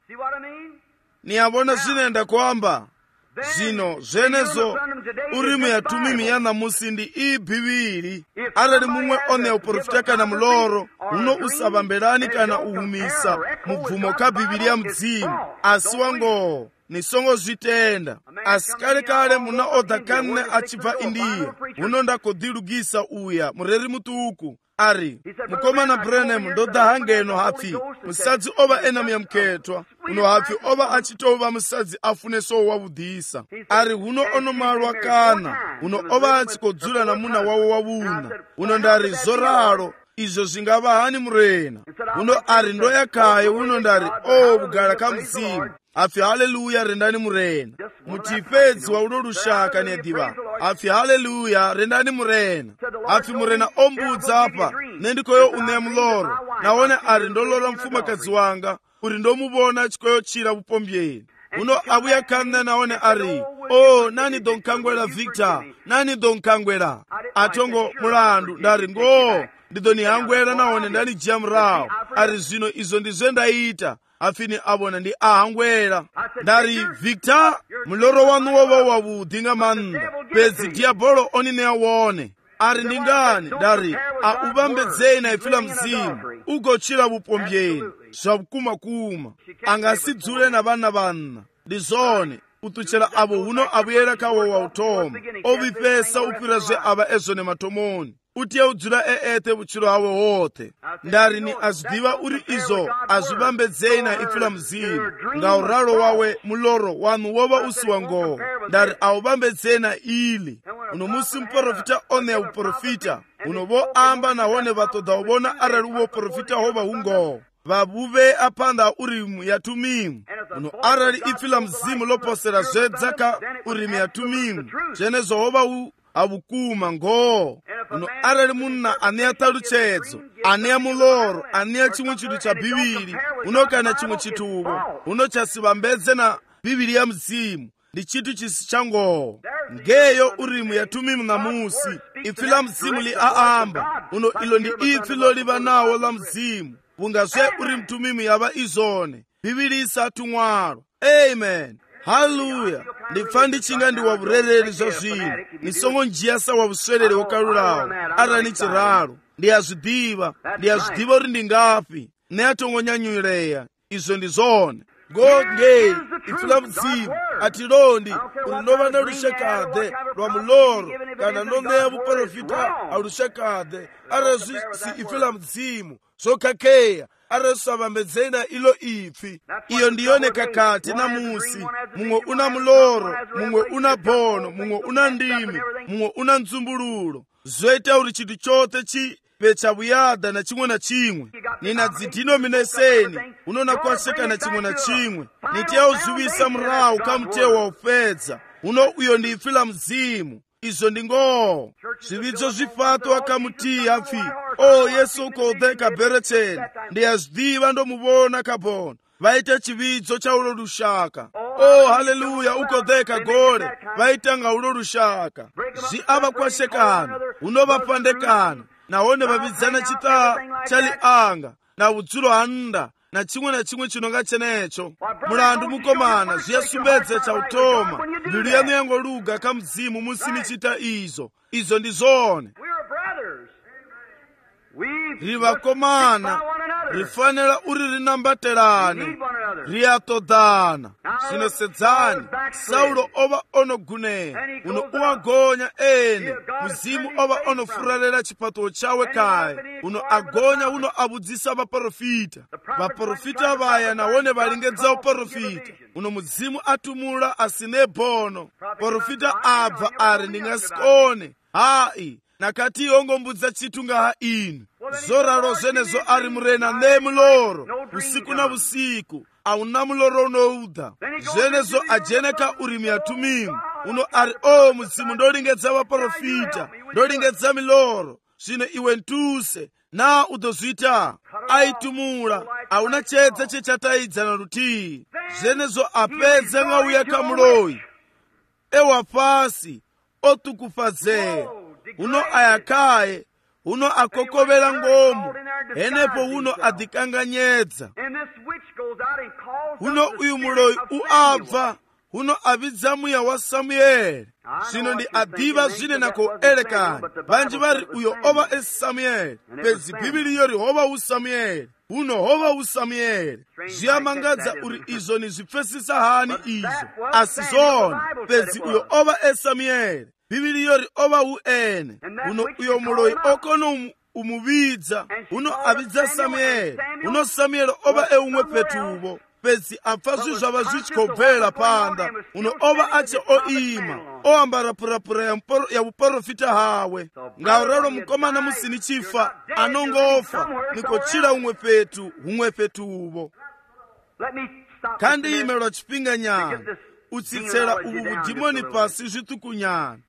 niyavona zvinenda kuamba zvino zvenezo urimu yatumimi yana musi ndi iyi bhibili arali mumwe one uprofita kana muloro uno usavambelani kana uhumisa mubvumo ka bhibili ya mdzimu asi wangoho nisongo zvitenda. Asi kale kale muna oda kanne achibva India. Uno ndakodilugisa uya mureri mutuku. Ari, mukomana Branham ndoda hangeno hafi. Musadzi ova enam ya mketwa. Uno hafi ova achitova musadzi afuneso wavudhisa. Ari huno ono malwa kana. Uno ova achikodzula na muna wawo wavuna. Uno ndari zoraro. Izvo zvingava hani murena. Uno ari ndoyakaye uno ndari bugara kamuzimu. Afi haleluya rendani murena. Mutifedzi wa uno rushaka nediva. Afi haleluya rendani murena. Afi murena ombudza apa. Nendikoyo une muloro. Naone ari ndolora mfumakazi wanga. Uri ndomubona chikoyo chira upombyeni. Uno abuya kanna naone ari. Nani donkangwela Victor. Nani donkangwela. Atongo mulandu ndari ngo. Ndidoni hangwela naone ndani jamrao. Ari zvino izo ndizvo ndaita. Afini abona ndi ahangwela. Ndari Victor, muloro wanu wova wavudinga manda. Pezi diabolo onine awone. Ari ndingani, ndari, ubambedzei na ifila mzimu. Ugochira bupombyeni. Zvabukuma. Angasidzule na vana. Ndizone. Utuchera abo huno abuyera kawo wa utoma. Ovipesa upirazve aba ezone matomoni. Utia udzula eete buchiro hawo hote. Ndari ni azvidiva uri izo azvibambedzei na ifila mzimu. Ngauralo wawe muloro wanu wova usiwa ngoo. Ndari aubambedzei na ili. Unomusi mporofita one ya uporofita. Unovo amba na hone vatoda ubona arali uvo porofita hova hungoo. Vabuve apanda urimu ya tumimu. Uno arali ifila mzimu loposera zwedzaka urimu ya tumimu. Jenezo hova abukuma ngoo. Uno arali munna ane taluchedzo, ane muloro, ane chimwe chitu cha bibili, uno kana chimwe chitugo, uno chasibambedze na bibili ya mzimu, ndi chitu chisichango. Ngeyo urimu ya tumimu na musi, ifila mzimu li aamba, uno ilo ndi ifilo liba nawo la mzimu, ungazwe urimu tumimu yaba izone, bibili isatu mwaro. Amen. Hallelujah. Ndifandi chinga ndi waburereri zozvino. Nisongo njiyasa wabuswerere wokalulawo. Arani chiraro. Ndiyazvidiva uri ndingapi. Neatongo nyanyuireya. Izo ndizone. Ngei ifila mzimu atilondi ulinova na rushekade lwa muloro kana nondeya buporofita arushekade arazi si ifila mzimu sokakeya arasabambedzena ilo ifi. Iyo ndiyoneka kati na musi. Mumwe una muloro, mumwe una bono, mumwe una ndimi, mumwe una nzumbululo. Zoita uri chitu chote pecha buyada na chimwe na chimwe. Nina zidenominaseni unona kwaseka na chimwe na chimwe. Nitia uzuwisa mrau kamtewa ufedza. Uno uyo ndi ifila mzimu. Izo ndingo zvividzo zvifato akamuti afi. Yesu ukodheka berecheni. Ndiyazvidiva ndomubona kabona. Vaita chividzo chaulo rushaka. Haleluya ukodheka gore. Vaitanga ulo rushaka. Zviava kwashekana. Unovapandekana. Naone vavidzana chita chali anga. Na udzulo anda. Na chimwe chinonga chenecho. Mulandu mukomana zviyasumbedze chautoma. Mbilu yanu yangoluga kamzimu musini chita izo. Izo ndizone. Rivakomana rifanira uri rinambaterane riatodhana sinosedzani. Saulo ova onoguneya uno uagonya ene muzimu ova onofurarera chipato chawe kaya uno agonya uno abudzisa vaprofita. Vaprofita vaya nawone valingedza uprofita uno muzimu atumula asine bono. Profita abva ari ndingasikone hai nakati yongombudza chitu ngaha inu. Zoraro zenezo ari murena ne muloro usiku na usiku auna muloro unouda. Zenezo ajeneka urimu ya tumimu uno ari muzimu ndolingedza vaprofita ndolingedza miloro. Zvino iwe ntuse na udozvita aitumula auna chedza chechataidzana rutii. Zenezo apedza ngauya kamuloyi ewapasi otukufadzeya uno ayakaye uno akokovera ngomu enepo uno adikanganyedza. Uno uyu muloyi uabva uno abidza mwiya wa Samueli. Zvino ndi adiva zvinena ku elekani vanji vari uyo ova esamueli pedzi bhibhiri yori hova usamueli uno hova usamueli. Zviyamangadza uri izvo ni zvipfesisa hani izvo, asi zona pedzi uyo ova esamueli bhibhiri yori ova uene uno uyo muloi okono umuvidza uno avidza Samueli uno Samueli ova eumwe petuvo pedzi apfa zvinhu zvava zvichikobvera panda uno ova ache oima oambara purapura yavuprofita hawe. Ngauralo mukomana musini chifa anongofa nikochira umwe petuvo. Kandiimelwa chipinganyana utsitsela ubu budimoni pasi zvitukunyana.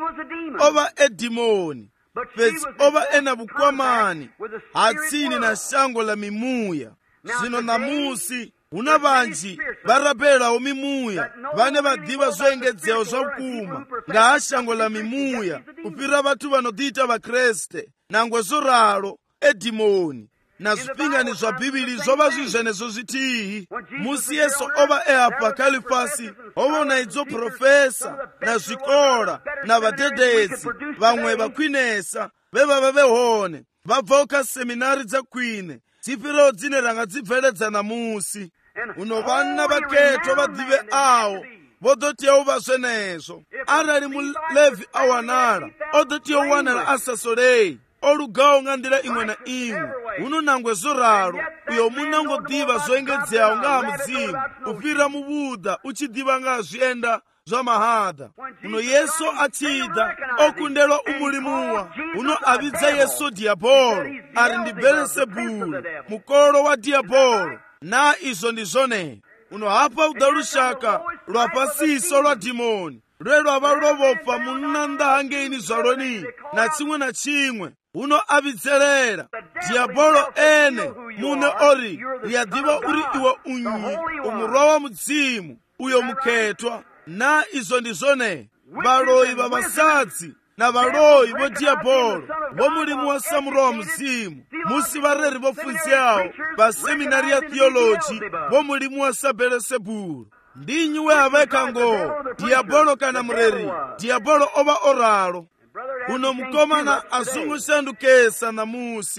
Ova edimoni pedzi ova ena vukwamani hatsini na shango la mimuya. Zvino namusi una vanji varapelawo mimuya vane vadiva zvoengedzewo zvakuma ngaashango la mimuya kupira vatu vanodita vakreste nangwe zvoralo edimoni na zvipingani zva bhibhiri zvova zvizvenezvo zvitihi. Musi yesu ova eapa kalifasi ovona idzo profesa na zvikora na vadededzi vamwe vakwinesa vevava vehone vabvawo kaseminari dzakwine dzipiro dzine ranga dzibveledza namusi uno vana vaketo vadive awo vodotiyawo vazvenezvo. Arali mulevhi awanala odotiyawo wanala asasolei olugawo ngandira imwe na imwe uno nangwe zvoralo uyo munangodiva zvoengedzeawo ngaha mudzimu upira mubuda uchidiva ngaha zvienda zvamahada. Uno yesu achida okundelwa umulimuwa uno avidza yesu diabolo ari ndi belesebulu mukolo wa diabolo na izvo ndizvone uno hapa udalushaka lwa pasiso lwa dimoni lwe lwava lovopa munandahangeini zvaloni na chimwe na chimwe uno abidzelera diabolo ene mune ori liyadiva uri iwe unyi umurwa wa mudzimu uyo muketwa na izvo ndizvone valoyi va vasadzi na valoyi vo diabolo vo mulimu wa samurwa wa mudzimu musi vareri vofunziyawo vaseminari ya theology vo mulimu wa sabelesebulu ndinyi we aveka ngo diabolo kana mureri diabolo ova oralo uno mukomana azungushandukesa namusi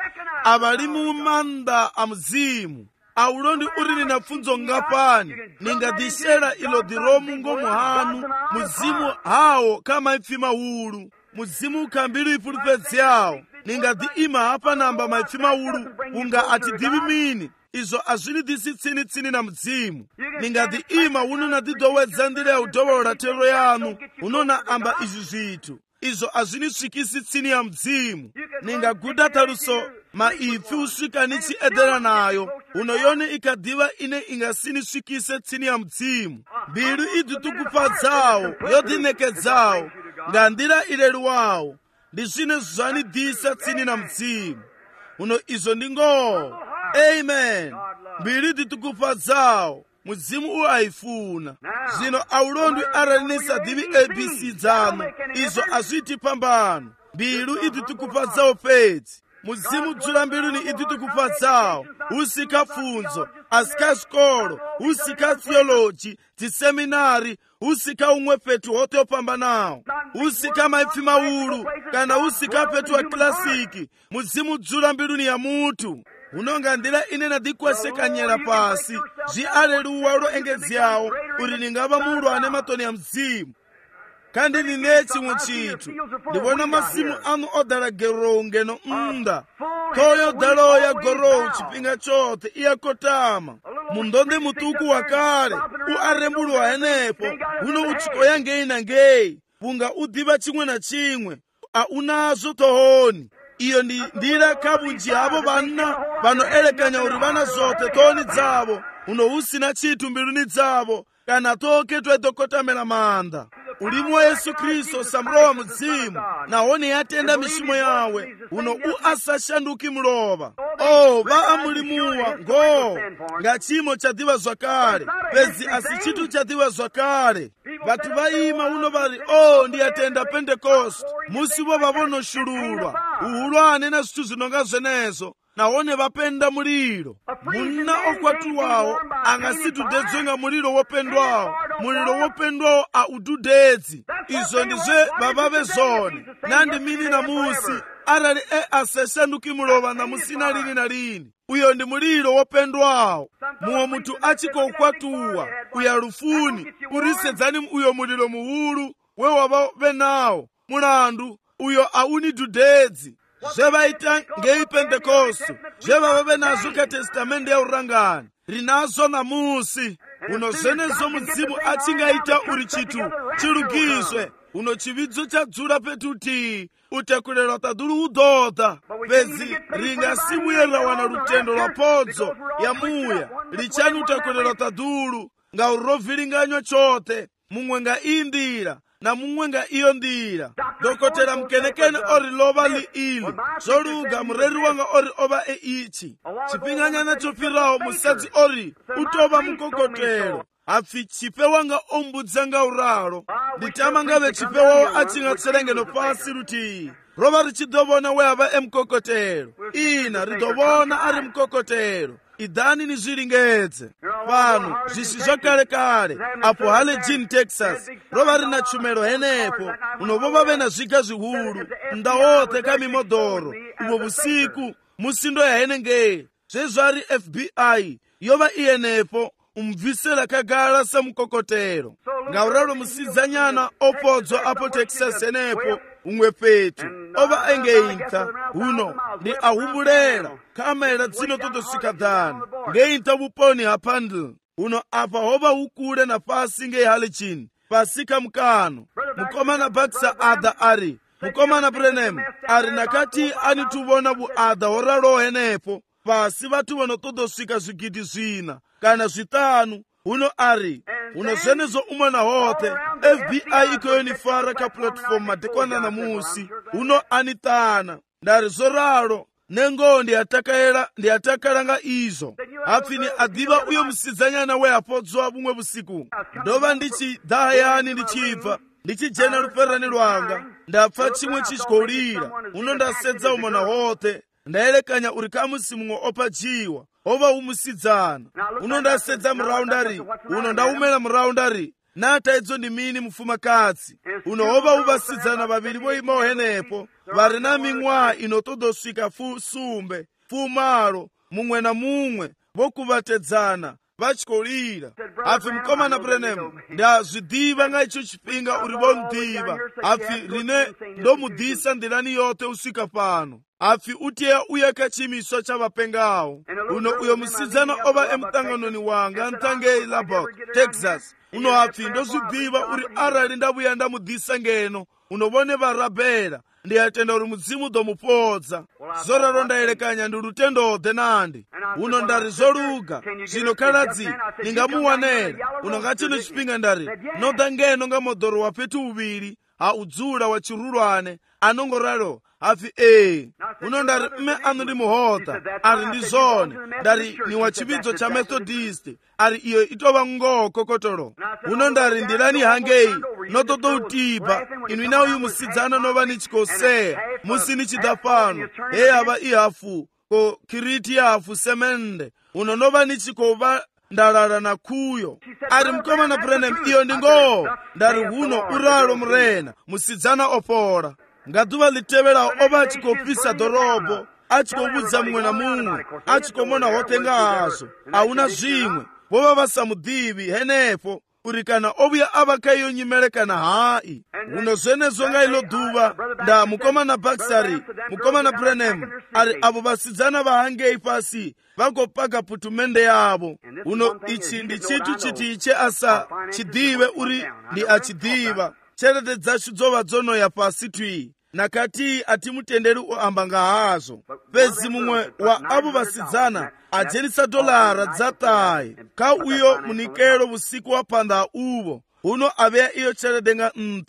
avalimu manda a mudzimu aulondi uri nina pfunzo ngapani ningadishera ilo diromu ngo muhanu muzimu hawo kama ipfi mahulu muzimu ukambilu ipulupedzi yawo ningadi ima hapa namba maipfi mahulu unga atidivi mini izo azvinidisi tsini na mudzimu ningadi ima unona didowedza ndile ya udovolola tero yanu unona amba izvi zvitu izo azvinisvikisi tsini ya mudzimu ningaguda taruso maipfi usvika nichiedera nayo uno yone ikadiva ine ingasinisvikise tsini ya mudzimu. Mbilu idzi tukufadzawo yodinekedzawo ngandira ileluwawo ndi zvine zvanidisa tsini na mudzimu uno izo ndingo amen. Mbilu idzi tukufadzawo mudzimu uaifuna. Zvino aulondwi aralinisa divi abc dzanu izo azviti pambano. Mbilu idzi tukufadzawo pedzi mudzimu dzula mbilu ni idzi tukufadzawo usika pfunzo asika xikolo usika theology tiseminari usika umwe petu hote opambanawo usika maipfi mahulu kana usika petu wa klasiki mudzimu dzula mbilu ni ya mutu unonga ndila ine nadikwasekanyera pasi zvi aleluwa loengedzeawo uri ningava mulu ane matoni ya mdzimu. Kandi nine chimwe chitu ndivona masimu anu odala gerowu ngeno munda toyo dalowo ya gorowu chipinga chote iyakotama mundonde mutuku wakale uarembulwa henepo uno uchikoya ngeyi na ngeyi punga udiva chimwe na chimwe aunazo tohoni. Iyo ndi ndila kabunji avo vana vanoelekanya uri vana zote toni dzavo uno usina chitu mbiluni dzavo kana toke twedokotamela manda. Ulimu wa Yesu Kristo samrowa mudzimu nahone yatenda mishimo yawe uno uasashanduki mulova vaamulimuwa ngo ngachimo chadiva zwakale pezi asi chitu chadiva zwakale vatu vaima uno vari ndiyatenda Pentecost musi vo vavonoshululwa uhulwane na zvitu zvinonga zvenezo naone vapenda muliro. Munna okwatiwawo angasitudedzwe nga muliro wopendwawo. Muliro wopendwawo aududedzi. Izo ndize vavave zone. Nandi mili na musi arali aseshanduki mulova na musina lini na lini. Uyo ndi muliro wopendwawo. Muwo mutu achikokwatuwa uya lufuni urisedzani uyo muliro muhulu wewa venawo mulandu uyo aunidudedzi. Zvevaita ngeipentekostu zvevava nazo katestamende yaurangani rinazo namusi. Uno zvenezo mudzimu achingaita uri chitu chilugizwe. Uno chividzo chadzura petuti utekulelwa taduru udhodha. Pezi ringasimuyera wana lutendo lwa podzo ya muya lichani utekulelwa taduru nga urovilinganywa chote mumwe nga indira na mumwe nga iyo ndira. Dokotera mkenekene ori lova li ili zoluga mureri wanga ori ova ichi chipinganyana chofirawo musadzi ori utova mukokotero afi chipe wanga ombudzanga uralo nditama ngave chipe wawo achingatserengeno pasi ruti rova richidovona weava emukokotero ina ridovona ari mukokotero. Idani ni zviringedze pano zvisi zvakale kale apo Harlingen, Texas rova rina chumero henepo unovova vena zviga zvihuru ndawote kamimodhoro uvo vusiku musindo yahenenge zvezvari FBI yova iyenepo umubvisela kagala samukokotero ngauralo musidzanyana opodzwa apo Texas henepo umwe petu ova engeinta uno ndi ahumbulela kamera dzino totosvika dhani ngeinta vuponi hapandle uno apa hova ukule na pasi ngeHarlingen pasika mukano mukomana Baxter adha ari mukomana Branham ari nakati anituvona vuadha horalo henepo pasi vatu vanotodosvika zvigidi zvina kana zvitanu uno ari uno zvenezo umwe na hote FBI ikoyonifara ka platform madekwana na musi uno anitana ndari zoralo nengo ndiyatakala izo hapfini adiva uyo musidzanyana weapodzwa bumwe busiku ndova ndichidhayani ndichibva ndichijena ruferani rwanga ndapfa chimwe chichikolira uno ndasedza umona hote ndaelekanya uri kamusi mumwe opajiwa ova umusidzana uno ndasedza muraundari uno ndaumela muraundari nataidzo ndi mini mufumakadzi uno ova uvasidzana vaviri voimawo henepo vari na ming'wa inotodosvika sumbe fumalo mumwe na mumwe vokuvatedzana vachikolira afi mukomana Branham ndazvidiva nga icho chipinga uri vomudiva afi rine ndomudhisa ndirani yote usvika pano afi utiya uya kachimiswa chavapengawo uno uyo musidzana ova emutanganoni wanga ntangei Lubbock, Texas uno afi ndozvidiva uri arali ndavuya ndamudhisa ngeno unovone varabhera ndiyatenda uri mudzimu domupodza zoraro ndaelekanya ndi rutendode nandi uno ndari zoluga zvino kaladzi ningamuwanera uno ngachino chipinga ndari noda ngeno nga modhoro wa petu uviri haudzula wa chirulwane anongoralo afi uno ndari mme anu ndi muhota ari ndi zone ndari ni wa chividzo cha Methodist ari iyo itova ngoo kokotolo uno ndari ndirani hangei nototo utipa inu ina uyu musidzana nova nichikoseya musi nichida pano ava ihafu ko kiriti yafu semende uno nova nichikova ndarara na kuyo ari mukomana Branham iyo ndingo ndari huno uralo murena musidzana opora ngaduva liteverawo ova achikopisa dhorobo achikobudza mumwe na mumwe achikomona hote nga hazo hauna zvimwe vova vasamudivi henepo uri kana ovuya avakaiyo nyimele kana hai uno zvenezo nga ilo dhuva nda mukomana Baxter mukomana Branham ari avo vasidzana vahangei pasi vagopaga putumende yavo uno ichi ndi chitu chitiche asa chidive uri ndi achidiva cherete dzacho dzova dzonoya pasi twi nakati atimutenderi uamba nga hazo pezi mumwe wa avo vasidzana ajenisa dolara dzatayi ka uyo munikelo vusiku wapanda uvo uno aveya iyo cherede nga nta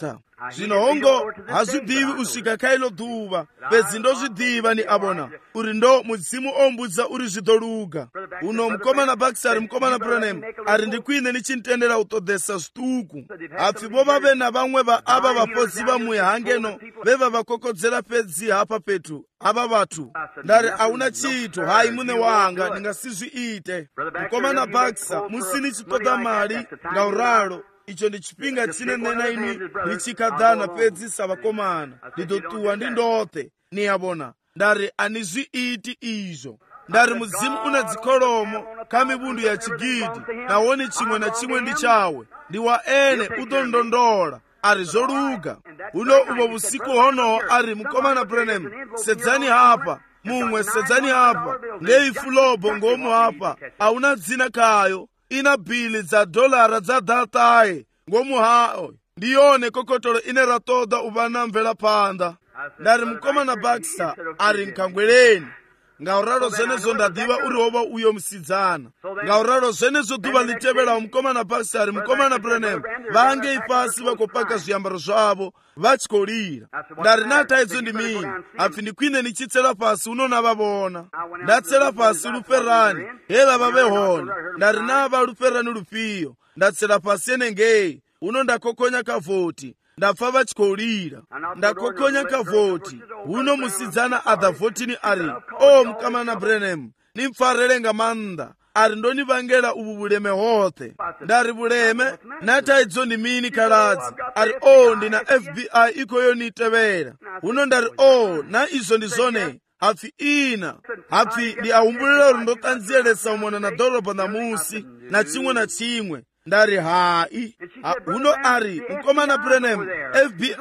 zvino hazvidivi usvika kailo dhuva pedzi ndozvidiva ni abona uri ndo mudzimu ombudza uri zvidoluga uno mukomana Baxter mukomana Branham ari ndikwine nichintendera utodhesa zvituku apfi vo vave navamwe vaava vapodzi vamwe hangeno veva vakokodzera pedzi hapa petu ava vatu ndari hauna chito hai mune wanga ndingasizviite mukomana Baxter musini chitoda mari ngauralo icho ndi chipinga chinenena ini ndichikadhana pedzi savakomana ndidotuwa ndindote niyabona ndari anizviiti izvo ndari mudzimu una dzikolomo kamivundu ya chigidi nawoni chimwe na chimwe ndi chawe ndiwa ene udondondola ari zoluga uno uvo vusiku hono ari mukomana Branham sedzani hapa mumwe sedzani hapa ngeifulobo ngomu hapa auna dzina kayo ina bhili dza dolara dza dataye ngomu hao ndiyone kokotolo ine ratoda uvana mvelapanda ndari mukomana Baxter ari nkangwereni ngauralo zvenezo ndadiva uri hova uyo musidzana ngauralo zvenezo dhuva litevera mukomana Baxter ari mukomana Branham vange ipasi vakopaka zviambaro zvavo vachikolira ndari nataidzo ndimini apfi ndikwine nichitsela pasi unona vavona ndatsela pasi luferani heva vavehona ndari nava luferani lupiyo ndatsela pasi enengei uno ndakokonya kavhoti ndapfa vachikolira ndakokonya kavhoti uno musidzana adhavhotini ari mukomana Branham nimfarelenga manda ari ndonivangela uvu vuleme hothe ndari vuleme nataidzo ndimini kaladzi ari ndina FBI ikoyo nitevera uno ndari na izvo ndizone apfi ina apfi ndi ahumbulira uri ndotanziyelesa umona na dhorobha namusi na chimwe na chimwe ndari hai uno ari mukomana Branham FBI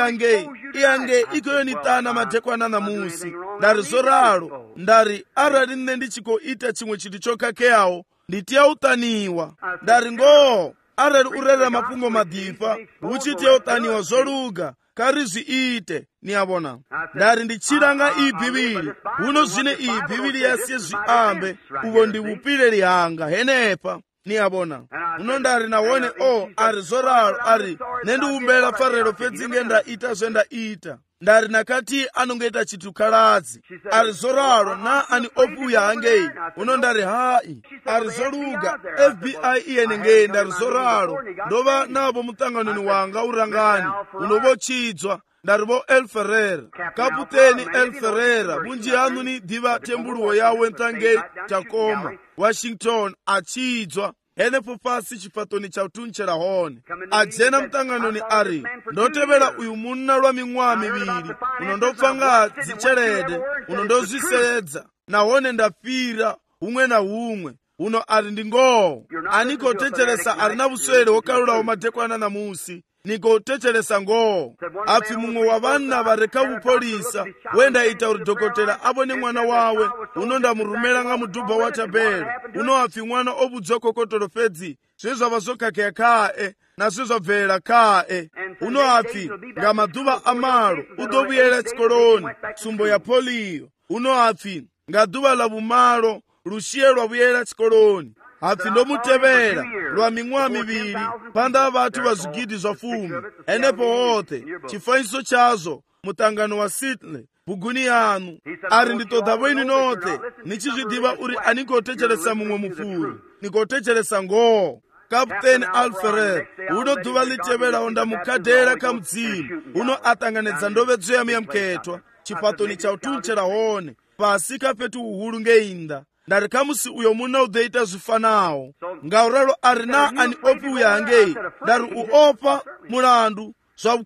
iyange ikoyo nitana madekwana namusi ndari zoralo ndari arali nne ndichikoita chimwe chiti chokakeyawo nditiyautaniwa ndari arali urerera mapungo madifa uchitiyautaniwa zoluga kari zviite niyabona ndari ndichiranga iyi bhibhili uno zvine iyi bhibhili yasiye zviambe uvo ndivupile lihanga henepa niyabona uno ndari nawone ari zoralo ari nendiumbela farero pedzinge ndaita zvendaita ndari nakati anongoita chitukaladzi ari zoralo na ani opuya hangei uno ndari hai ari zoluga FBI iyenengei ndari zoralo ndova navo mutanganoni wanga urangani unovochidzwa ndari vo El Ferreira kaputeni El Ferreira bunji hanu ni diva tembuluwo yawe ntangei Tacoma Washington achidzwa enepo pasi chipatoni cha utunchera hone ajena mutanganoni ari ndotevera uyu munna lwa ming'wa miviri uno ndopfanga dzicherede uno ndozvisedza nahone ndapfira umwe na umwe uno ari ndingoho anikotecheresa ari na vuswere wokalulawo madekwana namusi nikotecheresa ngoho apfi mumwe wa vanna vareka vupolisa wendaita uri dhokotera avone mwana wawe uno ndamurumela nga mudhubha wa tabelo uno apfi mwana obudzwa kokotolo pedzi zvezvava zokakeya kae nazvezvabvera kae uno apfi nga madhuva amalo udovuyela chikoloni tsumbo ya poliyo uno apfi nga dhuva la vumalo rushiye lwavuyela chikoloni apfi ndomutevera lwa ming'wa miviri panda vatu vazvigidi zva 10 enepo hothe chifaniso chazo mutangano wa Sydney buguni yanu ari nditoda voinu nothe nichizvidiva uri anikotecheresa mumwe mufuri nikotecheresa ngoho kaputeni Al Ferreira uno dhuva liteverawo ndamukadhera kamudzimu uno atanganedza ndovedzo yamu yamuketwa chipatoni cha utunchera hone pasi kapetu uhulu ngeinda ndari kamusi uyo muna udeita zvifanawo ngauralo ari na ani opi uya hangei ndari uopa mulandu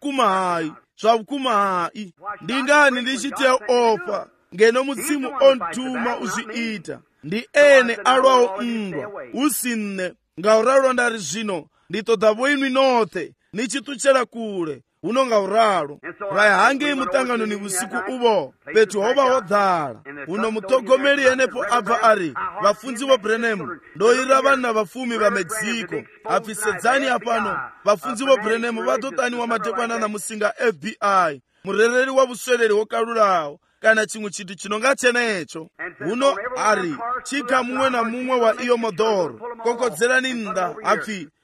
zvavukuma hai ndingani ndichitiya opa ngeno mudzimu ontuma uzviita ndi ene alwawo ndwa usinne ngauralo ndari zvino nditoda voinwi nothe nichituchera kule uno ngauralo raihange mutanganoni vusiku uvo petu hova hodhala uno mutogomeri enepo abva ari vafunzi vo Branham ndoira vanna vafumi va Mexico apfisedzani apano vafunzi vo Branham vatotaniwa madekwana namusinga FBI murereri wa vuswereri wokalulawo kana chimwe chiti chinonga chenecho uno ari chika mumwe na mumwe wa iyo modhoro kokodzerani nda apfi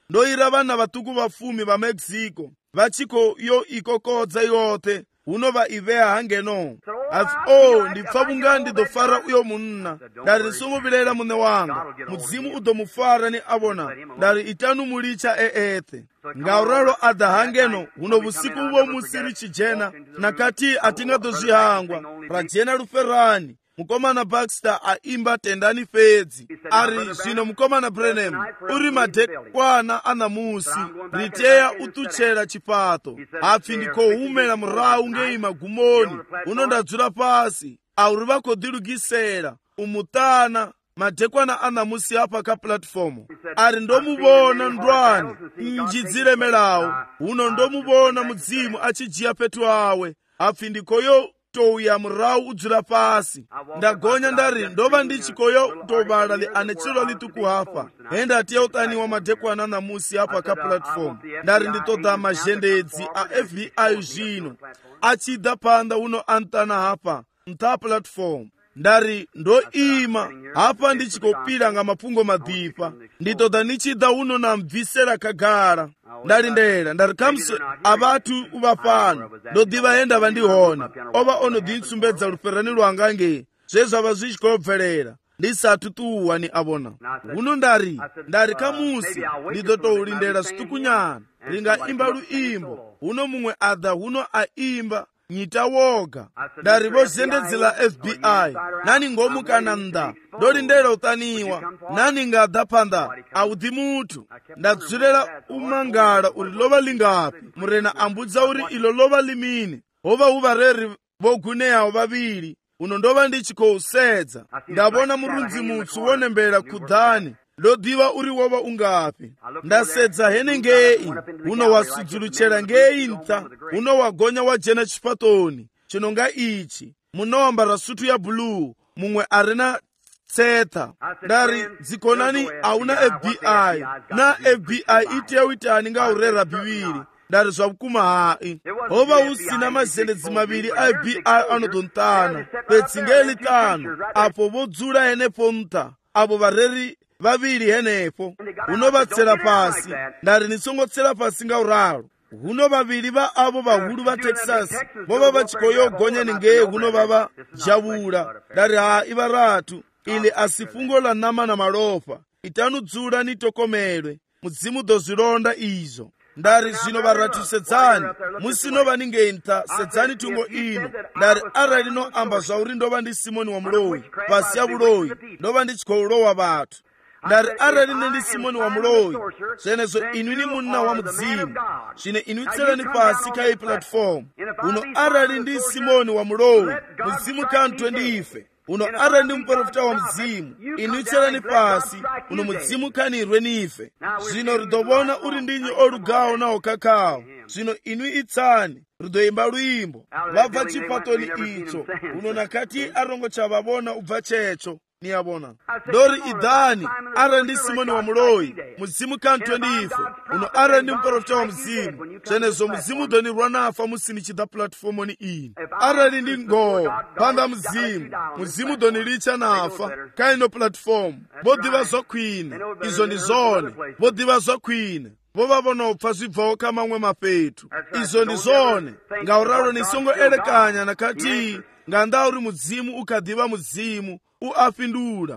ndoira vana vatuku vafumi va Mexico vachiko yo ikokodza yote unova iveya hangeno asi ndipfa kunga ndidofara uyo munna ndari ndisomuvilela mune wanga mudzimu udomufara ni avona ndari itanu mulicha eete ngauralo adha hangeno uno vusiku uvo musiri chijena nakati atingadozvihangwa rajena luferani mukomana Baxter aimba tendani fedzi ari zvino mukomana Branham uri madekwana anamusi riteya utuchera chipato apfi ndikohumela murau ngei magumoni unondadzura pasi auri vakodilugisera umutana madekwana anamusi apa ka platform ari ndomuvona ndwani njidziremelawo uno ndomuvona mudzimu achijiya petu awe apfi ndikoyo touya murau udzura pasi ndagonya ndari ndova ndichikoyo tobala li anechilo litukuhafa hendati yautaniwa madekwana namusi apa ka platform ndari nditoda mazhendedzi a FBI zvino achida panda uno antana hapa mta platform ndari ndoima hapa ndichikopira nga mapungo madhipa nditoda nichida uno namvisera kagara ndari ndera ndari kamse avatu uvafano ndodiva henda vandihona ova ono dintsumbedza luferani lwangange zvezvava zvichikobverera ndisatu tuwa ni avona uno ndari kamusi nditotoulindera situkunyana ringaimba luimbo uno mumwe adha uno aimba nyita woga ndari vozendedzela FBI nani ngomukana nda ndolindera utaniwa nani ngadha panda audhi mutu ndadzurela umangala uri lova lingapi murena ambudza uri ilo lova limini hova uvareri voguneyawo vaviri uno ndova ndichikousedza ndavona murunzi mutsu wonembera kudhani ndodiva uri wova ungapi ndasedza hene ngei uno wasudzuluchera ngei nta uno wagonya wajena chipatoni chinonga ichi munowambara sutu ya blue mumwe arina tseta ndari dzikonani auna FBI na FBI itewitani ngaurera biviri ndari zvakukuma hai hova usina mazhendedzi maviri FBI anodontana petsingeli tano apo vodzura henepo nta avo vareri vaviri henepo unovatsera pasi ndari nisongotsera pasi ngauralo huno vaviri va avo vahulu va Texas vova vachikoyogonya ningeye huno vava javula ndari ivaratu ili asifungo la nama na malofa itanudzula nitokomelwe mudzimu dozilonda izo ndari zvino varatu sedzani musinova ningenta sedzani tungo ino ndari arali no amba zvauri ndova ndi Simoni wa Mulowi pasi ya Bulowi ndova ndichikoulowa vatu ndari arali ndi Simoni wa Mulowi zvenezo inwi ni munna wa mudzimu zvine inwi tserani pasi kai platform uno arali ndi Simoni wa Mulowi mudzimu kantwe ndife uno arali ndi muprofita wa mudzimu inwi tserani pasi uno mudzimu kanirwe nife zvino ridovona uri ndinyi olugawo nawo kakao zvino inwi itsani ridoimba luimbo vabva chipatoni icho uno nakati arongo chavavona ubva checho niyabona ndori idhani ara ndi Simoni wa Mulowi mudzimu kantwe ndife uno ara ndi muprofita wa mudzimu zvenezo mudzimu donirwa nafa musini chida platformoni ini arali ndi ngoo panda mudzimu doniricha nafa kaino platform vodiva zokhwine izo ndi zone vodiva zokhwine vova vonopfa zvibvawo kamamwe mapetu izo ndi zone ngauralo nisongoelekanya nakati nganda uri mudzimu ukadiva mudzimu uafindula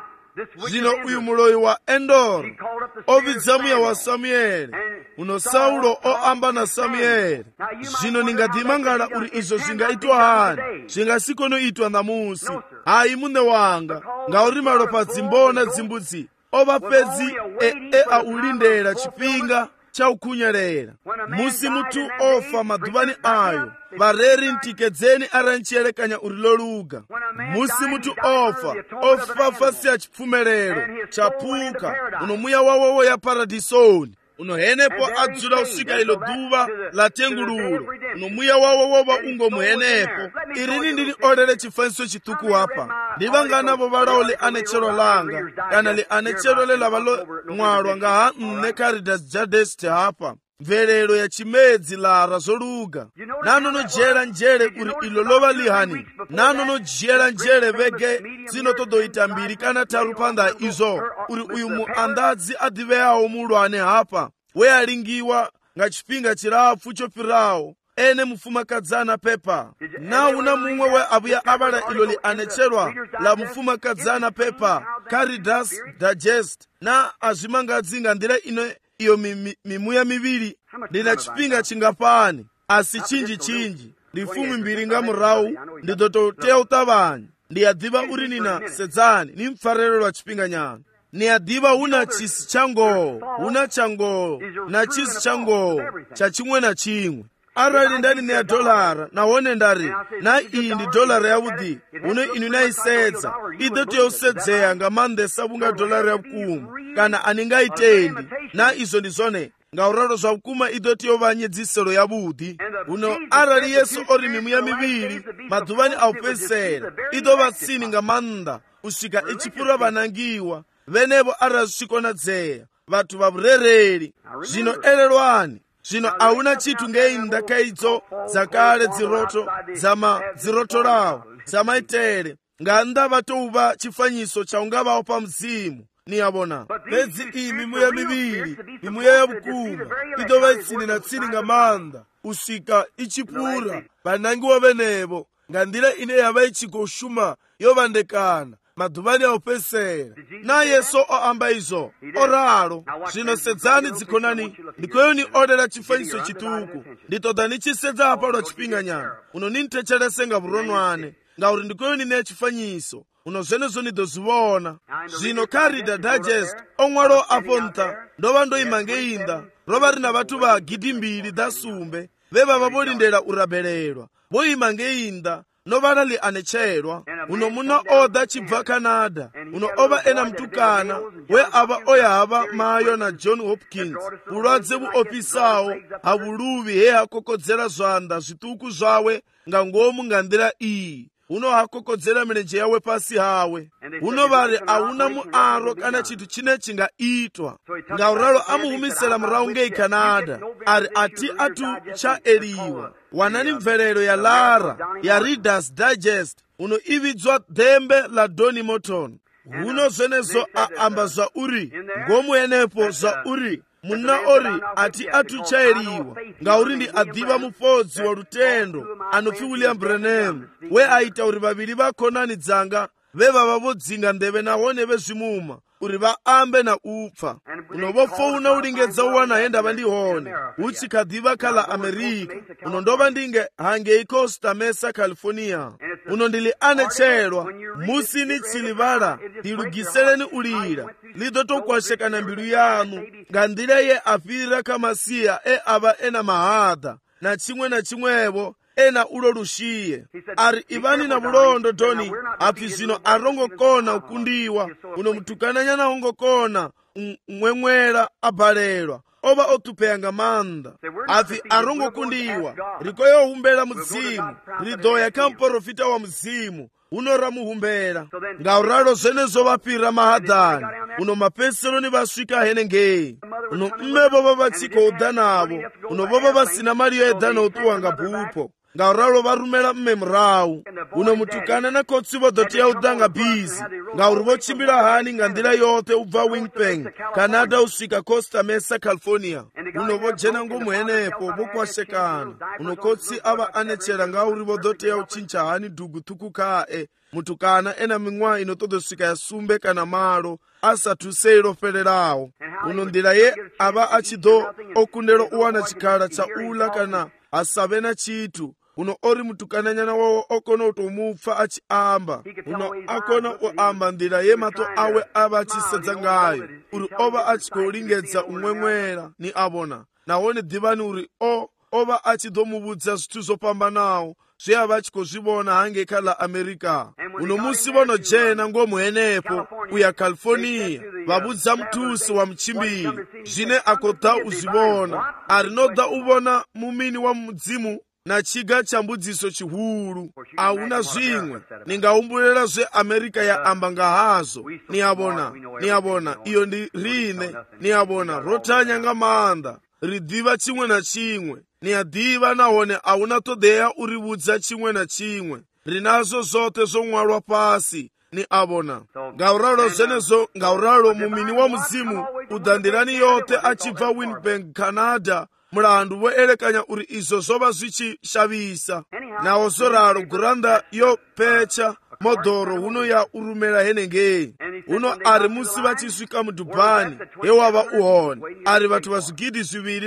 zvino uyu muloyi wa Endor obvidza muya wa Samueli uno Saulo oamba na Samueli zvino ningadhimangala uri izvo zvingaitwa hani zvingasikonoitwa namusi hayi mune wanga ngauri malopa dzimbona dzimbudzi ova pedzi aulindera chipinga chaukunyerera musi mutu ofa madhuvani ayo vareri ntikedzeni aranchierekanya uri loluga musi mutu ofa fasi ya chipfumerero chapuka uno muya wawowo ya paradisoni uno henepo adzula usvika ilo dhuva latenguluro uno muya wawowo vaungo muhenepo irini ndiri orere chifaniso chituku apa ndivanganavo valawo li anechero langa kana li anechero le lavalo mwalwa ngaha nne Caritas Jadeste hapa mvelelo ya chimedzi lara zoluga nanonojera njere uri ilo lova lihani nanonojera njere vege zino todoita mbiri kana taru panda izo uri uyu muandadzi adiveyawo mulwane hapa we alingiwa nga chipinga chirafu chopirawo ene mufumakadzana pepa na una mumwe we abuya abala iloli anecherwa la mufumakadzana pepa Caritas Digest na azvimangadzinga ndira ino iyo mimuya miviri ndina chipinga chingapani asi chinji ndifumi mbiri nga murau ndidototea utavanya ndiyadhiva uri nina sedzani ni mfarero lwa chipinga nyana niyadhiva una chisi chango na chisi chango cha chimwe na chimwe arali ndani neya dolara nawone ndari na iyi ndi dolara yavudi uno inu naisedza idotiyosedzera nga mandesa bunga dolara yakuma kana aningaitendi na izo ndizone ngauraro zvakuma idotiyovanyedziselo yavudi uno arali yesu ori mimuya miviri madhuvani aupesera idovatsini nga manda usvika ichipura vanangiwa venevo arali zvisvikonadzeya vatu vavurereri zvino ererwani zvino hauna chitu ngeinda kaidzo dzakale dziroto rawo dzamaitere nganda vatouva chifanyiso chaungavawo pamuzimu niyavona bedzi iyi mimuya miviri mimuya yavukuma idova itsini na tsini nga manda usvika ichipura vanangiwa venevo nga ndira ine yava ichikoshuma yovandekana madhuvani aupesera na yesu oamba izo oralo zvino sedzani dzikonani ndikoyo ni odera chifanyiso chituku nditoda nichisedza apa lwa chipinga nyana uno ninitecherese nga vuronwane ngauri ndikoyo nine chifanyiso uno zvenezo nidozivona zvino Caritas Digest omwalo aponta ndova ndoimange inda rova rina vatu va gidi mbiri dasumbe veva vavolindela urabelelwa voimange inda novalali anecherwa uno muna oda chibva Canada uno ova ena mtukana we ava oyava mayo na John Hopkins ulwadze vuopisawo havuluvi he hakokodzera zvanda zvituku zvawe nga ngomu nga ndira iyi uno hakokodzera milenje yawe pasi hawe uno vari hauna muaro kana chitu chine chingaitwa ngauralo amuhumisela murau ngei Canada ari ati atu chaeriwa wanani mvelelo ya lara ya Reader's Digest uno ividzwa dhembe la Donny Morton uno zvenezo aamba zvauri ngomu yenepo zvauri muna ori ati atuchairiwa ngauri ndi adhiva mufodzi wa lutendo anopfi William Branham we aita uri vaviri vakonani dzanga veva vavodzinga ndeve navone vezvimuma uri vaambe na upfa uno vofouna ulingedza uwana henda vandihone uchikadhiva kala Amerika uno ndova ndinge hangei Costa Mesa California uno ndili anecherwa musini chilivala ndilugiseleni ulira lidotokwashekana mbilu yanu nga ndira ye afira kamasiya ava ena mahada na chimwevo ena ulo lushiye ari ivani na bulondo Tony afi zvino arongokona ukundiwa uno mtukana nyana ongokona mwemwera abalelwa oba otupeya nga manda afi arongokundiwa rikoyo humbela muzimu ridoya kamporofita wa muzimu unora muhumbela ngauralo zvenezo vapira mahadhani uno mapesero ni vasvika henengei uno mmebo vavatsiko udanavo uno vova vasina mari yoedhana utuwanga bhupo ngauralo varumela mme murau uno mutukana na kotsi vodotiya udanga bhizi ngauri vochimbira hani nga ndira yote ubva Winnipeg Canada usvika Costa Mesa California uno vojena ngomu henepo vokwashekana uno kotsi ava anechera ngauri vodotiya uchincha hani dhugu tuku kae mutukana ena ming'wa inotodosvika yasumbe kana malo asatu seiro fererawo uno ndira ye ava achido okundelo uwana chikhala cha ula kana asave na chitu uno ori mutukananyana wawo okona utomupfa achiamba uno akona uamba ndira ye mato awe ava achisedza ngayo uri ova achikolingedza umwemwera ni avona nawone dhivani uri ova achidomuvudza zvithu zopambanawo zveava achikozvivona hange kala Amerika uno musi vonojena ngomu henepo uya California vavudza mutusi wa muchimbiri zvine akoda uzivona arinoda uvona mumini wa mudzimu na chiga cha mbudziso chihulu auna zvimwe ningaumbulela zve Amerika ya amba ngahazo niyabona iyo ndi rine niyabona rotanya nga manda ri ḓivha tshiṅwe na tshiṅwe. Ni a ḓivha nahone a huna ṱoḓea uri vhudza tshiṅwe na tshiṅwe. Ri nazwo zwoṱhe zwo ṅwalwa fhasi, ni a vhona. Ngauralo zwenezwo, ngauralo mumini wa mudzimu u ḓa nḓilani yoṱhe a tshi bva Winnipeg, Canada. Mulandu vho elekanya uri izwo zwo vha zwi tshi shavhisa. Naho zwo ralo gurannḓa yo phetsha moḓoro huno ya u rumela henengei. Huno a ri musi vha tshi swika mudubani he wa vha u hone, a ri vhathu vha zwigidi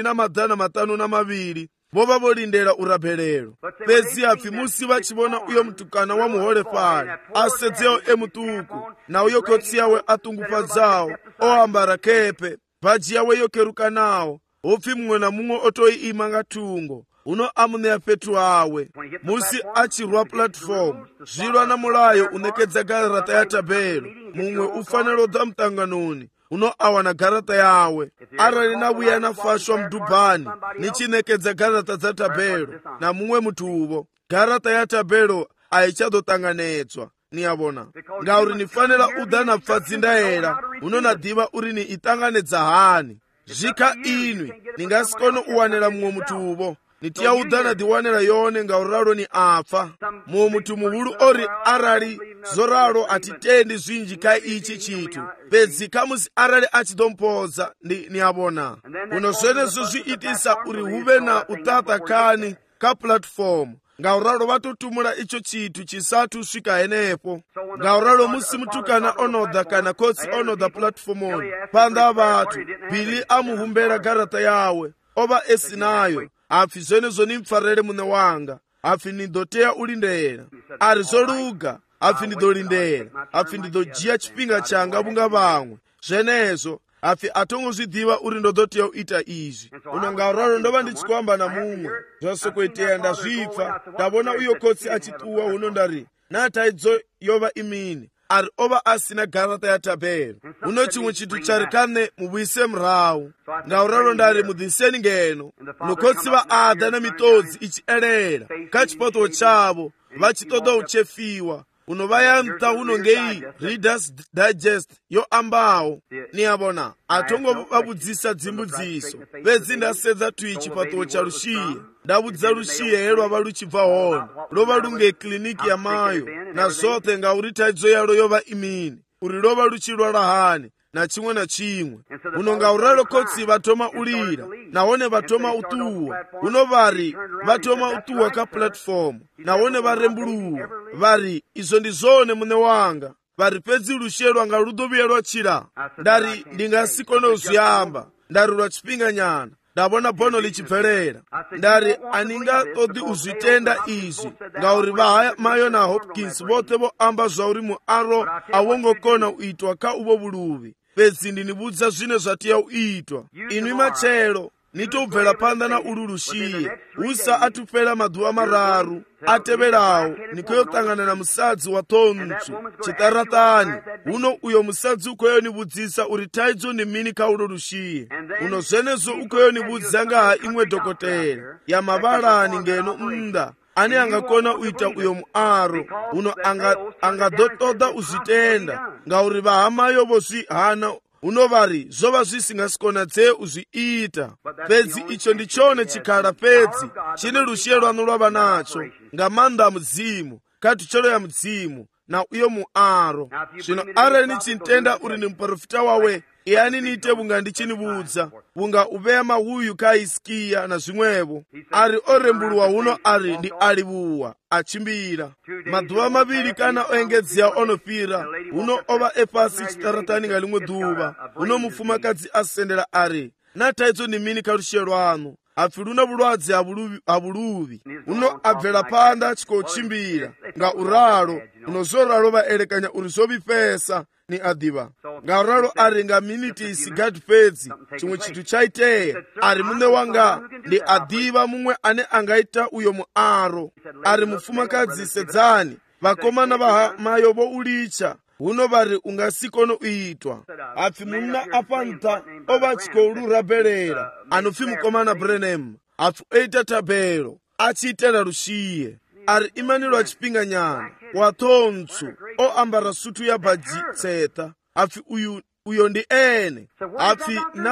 2,502 vho vha vho lindela u rabelelwa. Fhedzi hapfi musi vha tshi vhona uyo mutukana wa muholefhali a sedzeho muṱuku na uyo khotsi yawe a ṱungufhadzaho o ambara kepe, badzhi yawe yo kerukanaho, hopfi muṅwe na muṅwe o to ima nga thungo. Huno a mu ṋea fhethu hawe. Musi a tshi rwa platform, zwilwa na mulayo u ṋekedza garaṱa ya tabelo. Muṅwe u fanela u ḓa muṱanganoni huno a wana garaṱa yawe. Arali na vhuya na fashwa mudubani ni tshi ṋekedza garaṱa dza tabelo na muṅwe muthu, garaṱa ya tabelo a i tsha ḓo ṱanganedzwa. Ni a vhona, ngauri ni fanela u ḓa na pfa dzindaela huno na ḓivha uri ni i ṱanganedza hani. Zwi kha inwi, ni nga si kone u wanela muṅwe muthu. Ni tea u ḓa na ḓiwanela yone ngauralo ni a pfa. Muṅwe muthu muhulu ori arali zwo ralo a thi tendi zwinzhi kha ichi tshithu, fhedzi kha musi arali a tshi ḓo mpodza ni a vhona. Uno zwenezwo zwi itisa uri hu vhe na u ṱaṱa khani kha platform. Ngauralo vha to tumula icho tshithu tshi sathu swika henefho. Ngauralo musi mutukana ono ḓa kana khotsi ono ḓa platformoni phanḓa ha vhathu, Billy a mu humbela garaṱa yawe, o vha esinayo. Hapfi zwenezwo ni mpfarele muṋe wanga. Hapfi ni ḓo tea u lindela. A ri zwo luga. Hapfi ndi ḓo lindela. Hapfi ndi ḓo dzhia tshifhinga tshanga vhunga vhaṅwe. Zwenezwo hapfi a thongo zwi ḓivha uri ndo ḓo tea u ita izwi. Uno ngauralo ndo vha ndi tshi khou amba na muṅwe, zwa sokou itea nda zwipfa. Nda vhona uyo khotsi a tshi ṱuwa huno nda ri, na thaidzo yo vha i mini? A ri o vha a sina garaṱa ya tabelo. Huno tshiṅwe tshithu tsha ri kha nṋe mu vhuise murahu. Ngauralo nda ri muḓiseni ngeno. No khotsi vha a ḓa na miṱodzi i tshi elela kha tshifhaṱuwo tshavho, vha tshi ṱoḓa u tshefiwa. Uno vha ya nṱha huno ngei Reader's Digest yo ambaho. Ni a vhona, a thongo vha vhudzisa dzimbudziso, fhedzi nda sedza thui tshifhaṱuwo tsha Lushiye. Nda vhudza Lushiye he lwa vha lu tshi bva hone, lo vha lu ngei kiḽiniki ya Mayo na zwoṱhe ngauri thaidzo yalo yo vha i mini, uri lo vha lu tshi lwala hani na tshiṅwe na tshiṅwe. Huno ngauralo khotsi vha thoma u lila, nahone vha thoma u ṱuwa. Huno vha ri vha thoma u ṱuwa kha platform, nahone vha rembuluwa. Vha ri izwo ndi zwone muṋe wanga. Vha ri fhedzi Lushiye lwanga lu ḓo vhuya lwa tshila. Nda ri ndi nga si kone u zwi amba. Nda ri lwa tshifhinga nyana. Nda vhona bono li tshi bvelela. Nda ri a ni nga ṱoḓi u zwi tenda izwi, ngauri vha Mayo na Hopkins vhoṱhe vho amba zwa uri muaro a wo ngo kona u itwa kha uvho vhuluvhi. Fhedzi ndi ni vhudza zwine zwa tea u itwa. Inwi matshelo ni tou bvela phanḓa na ulu Lushiye. Hu sa athu fhela maḓuvha mararu a tevhelaho ni khou yo ṱangana na musadzi wa ṱhontsu tshiṱaraṱani. Huno uyo musadzi u khou yo ni vhudzisa uri thaidzo ndi mini kha ulo Lushiye. Uno zwenezwo u khou yo ni vhudza nga ha iṅwe dokotela ya mavhalani ngeno nnḓa ane anga kona u ita uyo muaro. Uno anga ḓo ṱoḓa u zwi tenda ngauri vha ha Mayo vho zwi hana. Uno vha ri zwo vha zwi si nga si konadzee u zwi ita. Fhedzi icho ndi tshone tshikhala fhedzi tshine Lushiye lwanu lwa vha natsho, nga maanḓa a mudzimu, kha thutshelo ya mudzimu na uyo muaro. Zwino arali ni tshi ntenda uri ni muprofita wawe, yani ni ite vhunga ndi tshi ni vhudza, vhunga u vhea mahuyu kha Hisikia na zwiṅwevho. Ari o rembuluwa huno ari ndi a livhuwa a tshimbila. Maḓuvha mavhili kana o engedzea o no fhira, huno o vha e fhasi tshiṱaratani nga ḽiṅwe ḓuvha. Huno mufumakadzi a sendela ari, na thaidzo ndi mini kha Lushiye lwanu? Hapfi lu na vhulwadze ha vhuluvhi. Huno a bvela phanḓa a tshi khou tshimbila nga uralo. Huno zwo ralo vha elekanya uri zwo vhifhesa. Ni a ḓivha, ngauralo a ri nga miniti isi gathi fhedzi tshiṅwe tshithu tsha itea. A ri muṋe wanga ndi a ḓivha muṅwe ane a nga ita uyo muaro. A ri mufumakadzi sedzani, vhakomana vha Mayo vho u litsha. Huno vha ri u nga si kone u itwa. Hapfi munna afha nṱha o vha tshi khou lu rabelela, a no pfi mukomana Branham. Hapfi o ita tabelo a tshi itela Lushiye. A ri imani lwa tshifhinga nyana, wa ṱhontsu o ambara suthu ya badzhi tseṱa. Hapfi uyo ndi ene. Hapfi na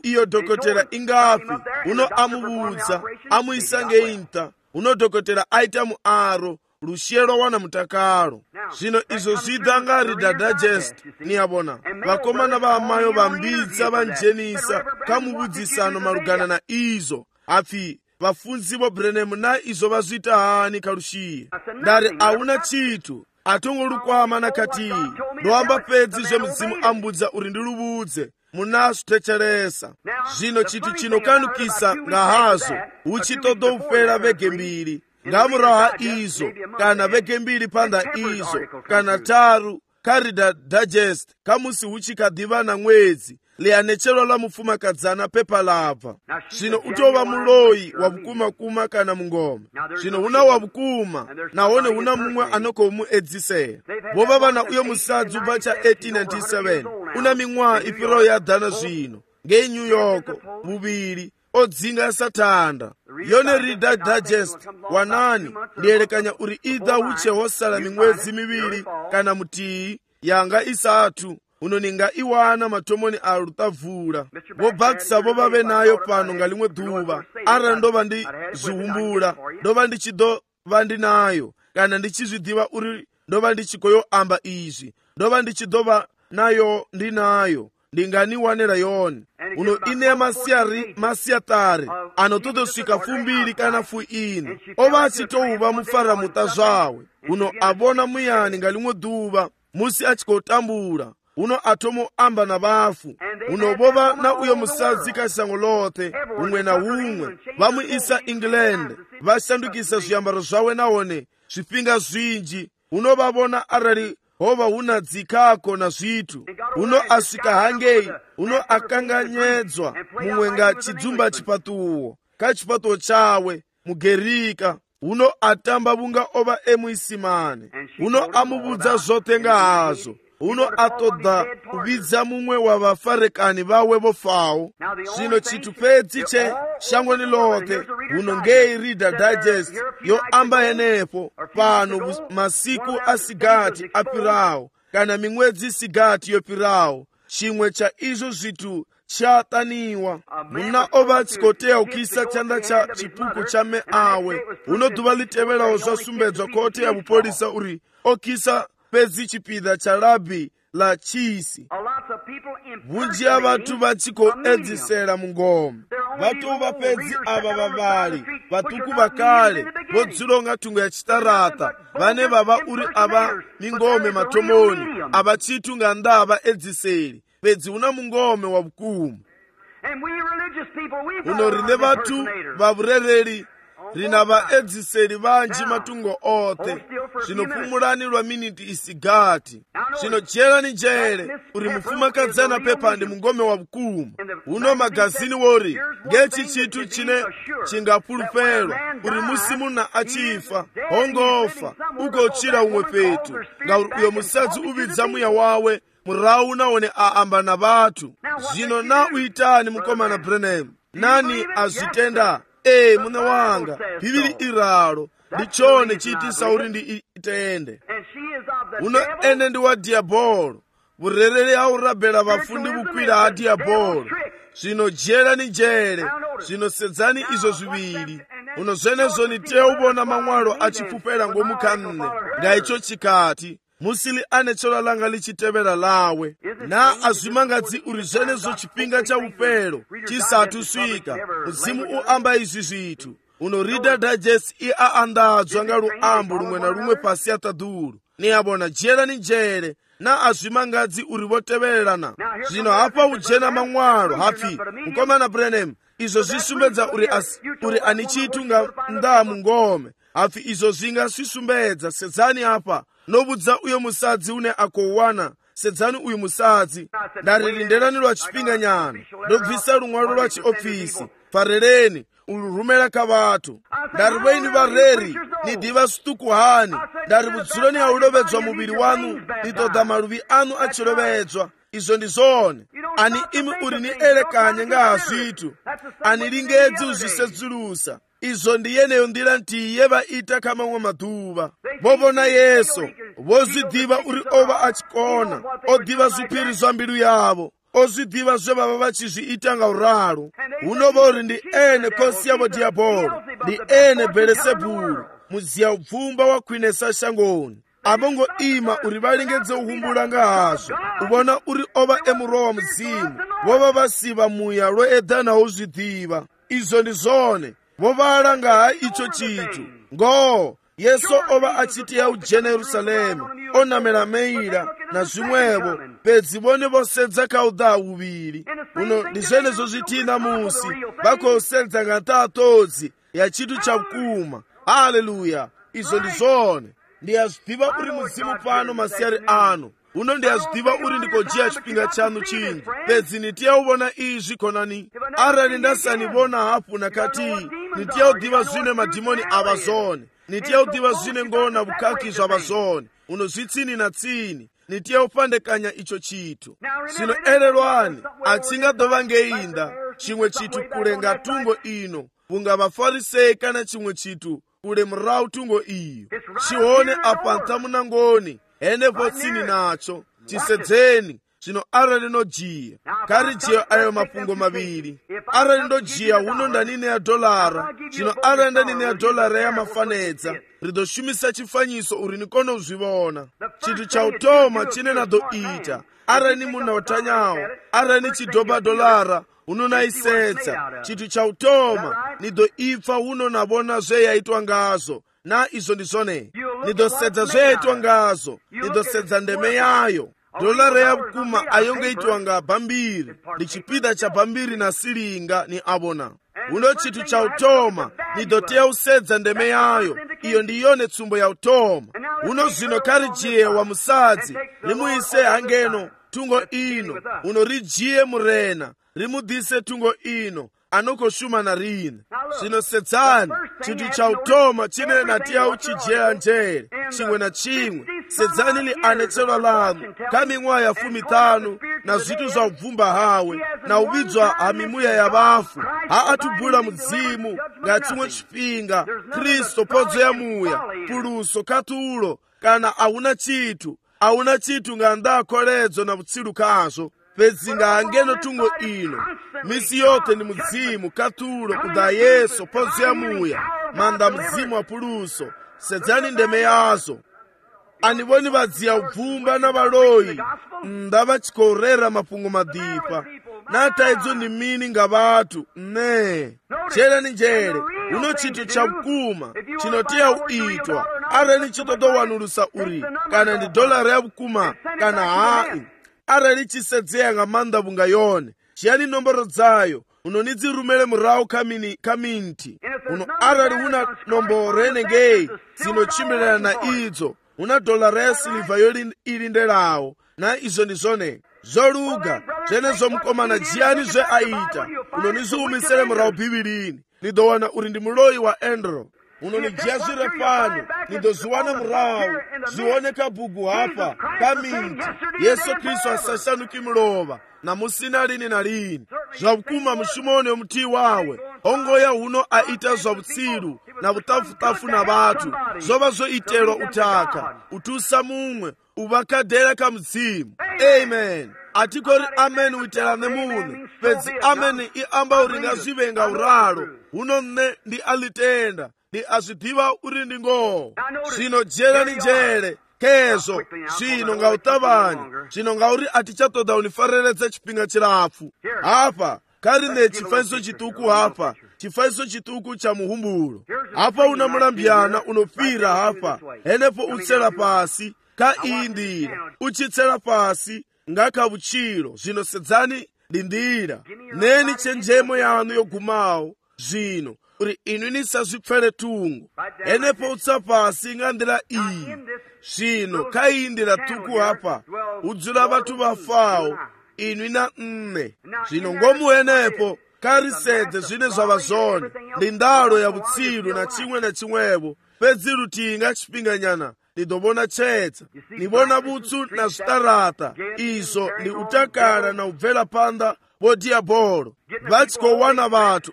iyo dokotela ingafi uno amuvudza amuisa ngeinta uno dokotela aita muaro lushero wana mutakalo. Zvino izvo zvidha ngari Digest niyabona vakomana vaamayo vambidza vanjenisa kamuvudzisano malugana na izo apfi vafunzi vo Branham na izo vazvita hani kalushiye. Ndari auna chitu atongolukwama nakati ndoamba pedzi zvemudzimu ambudza uri ndiluvudze munazvitecheresa. Zvino chitu chinokanukisa ngahazo uchitodo ufera vege mbiri ngamuraha izo kana vege mbiri panda izo kana taru kari Digest kamusi uchikadhiva na mwedzi lianechero la mufumakadzana pepa labva. Zvino utova muloyi wavukuma kana mungoma. Zvino una wavukuma naone una mumwe anokomuedzisera. Vova vana uyo musadzi ubva cha 1897 una mimwaha ifiro yadhana zvino ngei New York muviri odzinga satanda yone Reader Digest wanani ndiyelekanya uri idha uche hosala mimwedzi miviri kana mutii yanga isatu unoninga iwana matomoni a rutavula vobhakisa vo vave nayo pano nga limwe dhuva ara ndova ndizvihumbula ndova ndichidova ndinayo kana ndichizvidiva uri ndova ndichikoyoamba izvi ndova ndichidova nayo ndinayo ndinganiwanira yone uno ine masiyatari anototosvika fumbiri kana fuine ova achitouva mufaramuta zvawe uno avona muyani nga limwe dhuva musi achikotambura uno atomoamba na vafu uno vova na uyo musadzi kasango lothe umwe na umwe vamuisa England vashandukisa zviambaro zvawe naone zvipinga zvinji unovavona arali hova huna dzikako na zvitu uno asvika hangei uno akanganyedzwa mumwe nga chidzumba chipatuwo kachipatuwo chawe mugerika uno atamba vunga ova emuisimane uno amuvudza zvote nga hazvo uno atodha kuvidza mumwe wa vafarekani vawe vofawo. Zvino chitu pedzi che shangoni lothe uno ngei Reader Digest yo amba henepo pano masiku asigati apirawo kana mimwedzi isigati yopirawo chimwe cha izvo zvitu chataniwa muna ova chikoteya ukisa chanda cha chipuku cha me awe uno dhuva liteverawo zvasumbedzwa koteya vupolisa uri okisa pedzi chipidha cha labi la chisi. Vunji ya vatu vachikoedzisera mungoma vatova pedzi ava vavali vatuku vakale vodzilonga tungo ya chitarata vane vava uri ava mingome matomoni ava chitu nga ndava edziseri pedzi una mungome wa vukumu uno rine vatu vavurereri rina vaedziseri vanji matungo othe zvinopfumurani lwa miniti isigati zvinojerani jere uri mufumakadzana pepandi mungome wa vukumu uno magazini wori ngechi chitu chine chingapuluferwa uri musi muna achifa hongofa ugochira umwe petu ngauri uyo musadzi uvidza muya wawe murau naone aamba na vatu. Zvino na uitani mukomana Branham nani azvitenda mune wanga bhibili iraro ndichone chiitisa uri ndiitende uno ene ndi wa diabolo vurerere haurabhela vafundi vukwira ha diabolo zvino jerani jere zvino sedzani izvo zviviri uno zvenezvo niteya uvona mamwalo achifupera ngomukanne ngaicho chikati musili ane chola langa lichitevera lawe na azvimangadzi uri zvenezvo chipinga cha upero chisatu swika mudzimu uamba izvi zvitu uno Reader Digest iaandadzwa nga luambo lumwe na lumwe pasi atadhuru niyabona jerani jere na azvimangadzi uri votevererana zvino hapa ujena mamwalo hapfi mukomana Branham izvo zvisumbedza uri ani chitu nga ndaa mungome hapfi izvo zvinga svisumbedza sedzani apa nobudza uyo musadzi une akouwana sedzani uyu musadzi ndaririnderani lwa chipinga nyana ndobvisa rumwalo lwa chiofisi farereni urumela kavatu ndari vaini vareri nidiva situku hani ndari vudzuloni haulovedzwa muviri wanu nitodha maluvi anu achilovedzwa izvo ndizvone ani imi uri nielekanye nga hazvitu ani lingedzi uzvisedzulusa izvo ndiyeneyo ndira ntiye vaita kamamwe madhuva vovona Yesu vozvidiva uri ova achikona odiva zvipiri zva mbilu yavo ozvidiva zve vava vachizviita ngauralo. Unova uri ndi ene kosi yavo diabolo, ndi ene Belesebulu, muziya ubvumba wa kwinesa shangoni. Abongo ima uri valingedze uhumbula nga hazvo, uvona uri ova emurowa muzimu, vova vasiva muya loedhana uzvidiva. Izvo ndi zvone, vovala ngaha icho chitu. Ngo Yesu ova achiti yaujena Yerusalemu, onamela meira na zvimwevo, pedzi vone vosedza kaudha uviri. Uno ndi zvenezo zvitina musi, vakosedza ngata todzi ya chitu cha mkuma. Haleluya, izvo ndi zvone. Ndiyazvidiva uri muzimu pano masiyari ano. Uno ndiyazvidiva uri ndikojiya chipinga chanu chinji. Pedzi nitiyauvona izvi konani. Arali ndasanivona hafu nakati, nitiyaudiva zvine madhimoni ava zvone. Nitiyaudiva zvine ngona vukaki zvava zvone. Uno zvitsini na tsini. Nitiyaupandekanya icho chitu. Zvino erelwani, achingadova ngeinda, chimwe chitu kulenga tungo ino. Vunga vafarisei kana chimwe chitu kule mrau tungo iyo. Chione apa ntamuna ngoni, enepo tsini nacho, chisedzeni, zvino arali nojiya. Kari jiya ayo mafungo maviri. Arali ndojiya uno ndanine ya dolara, zvino arali ndanine ya dolara ya mafanedza, ridoshumisa chifanyiso uri nikono uzvivona. Chitu cha utoma chine nadoita, arali ni muna watanyawo, arali ni chidoba dolara, unonaisetsa. Chitu cha utoma nidoipfa unonavona zveyaitwa ngazo. Na izvo ndizvone, nidosedza zveyaitwa ngazo, nidosedza ndeme yayo. Dolara ya vukuma ayongeitwa nga bhambiri, ndi chipida cha bhambiri na silinga ni avona. Uno chitu cha utoma nidoteya usedza ndeme yayo, iyo ndiyone tsumbo ya utoma. Uno zvino kari jiye wa musadzi, rimuise hangeno tungo ino, uno rijiye murena, rimudhise tungo ino, anokoshuma na rina. Zvino sedzani, chitu cha utoma chine natiya uchijeya njere, chimwe na chimwe. Sedzani li anetselwa lanu, kaming'wa ya 15 na zvitu zva ubvumba hawe, na uvidzwa hamimuya ya vafu, haatubhula mudzimu, nga chimwe chipinga, Kristo podzo ya muya, puluso katulo, kana hauna chitu nga ndakoledzo na vutsilu kazvo. Pedzi nga angeno tungo ino, misi yote ni mudzimu, katulo, kuda Yesu, podzo ya muya, manda mudzimu wa puluso. Sedzani ndeme yazo. Anivoni vadziya ubvumba na valoyi, ndava chikorera mafungo madipa. Nata idzo ni mini nga vatu, ne. Jere ni jere, uno chitu cha vukuma, chinotiya uitwa. Arali chitodowanulusa uri, kana ndi dolara ya vukuma, kana hai. Arali chisedzeya nga manda vunga yone, chiyani nomboro dzayo, unonidzirumele murau kaminti. Uno arali una nomboro enengei, zinochimbilana na idzo. Una dolara ya siliva ilindelawo, na izo ndi zone. Zoluga, zvenezo mukomana jiyani zve aita, unoniziumisele murau bhibilini. Nidowana uri ndi muloyi wa Andrew. Unonijiya zvire pano, nidoziwana murau, zioneka bugu hapa, kaminti. Yesu Kristo asashanuki mulova, na musina lini na lini. Zvavukuma mushumone omuti wawe, ongoya uno aita zvavutsilu, na vutafu na vatu, zova zoitelwa utaka, utusa mumwe, uvakadera ka mudzimu. Amen. Atikori amen uitelane munhu, pedzi amen iamba uri ngazvivenga uralo, uno mne ndi alitenda, ndi azvidiva uri ndi ngoho. Zvino jere ni jere, kezo, zvino ngautavanyi, zvino ngauri atichatoda unifareredza chipinga chirafu. Hapa, karine chifaiso chituku hapa, chifaiso chituku cha muhumbulo. Hapa una mulambiyana unofira hapa, enepo utsela pasi, kaindira, uchitsela pasi, ngaka vuchiro. Zvino sedzani lindira, neni chenjemo yanu yogumawo, zvino. Uri inu nisazvipfere tungu, enepo utsa pasi ngandira iyi. Zvino kaindira tuku hapa, udzula vatu vafawo, inu na nne. Zvino ngomu enepo, karisedze zvine zvava zvone, lindalo ya vutsilu na chimwevo, pedzi rutinga chipinganyana, lidobona chetsa, nibona butsu na zvitarata, izo ni utakala na ubvela panda vodiabolo. Vatikowana vatu,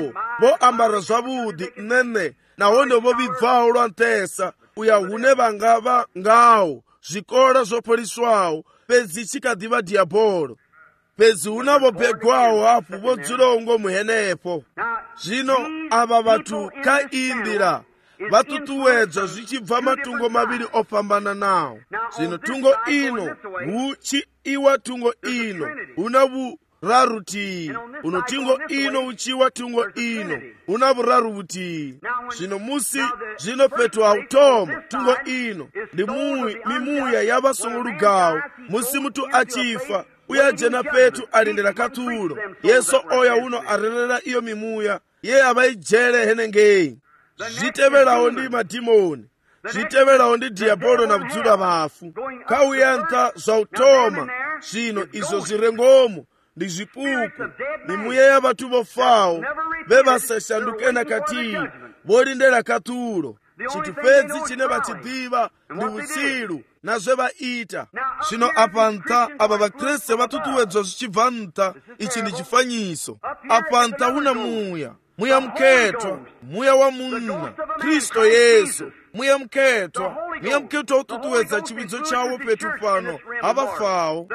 vo ambara zvavudi nene, nahone vo vibvawo lwa ntesa, uya hune vangava ngawo, zvikora zvopoliswawo, pedzi chikadiva diabolo. pezi unavopegwawo apo vodzulongo muhenepo. Zvino ava vatu kaindira vatutuwedzwa zvichibva matungo maviri opambana nawo. Zvino tungo ino huchiiwa tungo ino una vuraru tii, uno tungo ino uchiwa tungo ino una vuraru vutii. Zvino musi zvino petu hautoma tungo ino ndi mimuya yavasongolugawo. Musi mutu achifa uya jena petu alindira katulo. Yesu oya uno arerera iyo mimuya ye avaijele henengei. Zviteverawo ndi madimoni, zviteverawo ndi diabolo na vudzula vafu. Kauyanta zvautoma zvino izo zvirengomo ndi zvipuku mimuya ya vatu vofawo vevasashandukena katii volindera katulo. Chitipedzi chine vachidiva ndi utsilu na zvevaita. Zvino apa nta ava vakreste vatutuwedzwa zvichibva nta. Ichi ndi chifanyiso. Apa nta una muya mketwa, muya wa munna, Kristo Yesu, muya mketwa ututuwedza chividzo chawo petu pano avafawo.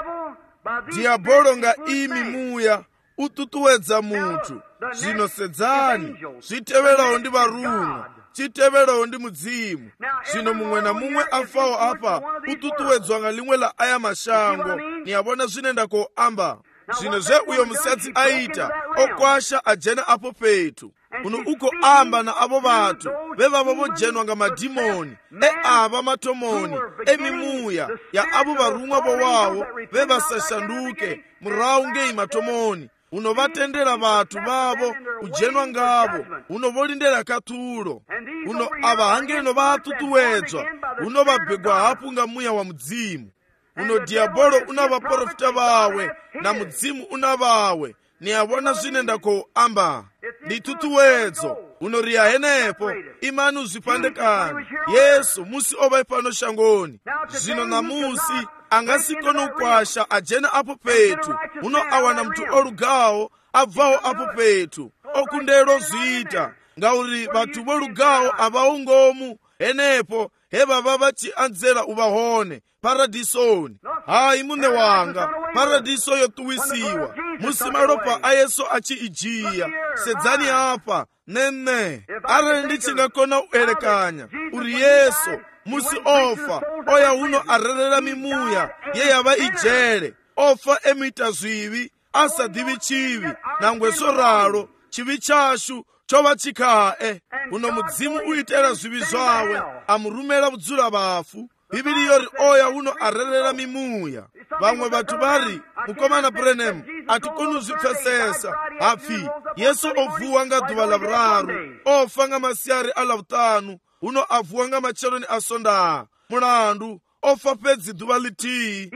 Diabolo nga imi muya ututuwedza mutu. Zvino sedzani zviteverawo ndi varunga, chiteverawo ndi mudzimu. Zvino mumwe na mumwe afawo apa ututuwedzwa nga limwe la aya mashango. Niyabona zvinenda koamba. Zvino zve uyo musadzi aita okwasha ajena apo petu. Uno uko amba na avo vatu vevavo vojenwa nga madimoni ava matomoni mimuya ya avo varumwa vowawo vevasashanduke murawu ngei matomoni. Uno vatendera vatu vavo ujenwa ngavo. Uno volindera katulo. Uno ava hangeno vatutuwedzwa. Uno vabhegwa hapu nga muya wa mudzimu. Uno diabolo una vaprofita vawe na mudzimu una vawe. Niyabona zvinenda koamba nditutuwedzo unoriya henepo imani uzvipandekani. Yesu musi ovai pano shangoni. Zvino namusi angasikono ukwasha ajena apo petu. Uno awana mtu olugawo abvawo apo petu okundero zviita ngauri vatu volugawo avaungomu henepo heva vavachi anzera uvahone paradisoni. Hayi mune wanga paradiso yotuwisiwa musi malopa a Yesu achiijiya. Sedzani apa nene arali ndichingakona uelekanya uri Yesu musi ofa oya uno arerera mimuya ye yava ijele ofa emita zvivi asadivi chivi nangweso ralo chivi chashu chova chikae. Uno mudzimu uitera zvivi zvawe amurumela vudzula vafu. Bibili yori oya uno arerera mimuya. Vamwe vatu vari mukomana Branham atikonu zvipfesesa hafi Yesu ovuwa nga dhuva la vuraru ofa nga masiyari a lavutanu. Uno avuwa nga macheloni a sondaa mulandu ofa pedzi dhuva litii.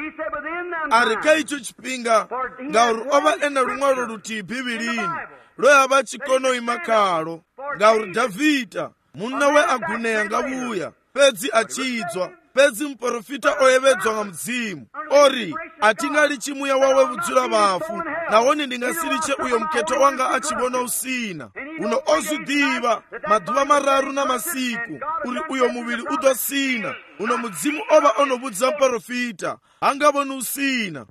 Ari ka icho chipinga ngauri ova ena lumwalo lutii Bibilini loyava chikono imakalo ngauri Davhida munna we aguneya ngavuya pedzi achidzwa. Pedzi muprofita oyevedzwa nga mudzimu ori atingali chimuya wawe vudzula vafu nawoni ndingasiriche uyo muketo wanga achivona usina. Uno ozvidiva madhuva mararu na masiku uri uyo muviri udosina. Uno mudzimu ova onovudza muprofita angavoni usina.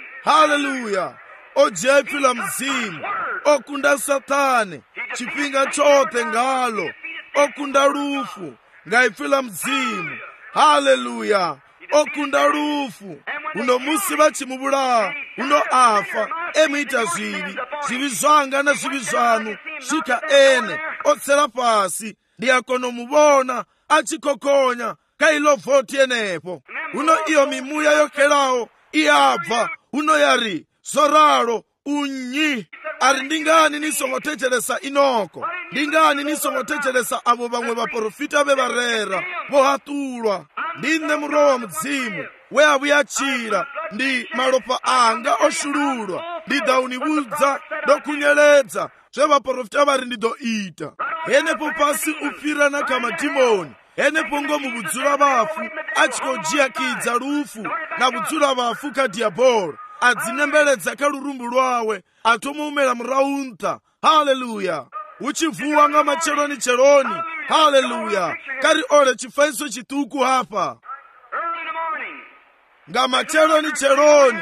Haleluya! Ojephila mzimu okunda satane chipinga chote ngalo okunda lufu ngaifila mzimu. Haleluya! Okunda lufu uno musi vachimuvula uno afa emita zvivi zvanga na zvivi zvanu svika ene otsera pasi ndiyakono muvona achikokonya kailovhoti enepo. Uno iyo mimuya yokelawo iyabva uno yari zoralo unyi. Ari ndingani nisongotechelesa Inoko, ndingani nisongotechelesa avo vamwe vaprofita vevarera vohatulwa. Ndine muroho mudzimu we avuyachira ndi malopa anga oshululwa ndidaunivudza ndokunyeledza zve vaprofita vari ndidoita. Henepo pasi upfirana kamadimoni henepo ngo muvudzula vafu achikojiakidza lufu na vudzula vafu ka diabolo adzinembeledza kalurumbu lwawe atomuumela muraunta. Haleluya! Uchivuwa nga macheloni cheloni. Haleluya! Kari ole chifaiso chituku hapa nga macheloni cheloni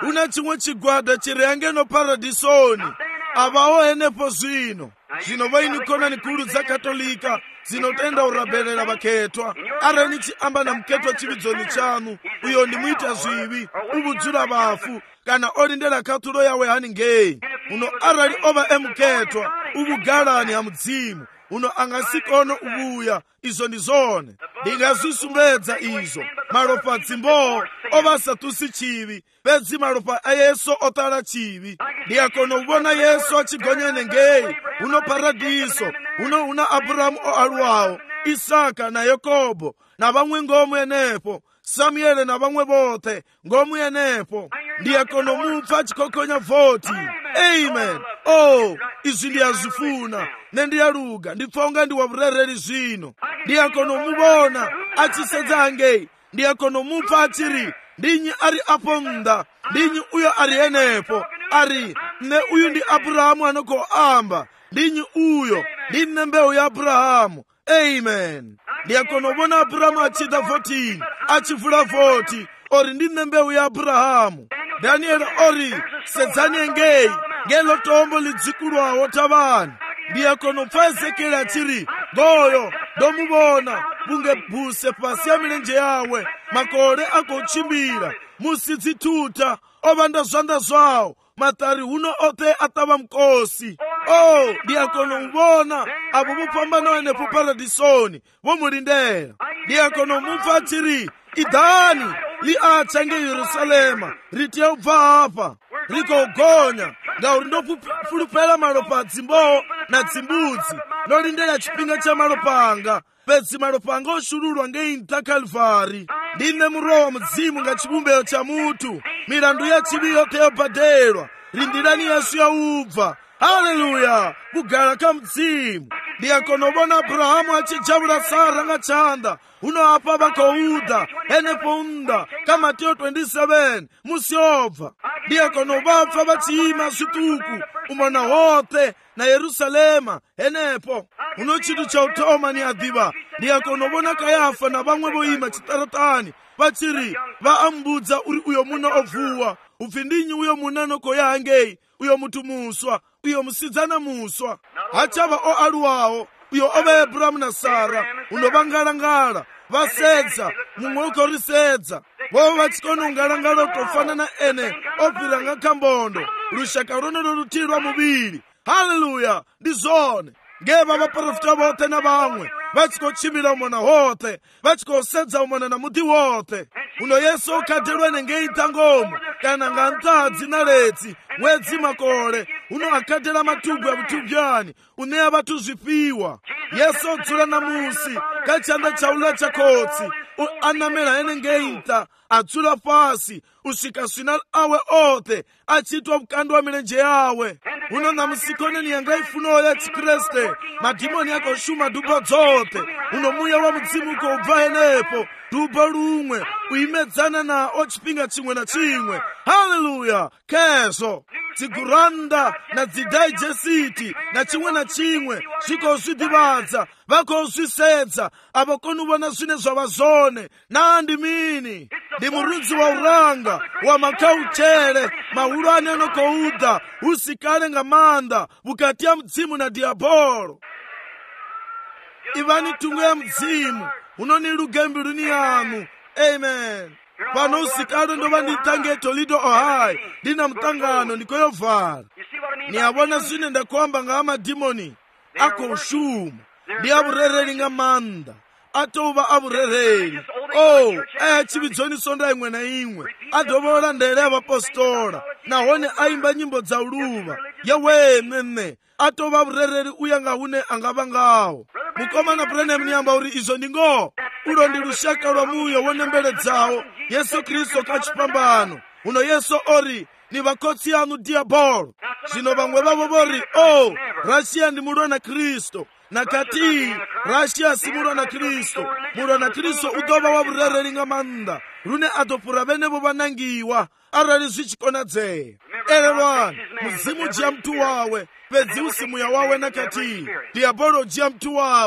una chimwe chigwada chiri angeno paradisoni avawo henepo zvino vaini konani kulu dzakatolika dzinotenda uraberera vaketwa arani chiamba na muketwa chividzoni chanu uyo ndimuita zvivi uvudzura vafu kana olindera katulo yawe hani ngei uno arali ova emuketwa uvugalani ha mudzimu uno angasikono uvuya izo ndizone ndingazvisumbedza izo malopa dzimbowo ovasatusi chivi pedzi malopa a yesu otala chivi ndiyakono uvona yesu achigonyene ngei uno paradiso uno una aburahamu oaluwawo isaka na yakobo na vamwe ngomu yenepo samuele na vamwe vote ngomu yenepo ndiyakono mupfa achikokonya voti amen izvi ndiyazvifuna nendiyaluga ndipfonga ndi wavurereri zvino ndiyakono muvona achisedza ngei ndiyakono mupfa achiri ndinyi ari apo mnda ndinyi uyo ari henepo ari ne uyu ndi aburahamu anokoamba ndinyi uyo ndine mbeu ya aburahamu amen ndiyakono vona aburahamu achita 14 achivula 40 ori ndine mbeu ya aburahamu danieli ori sedzani ngei ngelo tombo lidzikulwawo tavani ndiyakono pfa ezekeli achiri goyo ndomuvona bunge bhuse pasi ya milenje yawe makore akochimbira musi dzituta ovanda zvanda zvawo matari huno ote atava mukosi ndiyakono muvona avo vopambana wenepo paradisoni vomulindera ndiyakono mupfa achiri idhani liacha ngeyerusalema ritiya ubva apa rikogonya ngauri ndofulupela malopa adzimbowo na dzimbudzi nolindera chipinga cha malopa anga pedzi malopa anga oshululwa ngeinta kalvari ndine murowa mudzimu nga chibumbiro cha mutu milandu ya chivi yote yobhadelwa lindirani yesu yaubva haleluya kugala ka mudzimu ndiyakono vona aburahamu achijavula sara nga chanda uno apa vakouda enepo mnda ka Matiyo 27 musi obva ndiyakono vapfa vachiyima zvituku umona hote na Yerusalema enepo uno chitu cha utoma ni adhiva ndiyakono vona Kayafa na vamwe voyima chitaratani vachiri vaambudza uri uyo muna obvuwa upfi ndinyi uyo muna nokoyangei uyo mutu muswa uyo musidzana muswa hachava oaluwawo uyo ova Abrahamu na Sara unovangala-ngala vasedza mumwe ukorisedza vova vachikono ungala-ngala utofanana ene obvira nga kambondo lushaka rono rorutirwa muviri haleluya ndizone ngeva vaprofita vote na vamwe vachikochimila umona hote vachikosedza umona na muti wote uno yesu okhadelwene ngeita ngomu kana nga ntadzi na letsi mwedzi makole uno akhadela mathubu ya vithubyani uneya vathu zvipiwa yesu odzula na musi ka chanda chaula cha khotsi anamela ene ngeita adzula pasi usvika swina awe ote achitwa mkando wa milenje yawe uno na musikoneni yanga ifuno ya chikreste madhimoni akoshuma dubo dzote uno muya wa mudzimu ukobva henepo dubo lumwe uimedzana na ochipinga chimwe na chimwe haleluya kezo dziguranda na dzidaijeciti na chimwe na chimwe zvikozvidivadza vakozvisedza avo konuvona zvine zvavazone nandi mini ndi murudzi wa uranga wa makauchere mahulu ane anokouda usikale nga manda vukati ya mudzimu na diabolo ivani tungo ya mudzimu unoniluge mbiluni yanu amen pano usikale ndova nditange Toledo Ohio ndina mtangano ndikoyovhala niyavona zvine ndakuamba nga amadhimoni akoushuma ndi avurereri nga manda atova avurereri aya chividzoni sonda imwe na imwe adovola ndele ya vapostola nahone aimba nyimbo dza uluva yewememe atova avurereri uya nga hune angava ngawo mukomana Branham niyamba uri izo ndingo ulo ndi lushaka lwa muyo wonembeledzawo Yesu Kristo kachipambano uno Yesu ori ni vakotsi anu diabolo zvino vamwe vavo vori Russia ndi mulwa na Kristo nakati Russia si mulwa na Kristo mulwa na Kristo udova wa vurereri nga manda rune atopura venevo vanangiwa arali zvichikonadzeya elelwani muzimu jiya mtu wawe pedzi usimuya wawe nakati diabolo jiya mtu wawe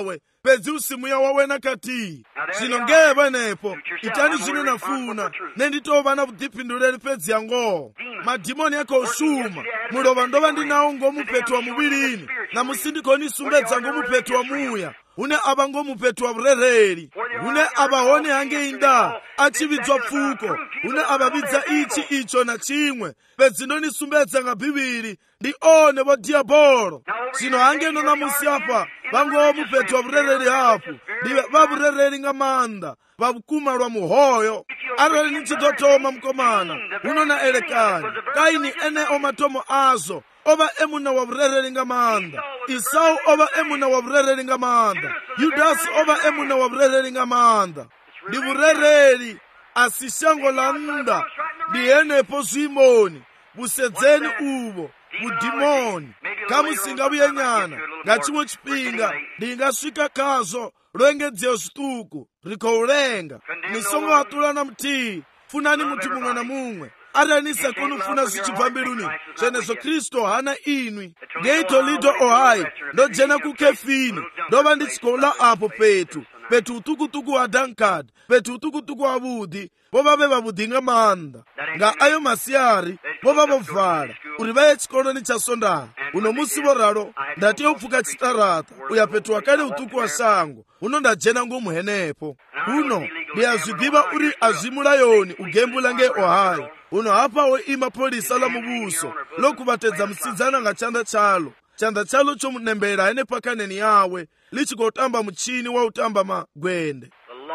pedzi usimuya wawena kati zvino ngeye panepo itani zvino nafuna nenditova na vudhipindureri pedzi yangoho madhimoni yake oshuma mulova ndova ndinawo ngomupeto wa muviri na musindigoni sumbedza ngomupeto wa muya une ava ngomupeto wa vurereri une ava hone hange inda achividzwa pfuko une avavidza ichi icho na chimwe pedzi ndonisumbedza nga bhibhiri ndione vodhiabhoro zvino hange nona musi apa vangowo mupeto wa vurereri hapo ndive vavurereri nga manda vavukuma lwa muhoyo arali nichidotoma mukomana unona elekani kaini ene omatomo azo ova emuna wa vurereri nga manda Isau ova emuna wa vurereri nga manda Yudasi ova emuna wa vurereri nga manda ndi vurereri asishango la nda ndi enepo zwimoni busedzeni uvo budimoni kamusingavuyenyana nga chimwe chipinga ndingasvika kazo loengedzeo zvituku rikoulenga nisongo watulana mtii funani muti mumwe na mumwe aranisa kunufuna zvichibva mbiruni zvenezvo kristu hana inwi ngeito lido ohai ndojena kukefini ndova ndichikola apo petu utukutuku wa dankard petu utukutuku wa vudhi vova vevavudhi nga manda nga ayo masiyari vova vovhala uri vaye chikoloni cha sondara uno musi voralo ndatiye upfuka chitarata uya petu wakale utuku wa shango uno ndajena ngomuhenepo uno ndiyazvidiva uri azvimulayoni ugembula nge ohai uno hapawo ima polisa la mubuso lokuvatedza musidzana nga chanda chalo chomunembera ane pakaneni yawe lichikotamba muchini wa utamba magwende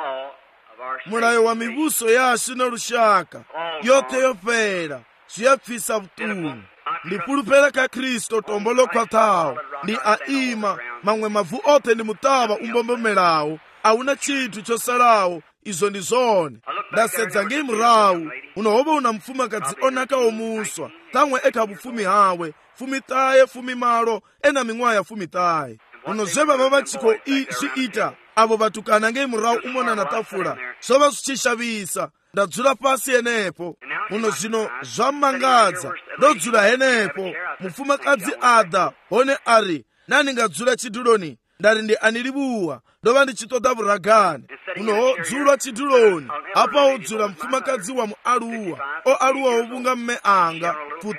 mulayo wa mibuso yashi norushaka yote yopera zviyapfisa vutungu ndipulupela ka kristo tombo lokwatawo ndi aima mamwe mavu ote ndi mutava umbombomelawo auna chinthu chosalawo izo ndi zone ndasedza ngi murawu unohova una mfumakadzi onaka omuswa tamwe eka bufumi hawe fumi taye fumi malo ena ming'waya fumi taye unozveva vavachiko zviita avo vatukana nge murawu umona na tafula zvova zvichishavisa ndadzula pasi henepo uno zvino zvamangadza ndodzula henepo mufumakadzi ada hone ari nani ngadzula chiduloni ndari ndi anilibuwa ndova ndichitoda vuragani unohodzulwa chiduloni apa odzula mfumakadzi wa mualuwa oaluwa ovunga mme anga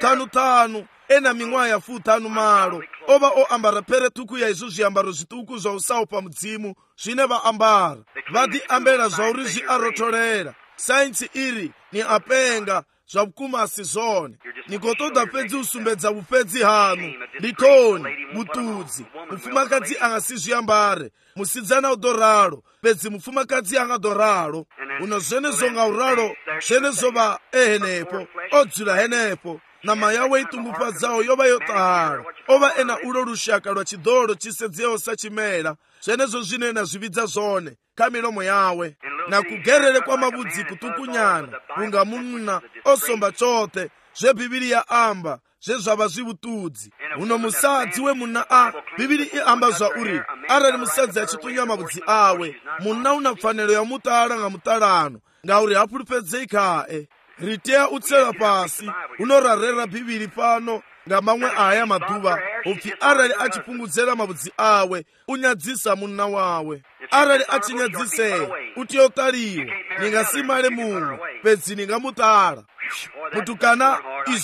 futanu ena ming'waya futanu malo ova oambara peretuku ya izvo zviambaro zvituku zva usawo pamudzimu zvine vaambara vadi ambera zvauri zviarotolera sainsi iri ni apenga zvavukuma asizone nikotoda pedzi usumbedza vupedzi hanu nditoni butudzi mufumakadzi angasizviambare musidzana udoralo pedzi mufumakadzi angadoralo uno zvenezonga uralo zvenezova ehenepo odzula henepo nama yawe itungupadzawo yova yotahara ova ena ulo rushaka rwa chidolo chisedzeo sachimera zvenezvo zvinena zvividza zvone kamilomo yawe na kugerere kwa mavudzi kutukunyana kunga munna osomba chote zvebhibhiri yaamba zvezvava zvivutudzi uno musadzi wemunna a bhibhiri iamba zvauri arali musadzi achitunya mavudzi awe munna una pfanelo ya mutala nga mutalano ngauri hapulupedzei kae riteya utsela pasi unorarera bhibhiri pano nga mamwe aya maduva upfi arali achipungudzera mavudzi awe unyadzisa munna wawe arali achinyadzise utiyotaliwa ningasimale mumwe pedzi ningamutala mutukana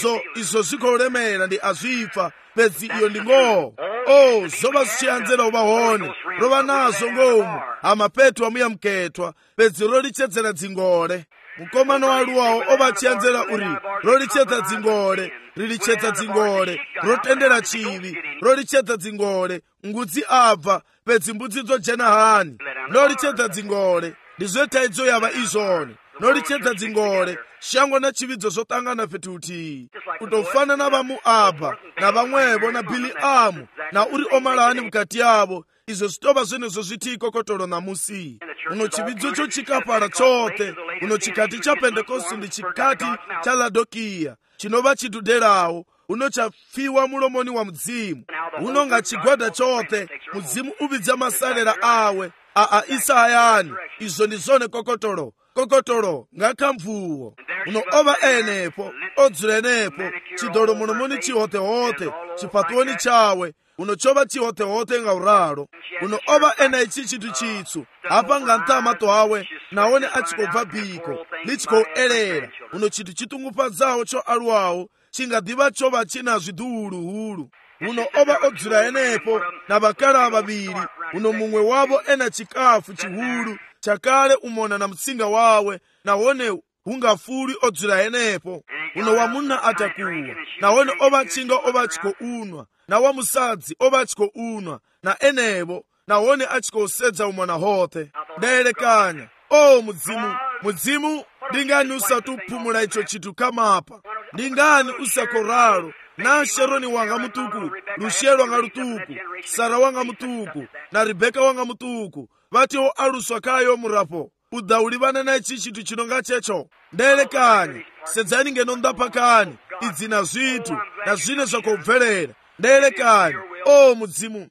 izo zvikolemera ndi azvifa pedzi iyo ndi ngoho zova zvichianzera uvahone rova nazo ngomu amapeto amuyamuketwa pedzi rolichedzera dzingole mukomano waluwawo ova achianzera uri rolichedza dzingole rilichedza dzingole rotendera chivi rolichedza dzingole ngudzi abva pedzi mbudzi dzojena hani nolichedza dzingole ndizvetaidzo yava izvone nolichedza dzingole shango na chividzo zvotangana petuti kutofana na vamuabha na vamwevo na biliamu na uri omalani mukati yavo izvo zvitova zvenezvo zviti ikokotoro namusi uno chividzo chochikapara chote uno chikati cha pentekosti ndi chikati cha ladokiya chinova chiduderawo uno chafiwa mulomoni wa mudzimu uno nga chigwada chote mudzimu uvidza masalera awe isayani izo ndi zone kokotolo ngakhamvuwo uno oba enepo odzula enepo chidolo muno muni chihotehote chipatuoni chawe uno choba chihotehote nga uralo uno oba ena ichi chinthu chitsu apa ngantama twawe naone achikobva biko lichikoelera uno chinthu chitungupadzawo cho aluwawo chingadiva choba china zviduluhulu uno oba odzula enepo na bakala babiri uno mumwe wabo ena chikafu chihulu chakale umona na mtsinga wawe naone hungafuli odzula enepo uno wamuna atakuwa naone oba chinga oba chiko unwa na wamusadzi oba chiko unwa na enebo naone achiko sedza umona hote ndaelekanya mudzimu ndingani usatuphumula icho chinthu kamapa ndingani usakoralo na Sheroni wanga mutuku Lushelo wanga lutuku Sara wanga mutuku na Rebeka wanga mutuku vatiwo aluswa kayo murapo udhaulivana na ichi chinthu chinonga checho ndaelekanya sedzani ngeno ndapakani idzi na zvitu na zvine zvakobverera ndaelekanya mudzimu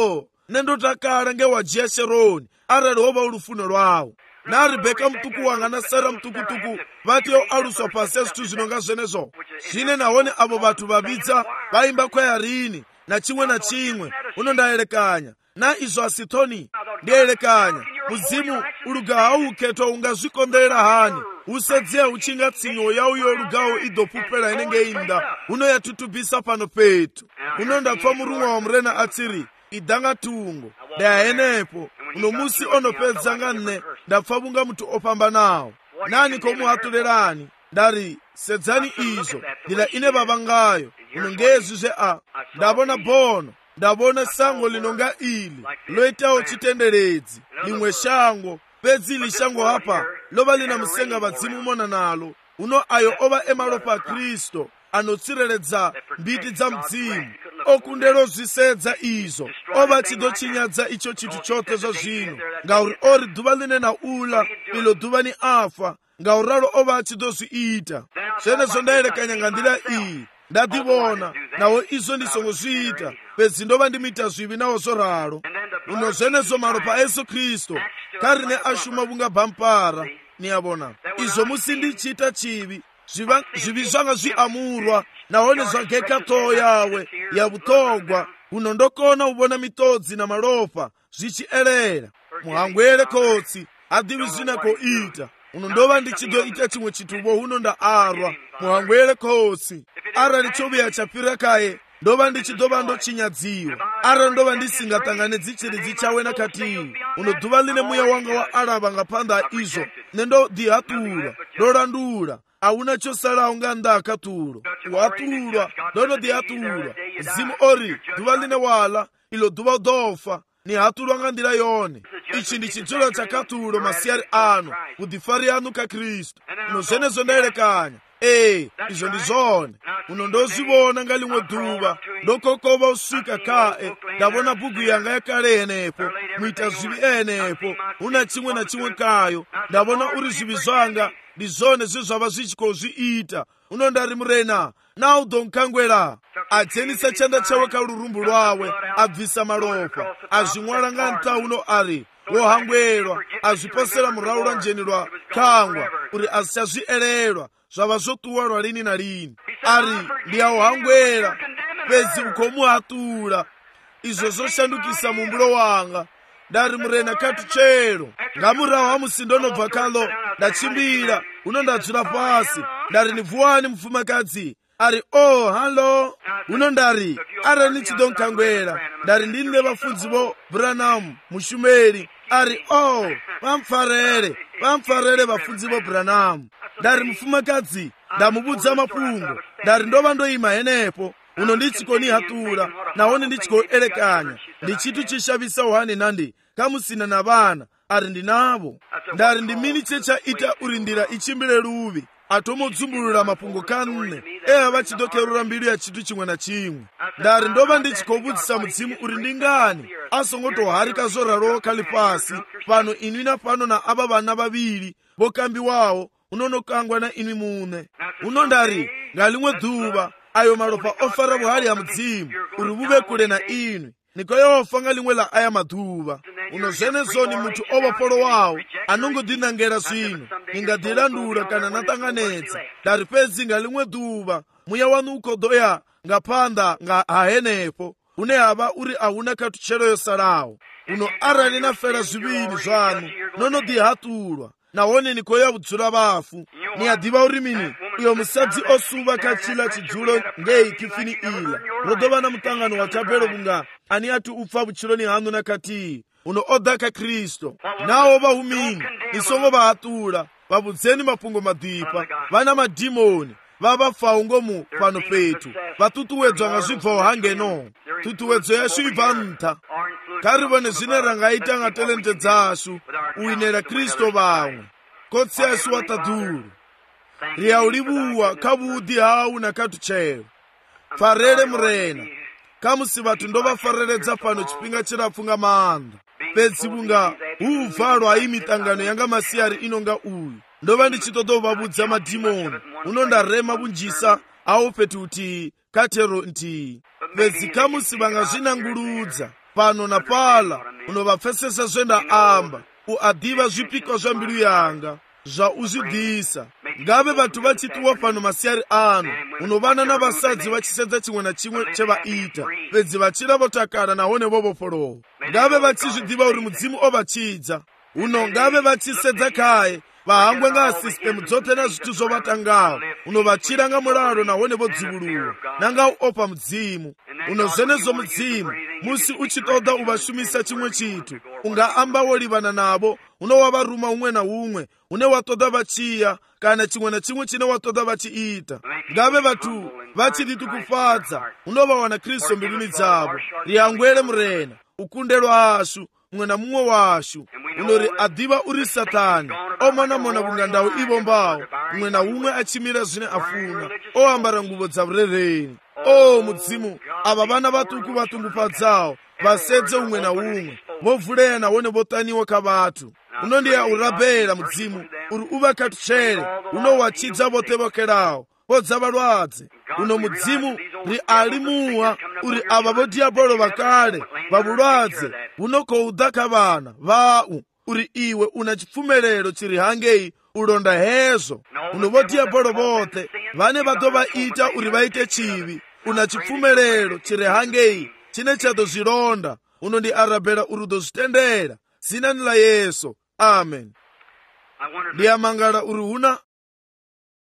nendotakala ngewajiya Sheroni arali hova ulufuno lwawo na Rebeka mtuku wanga na Sara mtukutuku vatiwo aluswa pasi ya zvitu zvinonga zvenezo zvine naone avo vatu vabidza vaimba kwayarini na chimwe uno ndaelekanya na izo asitoni ndielekanya mudzimu ulugawo uketwa ungazvikondera hani usedziya uchinga tsinyo yawo yolugawo idopupela inenge inda uno yatutubisa pano petu uno ndapfa murumwa wa murena atsiri idanga tungo ndayenepo uno musi onopedza nne ndapfa bunga mutu opambanawo nani komuhatulerani ndari sedzani izo ndila ine babangayo uno ngezizve ndabona bono ndabona sango linonga ili loitawo chitenderedzi limwe shango pedzi ili shango hapa loba lina musenga badzimu mona nalo uno ayo oba emalopa Kristo anotsireledza mbiti dza mdzimu okundelo zvisedza izo oba chidochinyadza icho chinthu chote zva zvino ngauri ori dhuva line na ula ilo dhuva ni afa ngauralo oba achidozviita zvenezvo ndaelekanya ngandira iyi ndadivona nawo izo ndisongozviita pedzi ndova ndimita zvivi nawo zoralo uno zvenezvo malopa Yesu Kristo karine ashuma bunga bhampara niyabona izo musi ndichita chivi zvivi zvanga zviamurwa naone zvageka toho yawe yavutogwa uno ndokona ubona mitodzi na malopa zvichielera muhangwere kotsi adivi zvinakoita uno ndova ndichidoita chimwe chitubo uno ndaarwa muhangwere kotsi arali choviya chapira kaye ndova ndichidova ndochinyadziwa ara ndova ndisingatangane dzichiridzi chawe nakatiwi uno dhuva line muya wanga wa alava ngapanda izvo nendodihatura ndolandula auna chosalawo nga ndakatulo watulwa ndonodihatulwa zimu ori dhuva line wala ilo dhuva dofa ni hatulwa nga ndila yone ichi ndi chidzulo cha katulo masiyari ano udifari anu ka Kristo uno zvenezo ndaelekanya izo ndi zone uno ndozivona nga limwe dhuva ndokokova uswika kae ndabona bugu yanga yakale enepo mwita zvivi enepo una chimwe na chimwe kayo ndabona uri zvivi zvanga ndi zone zvezvava zvichikozviita uno ndari murena nawo donkangwera adzenisa chanda chawe kalurumbu lwawe abvisa malopa azvimwala nga nta uno ari wohangwerwa azviposera muraula njeni lwa kangwa uri asichazvielelwa zvava zvotuwa lwa lini na lini ari ndiyawohangwera pedzi ukomuhatula izvo zoshandukisa mumbulo wanga ndari murena katu chero ngamurawo hamusi ndonobva kalo ndachimbira uno ndadzula pasi ndari nivuwani mufumakadzi ari halo uno ndari ara nichidonkangwera ndari ndine vafudzi vo Branham mushumeri ari vamfarere vafudzi vo Branham ndari mufumakadzi ndamubudza mapungo ndari ndova ndoima henepo uno ndichikonihatula naone ndichikoelekanya ndi chinthu chishavisa uhani nandi kamusina na vana ari ndinavo ndari ndimini chechaita urindira ichimbire luvi atomodzumburira mapungo kanne vachidokerura mbilu ya chinthu chimwe na chimwe ndari ndova ndichikovudzisa mudzimu uri ndingani asongotoharika zoraro kali pasi pano inwi na pano na ava vana vaviri vokambiwawo unonokangwa na inwi mune uno ndari ngalimwe dhuva ayo malopa ofara buhali ya mudzimu uri buve kule na inwi nikoyofa nga limwe la aya maḓuvha. Uno zwenezoni muthu o vhofholowaho a no ngo ḓinangela zwino, ni nga ḓilandula kana na ṱanganedza dari fhedzi nga limwe ḓuvha muya wanu u khou ḓo ya nga phanḓa nga ha henefho hune ha vha uri a hu na khathutshelo yo salaho. Uno arali na fela zwivhili zwaṋu no no ḓihaṱulwa nahone ni khou ya vhudzula vhafu, ni a ḓivha uri mini? Uyo musadzi o suvha kha tshila tshidzulo ngei khifini iḽa ro ḓo vha na muṱangano wa thabelo vhunga ani athu u pfa vhutshiloni haṋu na khathihi. Uno o ḓa kha Kristo. Naho vha hu mini? Ni songo vha haṱula, vha vhudzeni mafhungo maḓipfa. Vha na madimoni, vha vha faho ngomu fhano fhethu, vha ṱuṱuwedzwa nga zwibvaho ha ngeno. Ṱhuṱuwedzo yashu i bva nṱha. Kha ri vhone zwine ra nga ita nga talente dzashu u winela Kristo vhaṅwe. Khotsi yashu wa ṱaḓulu, ri a u livhuwa kha vhuḓi hau na khathutshelo. Farele murena, kha musi vhathu ndo vha fareledza fhano tshifhinga tshilapfu nga maanḓa. Fhedzi vhunga hu u bvalwa i miṱangano ya nga masiari ino nga uyu, ndo vha ndi tshi ṱoḓa u vha vhudza madimoni, huno nda rema vhunzhisa haho fhethu huthihi kha thero nthihi. Fhedzi kha musi vha nga zwi nanguludza fhano na fhaḽa, uno vha pfesesa zwe nda amba, u a ḓivha zwipikwa zwa mbilu yanga zwa u zwi ḓisa. Ngavhe vhathu vha tshi ṱuwa fhano masiari ano, uno vhana na vhasadzi vha tshi sedza tshiṅwe na tshiṅwe tshe vha ita, fhedzi vha tshila vho takala nahone vho vhofholowa. Ngavhe vha tshi zwi ḓivha uri mudzimu o vha tshidza, uno ngavhe vha tshi sedza khaye vha hangwe nga sisitemu dzoṱhe na zwithu zwo vha tangaho, uno vha tshila nga mulalo nahone vho dzivhuluwa na nga u ofha mudzimu. Uno zwenezwo mudzimu musi u tshi ṱoḓa u vha shumisa tshiṅwe tshithu, u nga amba wo livhana navho, uno wa vha ruma huṅwe na huṅwe hune wa ṱoḓa vha tshiya kana tshiṅwe na tshiṅwe tshine wa ṱoḓa vha tshi ita. Ngavhe vhathu vha tshi ḓiṱukufadza, uno vha wana Kristo mbiluni dzavho. Ri hangwele murena, u kundelwa hashu muṅwe na muṅwe washu. Uno ri a ḓivha uri Saṱani o monamona vhunga ndau i vhombaho, muṅwe na huṅwe a tshimila zwine a funa, o ambara nguvho dza vhurereni. O mudzimu, ava vhana vhaṱuku vha ṱungufhadzaho vha sedze huṅwe na huṅwe, vho vulea nahone vho ṱaniwa kha vhathu. Uno ndi ya u rabela mudzimu uri u vha khathutshele, uno wa tshidza vhoṱhe vho xelaho, vho dza vhalwadze. Uno mudzimu ri a limuwa uri ava vho diabolo vha kale vha vhulwadze vhuno khou ḓa kha vhana vhau, uri iwe una tshipfumelelo tshi ri hangei u londa hezwo. Uno vho diabolo vhoṱhe vhane vha ḓo vha ita uri vha ite tshivhi, una tshipfumelelo tshi re hangei tshine tsha ḓo zwi londa. Uno ndi arabela uri u ḓo zwi tendela, zinani ḽa Yesu. Amen. Ndi a mangala uri huna